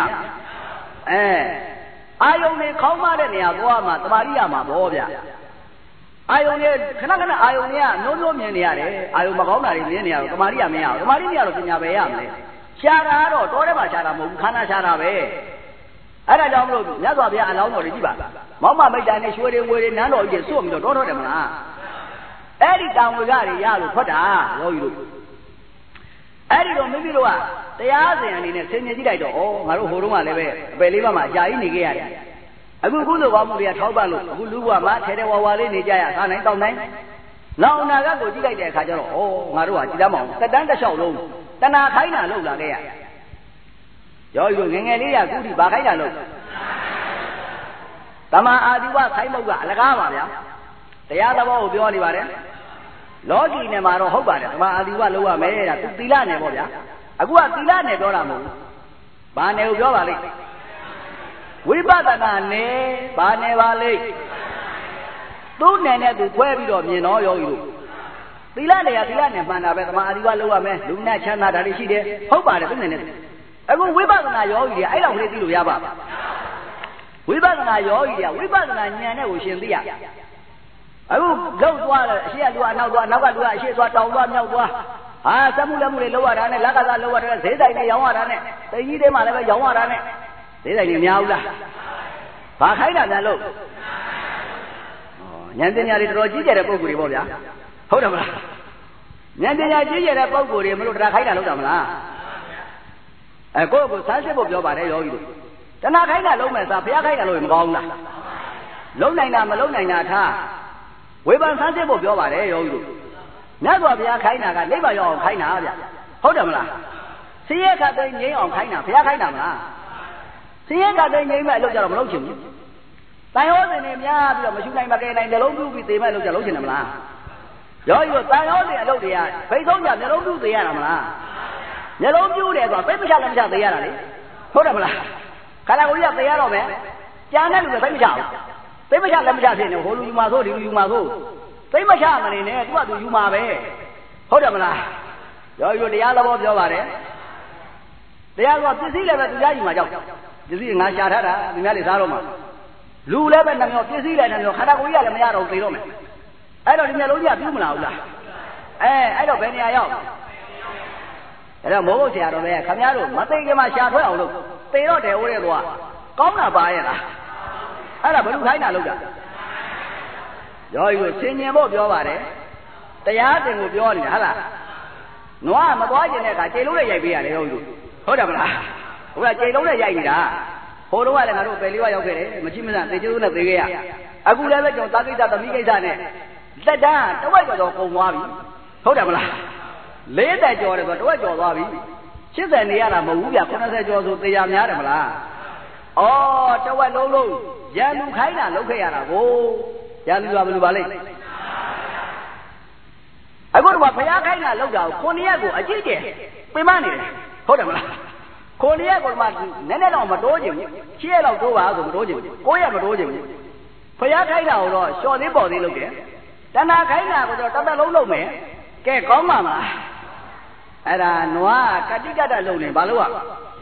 အာယုန်တွေခေါင်းမတဲ့နေရာသွားမှာတမာရိရမှာဗောဗျာအာယုန်တွေခဏခဏအာယုန်တွေကနိုးနိုးမြင်နေရတယ်အာယုန်မကောင်းတာတွေမြင်နေရတော့တမာရိရမရဘူးတမာရိမရတော့ပညာပဲရမလဲရှားတာတော့တောထဲမှာရှားတာမဟုတ်ဘူးခန္ဓာရှားတာပဲအဲ့ဒါကြောင့်မလို့မြတ်စွာဘုရားအလောင်းတော်တွေကြည့်ပါမောင်မမိတ်တိုင်နဲ့ရွှေတွေငွေတွေနန်းတော်ကြီးစွန့်ပြီးတော့တောထွက်တယ်မလားအဲ့ဒီတောင်ဝေကတွေရလို့ထွက်တာယောဂီတို့အဲ့ဒီတော့မိမိတို့ကတရားစဉ်အနေနဲ့ဆင်ញင်ကြည့်လိုက်တော့ဩငါတို့ဟိုတုန်းကလည်းပဲအပယ်လေးပါးမှာအကြာကြီးနေခဲ့ရတယ်အခုကုသိုလ်ကောင်းမှုတွေကထောက်ပံ့လို့အခုလူဘဝမှာထဲထဲဝါဝါလေးနေကြရစားနိုင်တောင်းနိုင်နောက်အနာဂတ်ကိုကြည့်လိုက်တဲ့အခါကျတော့ဩငါတို့ကကြည်သားမအောင်တက်တန်းတစ်လျှောက်လုံးတဏှာခိုင်းတာလုပ်လာခဲ့ရယောဂီတို့ငယ်ငယ်လေးကကုတိဘာခိုင်းတာလုပ်တမန်အာဒီဝခိုင်းမှုကအလကားပါဗျာတရားသဘောကိုပြောနေပါတယ်လောကီနယ်မှာတော့ဟုတ်ပါတယ်တမန်အာဒီဝလုပ်ရမယ်တဲ့သူသီလနယ်ပေါ့ဗျာအခုကသီလနယ်ပြောတာမဟုတ်ဘူးဘာနယ်ကိုပြောပါလိမ့်ဝိပဿနာနယ်ဘာနယ်ပါလိမ့်သူ့နယ်နဲ့သူခွဲပြီးတော့မြင်တော့ယောဂီတို့သီလနယ်ကသီလနယ်မှန်တာပဲတမန်အာဒီဝလုပ်ရမယ်လူနဲ့ချမ်းသာတာတွေရှိတယ်ဟုတ်ပါတယ်သူ့နယ်နဲ့အခုဝိပဿနာယောဂီတွေအဲ့လောက်လေးသိလို့ရပါဝိပဿနာယောဂီတွေကဝိပဿနာဉာဏ်နဲ့ကိုရှင်သိရအခုလောက်သွားတယ်အရှိကလူကအနောက်သွားနောက်ကလူကအရှိသွားတောင်သွားမြောက်သွားဟာစက်မှုလက်မှုတွေလောက်ရတာနဲ့လက်ကစားလောက်ရတာဈေးတိုင်းနဲ့ရောင်းရတာနဲ့တကြီးတွေမှလည်းပဲရောင်းရတာနဲ့သေးတယ်များဘူးလားဘာခိုင်းတာများလို့ဉာဏ်ပညာတွေတော်တော်ကြီးကျယ်တဲ့ပုဂ္ဂိုလ်တွေပေါ့ဗျာဟုတ်တယ်မလားဉာဏ်ပညာကြီးကျယ်တဲ့ပုဂ္ဂိုလ်တွေမလို့တရားခိုင်းတာလုပ်တာမလားကိုယ့်ကိုဆန်းစစ်ဖို့ပြောပါတယ်ယောဂီတို့တဏှာခိုင်းတာလုံးမဲ့စားဘုရားခိုင်းတာလို့မကောင်းဘူးလားလုံးနိုင်တာမလုံးနိုင်တာထားဝေဖန်ဆန်းစစ်ဖို့ပြောပါတယ်ယောဂီတို့မြတ်စွာဘုရားခိုင်းတာကနိဗ္ဗာန်ရောက်အောင်ခိုင်းတာဗျဟုတ်တယ်မလားဆင်းရဲခတ်သိငြိမ်းအောင်ခိုင်းတာဘုရားခိုင်းတာမလားဆင်းရဲခတ်သိငြိမ်းမဲ့အလုပ်ကြတော့မလုပ်ချင်ဘူးတန်ရောစင်တွေများပြီးတော့မရှုနိုင်မကဲနိုင်နှလုံးပြုပြီးသေမဲ့အလုပ်ကြလုပ်ချင်တယ်မလားယောဂီတို့တန်ရောစင်အလုပ်တွေကဘိတ်ဆုံးကြနှလုံးပြုသေရတာမလားနှလုံးပြုတယ်ဆိုတာသိမချလည်းမချသေရတာလေဟုတ်တယ်မလားခန္ဓာကိုယ်ကြီးကသေရတော့မယ်ကြံတဲ့လူကသိမချဘူးသိမချလည်းမချဖြစ်နေဟိုလူယူမှာဆိုဒီလူယူမှာဆိုသိမချမနေနဲ့သူကသူယူမှာပဲဟုတ်တယ်မလားယောဂီတို့တရားသဘောပြောပါတယ်တရားကပစ္စည်းလည်းပဲသူရယူမှာကြောက်ပစ္စည်းငါရှာထားတာသူများတွေစားတော့မှာလူလည်းပဲနှမျောပစ္စည်းလည်းနှမျောခန္ဓာကိုယ်ကြီးကလည်းမရတော့သေတော့မယ်အဲ့တော့ဒီမျက်လုံးကြီးကပြုမလာဘူးလားအဲ့တော့ဘယ်နေရာရောက်အဲ့တော့မိုးဘုတ်ဆရာတော်ပဲခင်ဗျားတို့မသိခင်မှာရှာထွက်အောင်လို့သေတော့တယ်ဟိုတဲ့ကွာကောင်းတာပါရဲ့လားအဲ့ဒါဘယ်လိုခိုင်းတာလို့ကြာယောဂီကိုဆင်ញင်ဖို့ပြောပါတယ်တရားသင်ကိုပြောနေတာဟုတ်လားနွားမသွားကျင်တဲ့အခါခြေလုံးနဲ့ရိုက်ပေးရတယ်ယောဂီတို့ဟုတ်တယ်မလားဟိုကခြေလုံးနဲ့ရိုက်နေတာဟိုတော့ကလည်းငါတို့ပယ်လေးဝရောက်ခဲ့တယ်မချိမစသေကျိုးနဲ့သေခဲ့ရအခုလည်းပဲကျွန်တော်သာကိစ္စသမီးကိစ္စနဲ့လက်တန်းတဝက်ကျော်ကုန်သွားပြီဟုတ်တယ်မလား40ကျော်တယ်ဆိုတော့တဝက်ကျော်သွားပြီ80နေရတာမဟုတ်ဘူးဗျ80ကျော်ဆိုသေရများတယ်မလားဩတဝက်လုံးလုံးရန်သူခိုင်းတာလုပ်ခဲ့ရတာကိုရန်သူကဘယ်လိုပါလိမ့်အခုတော့ဘုရားခိုင်းတာလုပ်တာကို9ရက်ကိုအကြည့်ကျယ်ပြမနေတယ်ဟုတ်တယ်မလား9ရက်ကိုမှနည်းနည်းတော့မတိုးချင်ဘူး10ရက်လောက်တိုးပါဆိုမတိုးချင်ဘူး9ရက်မတိုးချင်ဘူးဘုရားခိုင်းတာကိုတော့လျှော်သေးပေါ်သေးလုပ်တယ်တဏှာခိုင်းတာကိုတော့တသက်လုံးလုပ်မယ်ကဲကောင်းပါမလားအဲ့ဒါနွားကတိကတ္တလုပ်နေဘာလို့อ่ะ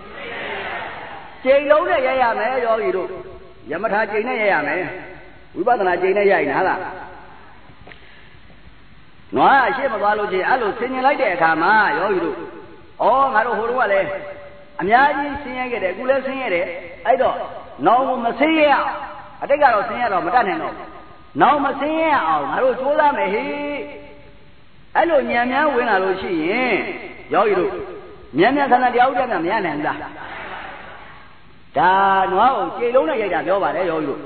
ချိန်လုံးနဲ့ရရမယ်ယောဂီတို့ယမထာချိန်နဲ့ရရမယ်ဝိပဿနာချိန်နဲ့ရိုက်နေဟာလားနွားအရှိမသွားလို့ချင်းအဲ့လိုဆင်ញင်လိုက်တဲ့အခါမှာယောဂီတို့ငါတို့ဟိုတုန်းကလည်းအများကြီးဆင်းရဲခဲ့တယ်အခုလည်းဆင်းရဲတယ်အဲ့တော့နောင်မဆင်းရဲအောင်အတိတ်ကတော့ဆင်းရဲတော့မတတ်နိုင်တော့နောင်မဆင်းရဲအောင်ငါတို့ကြိုးစားမယ်ဟေ့အဲ့လိုညံများဝင်လာလို့ရှိရင်ယောဂီတို့ညံများခန္ဓာတရားဥဒ္ဒနာမရနိုင်ဘူးလားဒါနွားကိုခြေလုံးနဲ့ရိုက်တာပြောပါတယ်ယောဂီတို့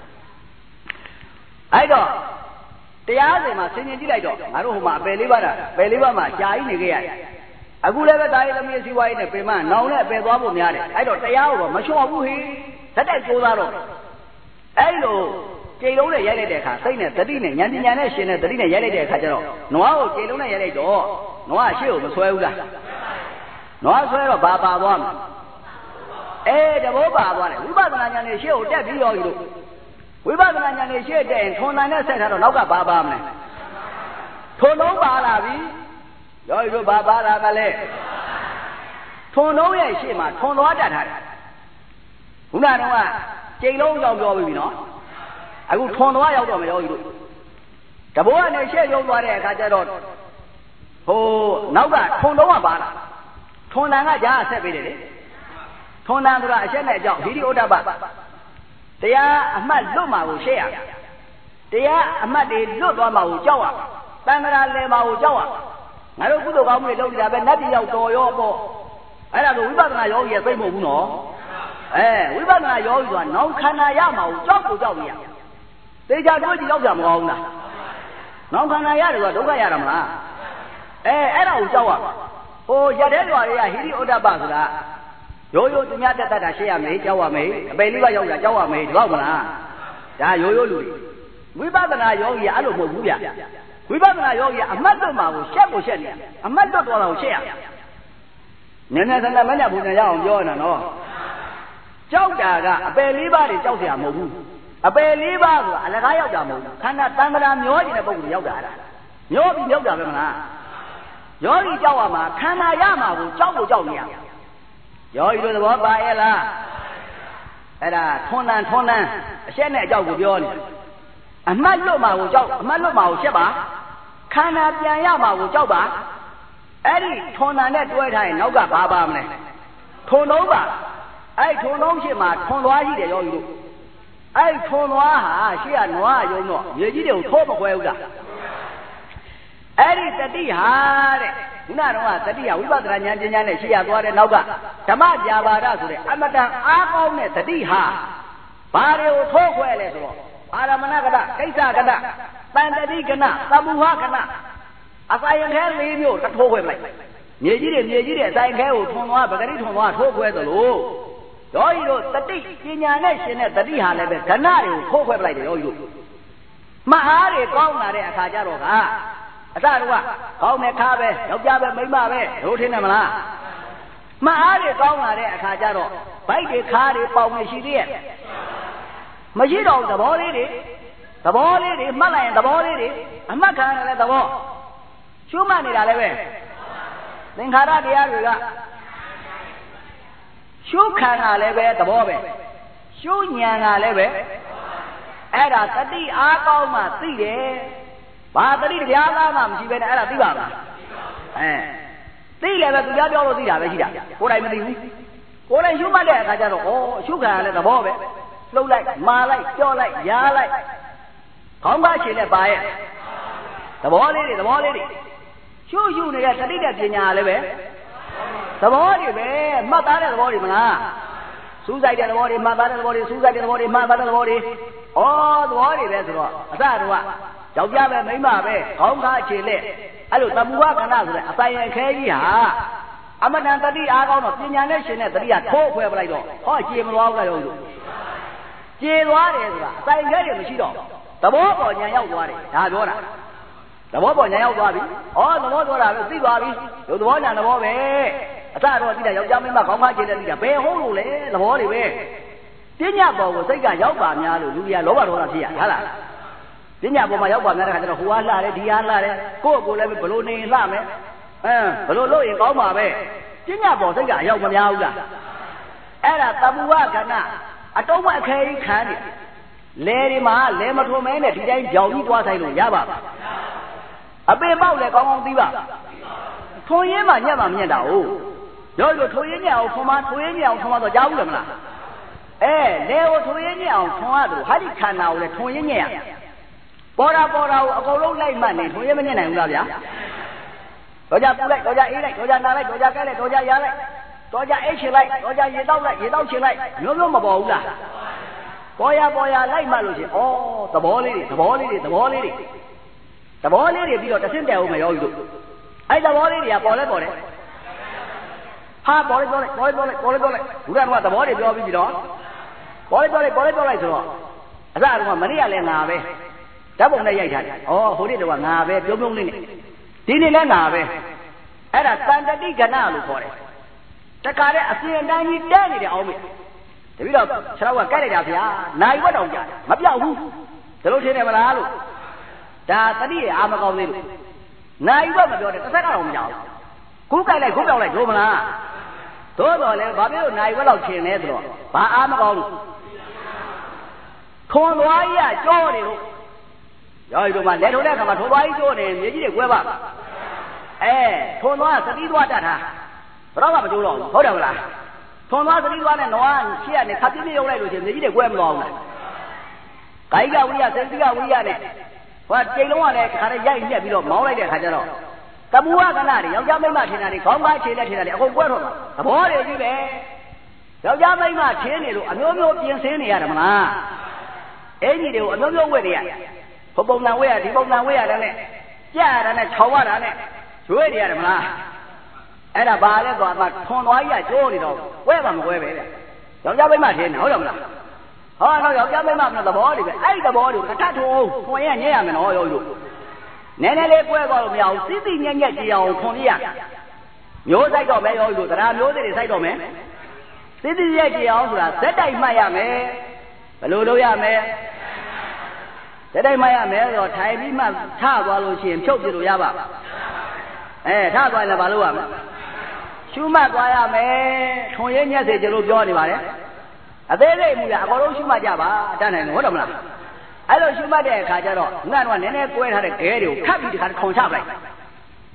အဲ့တော့တရားစင်မှာဆင်ញင်ကြည့်လိုက်တော့ငါတို့ဟိုမှာအပယ်လေးပါးတာပယ်လေးပါးမှာရှားကြီးနေခဲ့ရတယ်အခုလည်းပဲဒါရီသမီးစီဝါရေးနဲ့ပင်မနောင်နဲ့ပယ်သွားဖို့များတယ်အဲ့တော့တရားကိုတော့မလျှော့ဘူးဟေးဇက်တိုက်ကြိုးစားတော့အဲ့လိုခြေလုံးနဲ့ရိုက်လိုက်တဲ့အခါစိတ်နဲ့တတိနဲ့ဉာဏ်ပညာနဲ့ရှင်နဲ့တတိနဲ့ရိုက်လိုက်တဲ့အခါကျတော့နွားကိုခြေလုံးနဲ့ရိုက်လိုက်တော့နွားရှေ့ကိုမဆွဲဘူးလားနွားဆွဲတော့ဘာပါသွားမလဲတဘောပါသွားတယ်ဝိပဿနာဉာဏ်နဲ့ရှေ့ကိုတက်ပြီးရောယူလို့ဝိပဿနာဉာဏ်နဲ့ရှေ့တက်ရင်ထွန်နိုင်နဲ့ဆက်ထားတော့နောက်ကဘာပါမလဲထွန်လုံးပါလာပြီယောဂီတို့ဘာပါလာကလဲထွန်လုံးရဲ့ရှေ့မှာထွန်သွားတတ်ထားတယ်ခုနကတော့ချိန်လုံးကြောင်ပြောပြီနော်အခုထွန်သွားရောက်တော့မယောဂီတို့တဘောကနေရှေ့ရုံသွားတဲ့အခါကျတော့ဟိုနောက်ကထွန်လုံးကပါလာထွန်တန်ကကြားဆက်ပေးတယ်လေထွန်တန်ဆိုတာအချက်နဲ့အကြောင်းဟိရိဩဒ္ဓပတရားအမှတ်လွတ်မှာကိုရှေ့ရတရားအမှတ်တွေလွတ်သွားမှာကိုကြောက်ရတန်ခါလဲမှာကိုကြောက်ရငါတို့ကုသိုလ်ကောင်းမှုတွေလုပ်နေတာပဲနတ်ပြည်ရောက်တော်ရောပေါ့အဲ့ဒါဆိုဝိပဿနာယောဂီရဲ့သိမ့်မဟုတ်ဘူးနော်ဝိပဿနာယောဂီဆိုတာနောင်ခန္ဓာရမှာကိုကြောက်ကိုကြောက်နေရသေချာတွေ့ကြည့်ရောက်ကြမကောင်းဘူးလားနောင်ခန္ဓာရတယ်ဆိုတာဒုက္ခရတာမလားအဲ့ဒါကိုကြောက်ရဟိုရတဲ့ရွာတွေကဟိရိဩဒ္ဓပဆိုတာရိုးရိုးသူများတက်တာရှေ့ရမယ်ကြောက်ရမယ်အပေလေးပါရောက်တာကြောက်ရမယ်ဒီလောက်မလားဒါရိုးရိုးလူဝိပဿနာယောဂီကအဲ့လိုမဟုတ်ဘူးဗျဝိပဿနာယောဂီကအမှတ်လွတ်မှာကိုရှက်ကိုရှက်နေအမှတ်လွတ်သွားတာကိုရှက်ရနည်းနည်းဆန္ဒမညာဘုရားရအောင်ပြောနေတာနော်ကြောက်တာကအပယ်လေးပါးတွေကြောက်เสียမဟုတ်ဘူးအပယ်လေးပါးဆိုတာအလကားရောက်တာမဟုတ်ဘူးခန္ဓာတန်္ဍရာမျောနေတဲ့ပုဂ္ဂိုလ်ရောက်တာလားမျောပြီးရောက်တာပဲမလားယောဂီကြောက်ရမှာခန္ဓာရမှာကိုကြောက်ကိုကြောက်နေရယောဂီတို့သဘောပါရဲ့လားအဲ့ဒါထွန်းတန်အရှက်နဲ့အကြောက်ကိုပြောနေအမှတ်လွတ်မှာကိုကြောက်အမှတ်လွတ်မှာကိုရှက်ပါခန္ဓာပြန်ရမှာကိုကြောက်ပါအဲ့ဒီထွန်းတန်နဲ့တွဲထားရင်နောက်ကဘာပါမလဲထွန်းလုံးပါအဲ့ထုံလုံးရှိမှာထွန်သွားရှိတယ်ယောဂီတို့အဲ့ထွန်သွားဟာရှေ့ကနွားရုံတော့မြေကြီးတွေကိုထိုးမခွဲဘူးလားအဲ့ဒီတတိဟာတဲ့ခုနကတော့တတိယဝိပဿနာဉာဏ်ပညာနဲ့ရှေ့ရသွားတဲ့နောက်ကဓမ္မပြာပါဒဆိုတဲ့အမတန်အားကောင်းတဲ့တတိဟာဘာတွေကိုထိုးခွဲလဲဆိုတော့အာရမဏကတကိစ္စကတတန်တတိကနသမုဟကနအစာရင်ခဲ၄မျိုးထိုးခွဲလိုက်မြေကြီးတွေအစာရင်ခဲကိုထွန်သွားပဂရိထွန်သွားထိုးခွဲသလိုယောဂီတို့တတိပညာနဲ့ရှင်တဲ့တတိဟာလည်းပဲကဏတွေကိုထိုးခွဲပလိုက်တယ်ယောဂီတို့မဟာတွေကောင်းလာတဲ့အခါကျတော့ကအစတော့ကောင်းတဲ့ခါပဲယောက်ျားပဲမိန်းမပဲတို့ထင်တယ်မလားမအားတွေကောင်းလာတဲ့အခါကျတော့ဗိုက်တွေခါတွေပေါင်နေရှိသေးရဲ့မရှိတော့သဘောလေးတွေမှတ်လိုက်ရင်သဘောလေးတွေအမှတ်ခံရတဲ့သဘောရှုမှတ်နေတာလည်းပဲသင်္ခါရတရားတွေကရှုခံတာလည်းပဲသဘောပဲရှုဉာဏ်ကလည်းပဲအဲ့ဒါတတိအားကောင်းမှသိတယ်ဘာတတိတရားသားမှမရှိပဲနဲ့အဲ့ဒါသိပါမလားသိလည်းပဲသူများပြောလို့သိတာပဲရှိတာကိုယ်တိုင်မသိဘူးကိုယ်တိုင်ရှုမှတ်တဲ့အခါကျတော့ဩရှုခံရတဲ့သဘောပဲလှုပ်လိုက်မာလိုက်ကြော့လိုက်ရားလိုက်ခေါင်းကားချေနဲ့ပါရဲ့သဘောလေးတွေရှုနေတဲ့တတိတဲ့ပညာလည်းပဲသဘောတွေပဲမှတ်သားတဲ့သဘောတွေမလားစူးစိုက်တဲ့သဘောတွေမှတ်သားတဲ့သဘောတွေစူးစိုက်တဲ့သဘောတွေမှတ်သားတဲ့သဘောတွေဩသဘောတွေပဲဆိုတော့အစတော့ယောက်ျားပဲမိန်းမပဲခေါင်းကားချေလက်အဲ့လိုတမူဝကဏ္ဍဆိုတဲ့အပိုင်အခဲကြီးဟာအမတန်တတိအားကောင်းတော့ပညာနဲ့ရှင်တဲ့တတိကထိုးခွဲပလိုက်တော့ဟောကျေမသွားဘူးလားယောဂီတို့ကျေသွားတယ်ဆိုတာအပိုင်ခဲတွေမရှိတော့သဘောပေါ်ညာရောက်သွားတယ်ဒါပြောတာသဘောပေါ်ညာရောက်သွားပြီဩသဘောပြောတာပဲသိသွားပြီဒီသဘောညာသဘောပဲအစတော့သိတာယောက်ျားမိန်းမခေါင်းကားချေလက်သိတာဘယ်ဟုတ်လို့လဲသဘောတွေပဲပညာပေါ်ကိုစိတ်ကရောက်ပါများလို့လူတွေကလောဘဒေါသဖြစ်ရဟာလားပညာပေါ်မှာရောက်ပါများတဲ့ခါကျတော့ဟိုအားလှတယ်ဒီအားလှတယ်ကိုယ့်ကိုယ်လည်းဘလို့နေလှမယ်ဘလို့လို့ရင်ကောင်းပါပဲပညာပေါ်စိတ်ကအရောက်မများဘူးလားအဲ့ဒါတမူဝကဏအတုံးမအခဲကြီးခံနေလဲဒီမှာလဲမထုံမဲနဲ့ဒီတိုင်းကြောင်ကြီးသွားဆိုင်လို့ရပါပါအပင်ပေါက်လည်းကောင်းကောင်းသိပါထုံရင်းမှညက်မှမညက်တာဟုတ်ရောရောထုံရင်းညက်အောင်ထုံမထုံရင်းညက်အောင်ထုံမတော့ကြားဘူးလားမလားလဲကိုထုံရင်းညက်အောင်ထုံရတယ်ဟာဒီခန္ဓာကိုလည်းထုံရင်းညက်ရပေါ်တာကိုအကုန်လုံးလိုက်မှတ်နေထုံရင်းမညက်နိုင်ဘူးလားဗျာတော့ကြပူလိုက်တော့ကြအေးလိုက်တော့ကြနာလိုက်တော့ကြကဲလိုက်တော့ကြရားလိုက်တော့ကြအိတ်ချင်လိုက်တော့ကြရေတောက်လိုက်ရေတောက်ချင်လိုက်မျိုးမပေါ်ဘူးလားပေါ်ရလိုက်မှလို့ရှိရင်ဩသဘောလေးတွေပြီးတော့တဆင့်တယ်ဦးမယ်ယောဂီတို့အဲ့သဘောလေးတွေကပေါ်တယ်ဟာပေါ်လိုက်ဘုရားကသဘောတွေပြောပြီးတော့ပေါ်လိုက်ဆိုတော့အစကမနေ့ကလည်းငါပဲဓာတ်ပုံနဲ့ရိုက်ထားတယ်ဩဟိုနေ့တော့ငါပဲပြုံးလေးနဲ့ဒီနေ့လည်းငါပဲအဲ့ဒါတန်တတိကဏလို့ခေါ်တယ်တခါတည်းအစဉ်အတိုင်းကြီးတဲနေတယ်အောင်မေတပည့်တော့ခြေထောက်ကကြိုက်လိုက်တာဗျာနိုင်ဝတ်တော်ကြမပြောက်ဘူးဒါလို့ထင်တယ်မလားလို့ဒါတတိရဲ့အာမကောင်းသေးလို့နိုင်ဝတ်မပြောတယ်တစ်ဆက်ကတော့မကြောက်ဘူးခုကြိုက်လိုက်ခုပြောက်လိုက်ဒို့မလားသို့တော်လည်းဘာဖြစ်လို့နိုင်ဝတ်လောက်ထင်လဲဆိုတော့ဘာအာမကောင်းလို့ထွန်သွားရကြောတယ်လို့ယောဂီတို့မှလက်ထုံးတဲ့အခါမှာထွန်သွားကြီးကြောနေမြေကြီးတွေကွဲပါထွန်သွားသတိသွားတတ်တာဘယ်တော့မှမကျိုးတော့ဘူးဟုတ်တယ်မလားထွန်သွားသတိသွားနဲ့နွားရှေ့ကနေခပ်ပြင်းပြင်းရုပ်လိုက်လို့ရှိရင်မြေကြီးတွေကွဲမသွားဘူးလားကာယကဝိရိယစေတိကဝိရိယနဲ့ဟိုချိန်လုံးကလည်းခါနဲ့ရိုက်ညက်ပြီးတော့မောင်းလိုက်တဲ့အခါကျတော့တမူဝကဏ္ဍတွေယောက်ျားမိန်းမထင်တာတွေခေါင်းကားခြေလက်ထင်တာတွေအကုန်ကွဲတော့တာသဘောတွေကြီးပဲယောက်ျားမိန်းမထင်းနေလို့အမျိုးမျိုးပြင်ဆင်နေရတယ်မလားအင်ကြီးတွေကိုအမျိုးမျိုးဝတ်နေရဟိုပုံစံဝတ်ရဒီပုံစံဝတ်ရတယ်နဲ့ကြရတာနဲ့ခြောက်ရတာနဲ့ရွေးနေရတယ်မလားအဲ့ဒါဘာလဲဆိုတော့ထွန်သွားကြီးကကျိုးနေတော့ဝဲပါမကွဲပဲဗျယောက်ျားမိန်းမထင်းနေဟုတ်တယ်မလားဟောတော့ယောက်ျားမိန်းမကသဘောတွေပဲအဲ့ဒီသဘောတွေကိုတစ်ထပ်ထုံထွန်ရညက်ရမယ်နော်ယောဂီတို့နည်းနည်းလေးကွဲသွားလို့မရဘူးစိစိညက်ညက်ကြည့်အောင်ထွန်ရမျိုးစိုက်တော့မယ်ယောဂီတို့တရားမျိုးတွေစိုက်တော့မယ်စိစိညက်ကြည့်အောင်ဆိုတာဇက်တိုက်မှတ်ရမယ်ဘယ်လိုလုပ်ရမယ်ဇက်တိုက်မှတ်ရမယ်ဆိုတော့ထိုင်ပြီးမှထသွားလို့ရှိရင်ဖြုတ်ပြလို့ရပါထသွားရင်လည်းဘာလုပ်ရမလဲရှုမှတ်သွားရမယ်ထွန်ရညက်စေကြလို့ပြောနေပါတယ်အသေးစိတ်မူရအကုန်လုံးရှုမှတ်ကြပါတတ်နိုင်တယ်ဟုတ်တယ်မလားအဲ့လိုရှုမှတ်တဲ့အခါကျတော့ခုနကနည်းနည်းကွဲထားတဲ့ခဲတွေကိုခတ်ပြီးဒီခါခုံချပလိုက်ခု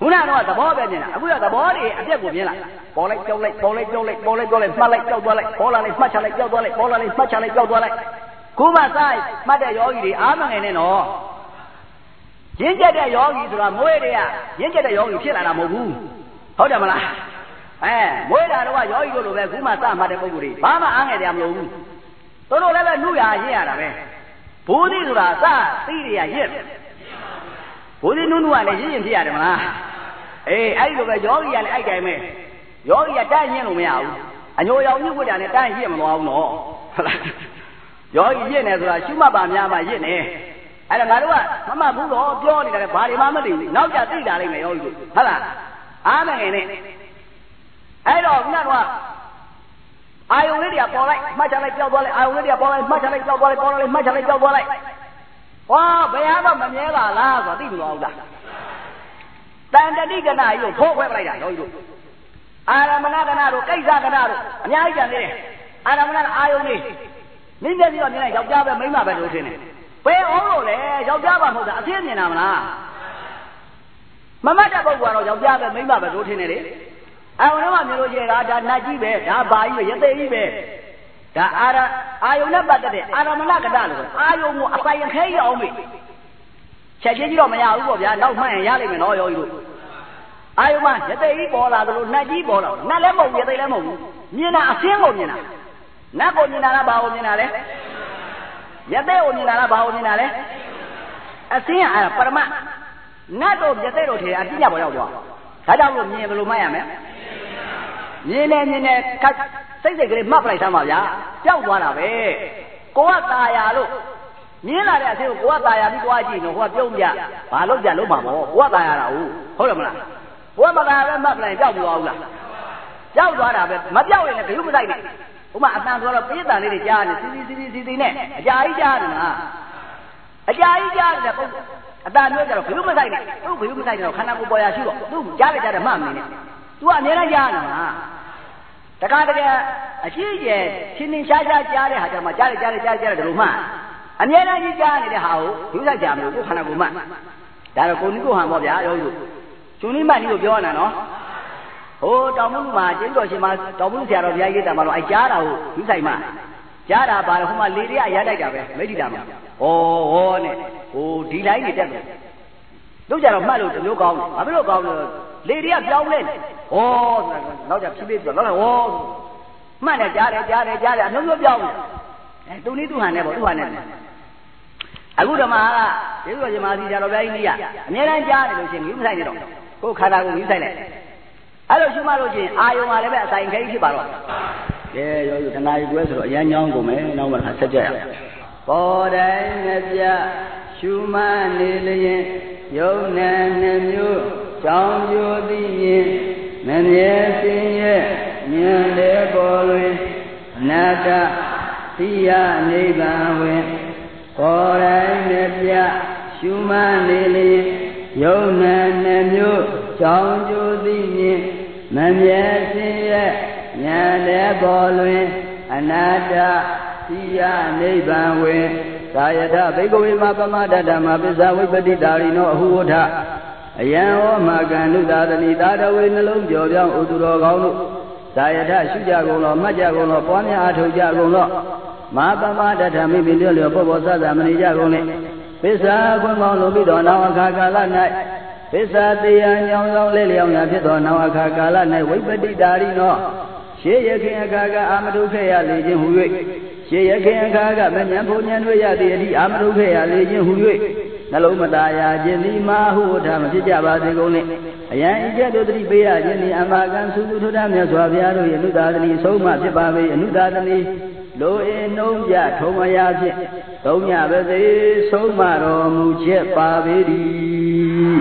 နာတော့သဘောပဲမြင်တာအခုကသဘောတွေအပြက်ကိုမြင်လာပေါ်လိုက်ကြောက်လိုက်ပေါ်လိုက်ကြောက်လိုက်ပေါ်လိုက်ကြောက်လိုက်မှတ်လိုက်ကြောက်သွားလိုက်ပေါ်လာလိုက်မှတ်ချလိုက်ကြောက်သွားလိုက်ပေါ်လာလိုက်မှတ်ချလိုက်ကြောက်သွားလိုက်ခုမှစားမှတ်တဲ့ယောဂီတွေအားမငယ်နဲ့နော်ရင်းကျက်တဲ့ယောဂီဆိုတာမွေးတွေကရင်းကျက်တဲ့ယောဂီဖြစ်လာတာမဟုတ်ဘူးဟုတ်တယ်မလားမွေးတာတော့ယောဂီတို့လိုပဲခုမှစမှတ်တဲ့ပုဂ္ဂိုလ်တွေဘာမှအားငယ်တယ်မလို့ဘူးတို့လည်းပဲနှုတ်ရရင်းရတာပဲဘိုးသီးဆိုတာစသီးတွေကရင့်ဘိုးသီးနုကလည်းရင့်ရင်ဖြစ်ရတယ်မလားအဲ့ဒီလိုပဲယောဂီကလည်းအဲ့တိုင်းပဲယောဂီကတန်းရင်းလို့မရဘူးအညိုရောင်ညှို့ဝတ်တာနဲ့တန်းရင့်မသွားဘူးနော်ဟုတ်လားယောဂီရင့်နေဆိုတာရှုမှတ်ပါများမှရင့်နေအဲ့ဒါငါတို့ကမမဘူးတော့ပြောနေတာလေဘာတွေမှမသိဘူးနောက်ကြသိတာလိမ့်မယ်ယောဂီတို့ဟုတ်လားအားမငယ်နဲ့အဲ့တော့ခုနကအာယုံလေးတွေကပေါ်လိုက်မှတ်ချလိုက်ကြောက်သွားလိုက်အာယုံလေးတွေကပေါ်လိုက်မှတ်ချလိုက်ကြောက်သွားလိုက်ပေါ်လိုက်မှတ်ချလိုက်ကြောက်သွားလိုက်ဟောဘယ်ဟာမှမမြဲပါလားဆိုတော့သိမလို့အောင်လားတန်တတိကနာကြီးကိုထိုးခွဲပလိုက်တာယောဂီတို့အာရမဏကနာတို့ကိစ္စကနာတို့အများကြီးကြံသေးတယ်အာရမဏကအာယုံလေးနင်းတဲ့ပြီးတော့မြင်လိုက်ယောက်ျားပဲမိန်းမပဲလို့ထင်တယ်ဘယ်အောင်လို့လဲယောက်ျားပါမဟုတ်တာအပြည့်မြင်တာမလားမမတ်တဲ့ပုဂ္ဂိုလ်ကတော့ယောက်ျားပဲမိန်းမပဲလို့ထင်တယ်လေအာယုံတော့မြင်လို့ရှိရင်ဒါနတ်ကြီးပဲဒါဘာကြီးပဲရသေးကြီးပဲဒါအာယုံနဲ့ပတ်သက်တဲ့အာရမဏကနာလို့အာယုံကိုအပိုင်ခဲရအောင်မေ့ချက်ချင်းကြီးတော့မရဘူးပေါ့ဗျာနောက်မှန်ရင်ရလိမ့်မယ်နော်ယောဂီတို့အာယုံမှာရသေးကြီးပေါ်လာသလိုနတ်ကြီးပေါ်လာနတ်လည်းမဟုတ်ရသေးလည်းမဟုတ်ဘူးမြင်တာအဆင်းကိုမြင်တာနတ်ကိုမြင်တာလားဘာကိုမြင်တာလဲရသေးကိုမြင်တာလားဘာကိုမြင်တာလဲအဆင်းကပရမနတ်တို့ရသေးတို့ထဲအပြည့်ညပေါ်ရောက်သွားဒါကြောင့်လို့မြင်ဘယ်လိုမှတ်ရမလဲမြင်နေစိတ်ကလေးမှတ်ပလိုက်သမ်းပါဗျာကြောက်သွားတာပဲကိုကตาရလို့မြင်လာတဲ့အဆင်းကိုကိုကตาရပြီးသွားကြည့်နော်ဟိုကပြုံးပြဘာလို့ပြလုံးမှာပေါ့ကိုကตาရတာဟုတ်တယ်မလားကိုကမตาရပဲမှတ်ပလိုက်ကြောက်သွားဘူးလားကြောက်သွားတာပဲမပြောက်ရင်လည်းဘယ်လိုမဆိုင်နဲ့ဥမာအတန်ဆိုတော့ပြေးတန်လေးတွေကြားနေစီနဲ့အကြာကြီးကြားနေလားအကြာကြီးကြားနေတဲ့ပုံအတန်မျိုးကြတော့ဘယ်လိုမဆိုင်နဲ့သူ့ဘယ်လိုမဆိုင်တော့ခန္ဓာကိုယ်ပေါ်ရရှိတော့သူ့ကြားလိုက်ကြတယ်မှမနေနဲ့သူကအများကြီးကြားနေတာတခါတကယ်အရှိကျယ်ချင်းချင်းရှားရှားကြားတဲ့ဟာကြမှာကြားတယ်ဒီလိုမှအများကြီးကြားနေတဲ့ဟာကိုဒုစကြာမလို့ကိုခန္ဓာကိုယ်မှဒါတော့ကိုနိကိုဟန်ပေါ့ဗျာယောဂီတို့ကျွန်းနိမတ်ကြီးကိုပြောနေတာနော်ဟိုတောင်မလူမှာကျင်းတော်ရှင်မှာတောင်မလူဆရာတော်ဘုရားကြီးတာမှာတော့ကြားတာကိုဒုဆိုင်မှကြားတာပါတော့ဟိုမှာလေတွေကရတိုက်တာပဲမိဋ္ဌိတာမှာဟောနဲ့ဟိုဒီလိုင်းတွေတက်တယ်တို့ကြတော့မှတ်လို့တမျိုးကောင်းတယ်ဘာဖြစ်လို့ကောင်းလဲလေတွေကပြောင်းလဲဟောနောက်ကြဖြည်းဖြည်းပြောနောက်ဟောမှတ်တယ်ကြားတယ်အနှုံးပြောင်းတယ်သူနည်းသူဟန်နဲ့ပေါ့သူဟန်နဲ့အခုဓမ္မကကျေးဇူးတော်ရှင်မဆီဆရာတော်ဘုရားကြီးနေရအများအားကြားတယ်လို့ရှင်ယူမဆိုင်နေတော့ကိုယ်ခန္ဓာကိုယူဆိုင်လိုက်အဲ့လိုရှုမှလို့ချင်းအာယုံကလည်းပဲအဆိုင်ခဲဖြစ်ပါတော့ကဲရောတဏှာကြီးကွဲဆိုတော့အရန်ညောင်းကုန်မယ်နောက်မှဆက်ကြရအောင်ပေါ်တိုင်းငပြရှုမှနေလျင်ယုံနာနှမျိုးကြောင်းကျိုးသိရင်မမြဲစင်ရဲ့ဉာဏ်လေးပေါ်တွင်အနာတ္တသိရနိဗ္ဗာန်ဝင်ပေါ်တိုင်းငပြရှုမှနေလျင်ယုံနာနှမျိုးကြောင်းကျိုးသိရင်မမြဲစင်ရဲ့ဉာဏ်လေးပေါ်တွင်အနာတ္တသိရနိဗ္ဗာန်ဝင်သာယထဘိက္ခဝေမပမတ္တမပစ္စဝိပတိတာရိနောအဟုဝထအယံဟောမကံနုသာသနိသာတဝေနှလုံးကြော်ပြောင်းဥသူတော်ကောင်းတို့သာယထရှုကြကုန်လောမှတ်ကြကုန်လောပွားများအထောက်ကြကုန်လောမပမတ္တမိမိလျော့လျော့ပေါ်ပေါ်ဆဆမနေကြကုန်နဲ့ပစ္စခွင့်ကောင်းလိုပြီးတော့နောင်အခါကာလ၌ပစ္စတရားညောင်းဆောင်လဲလျောင်းရာဖြစ်သောနောင်အခါကာလ၌ဝိပတိတာရိနောရှေးရခင်အခါကအာမတုခေရလေခြင်းဟူ၍ရှေးရခင်အခါကမဉ္ဇဉ်ဘုံဉ္ဇဉ်တို့ရသည့်အသည့်အာမတုခေရလေခြင်းဟူ၍နှလုံးမသားရခြင်းသည်မာဟုဝထမဖြစ်ကြပါစေကုန်နှင့်အယံဤကဲ့သို့သတိပေးရခြင်းသည်အမကံသုသုထုထမြတ်စွာဘုရားတို့၏အနုသာသနီဆုံးမဖြစ်ပါပေအနုသာသနီလိုအင်းနှုံးပြထုံမရာဖြင့်သုံးညပါစေဆုံးမတော်မူချက်ပါပေသည်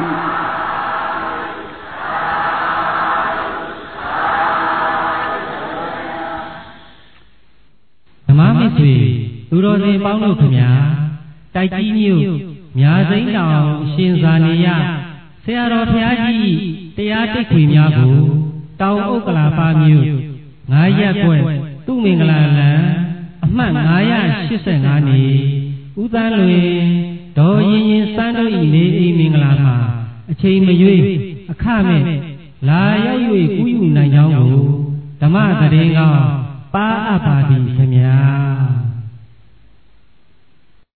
ဓမ္မမစ္ဆွေသူတော်စင်ပေါင်းတို့ခင်ဗျာတိုက်ကြီးမြို့မြာစိမ့်တောင်အရှင်ဇာနေရဆရာတော်ဘုရားကြီးတရားတိတ်ခွေများကိုတောင်ဥက္ကလာပါမြို့9ရပ်ကွက်သူ့မင်္ဂလာလံအမှတ်985နေဦးသန်းလွင်ဒေါ်ရင်ရင်စန်းတို့ဤနေအိမ်မင်္ဂလာမှာအချိန်မရွေးအခမဲ့လာရောက်၍ကူးယူနိုင်ကြောင်းကိုဓမ္မသတင်းကောင်းပါအပ်ပါသည်ခင်ဗျာ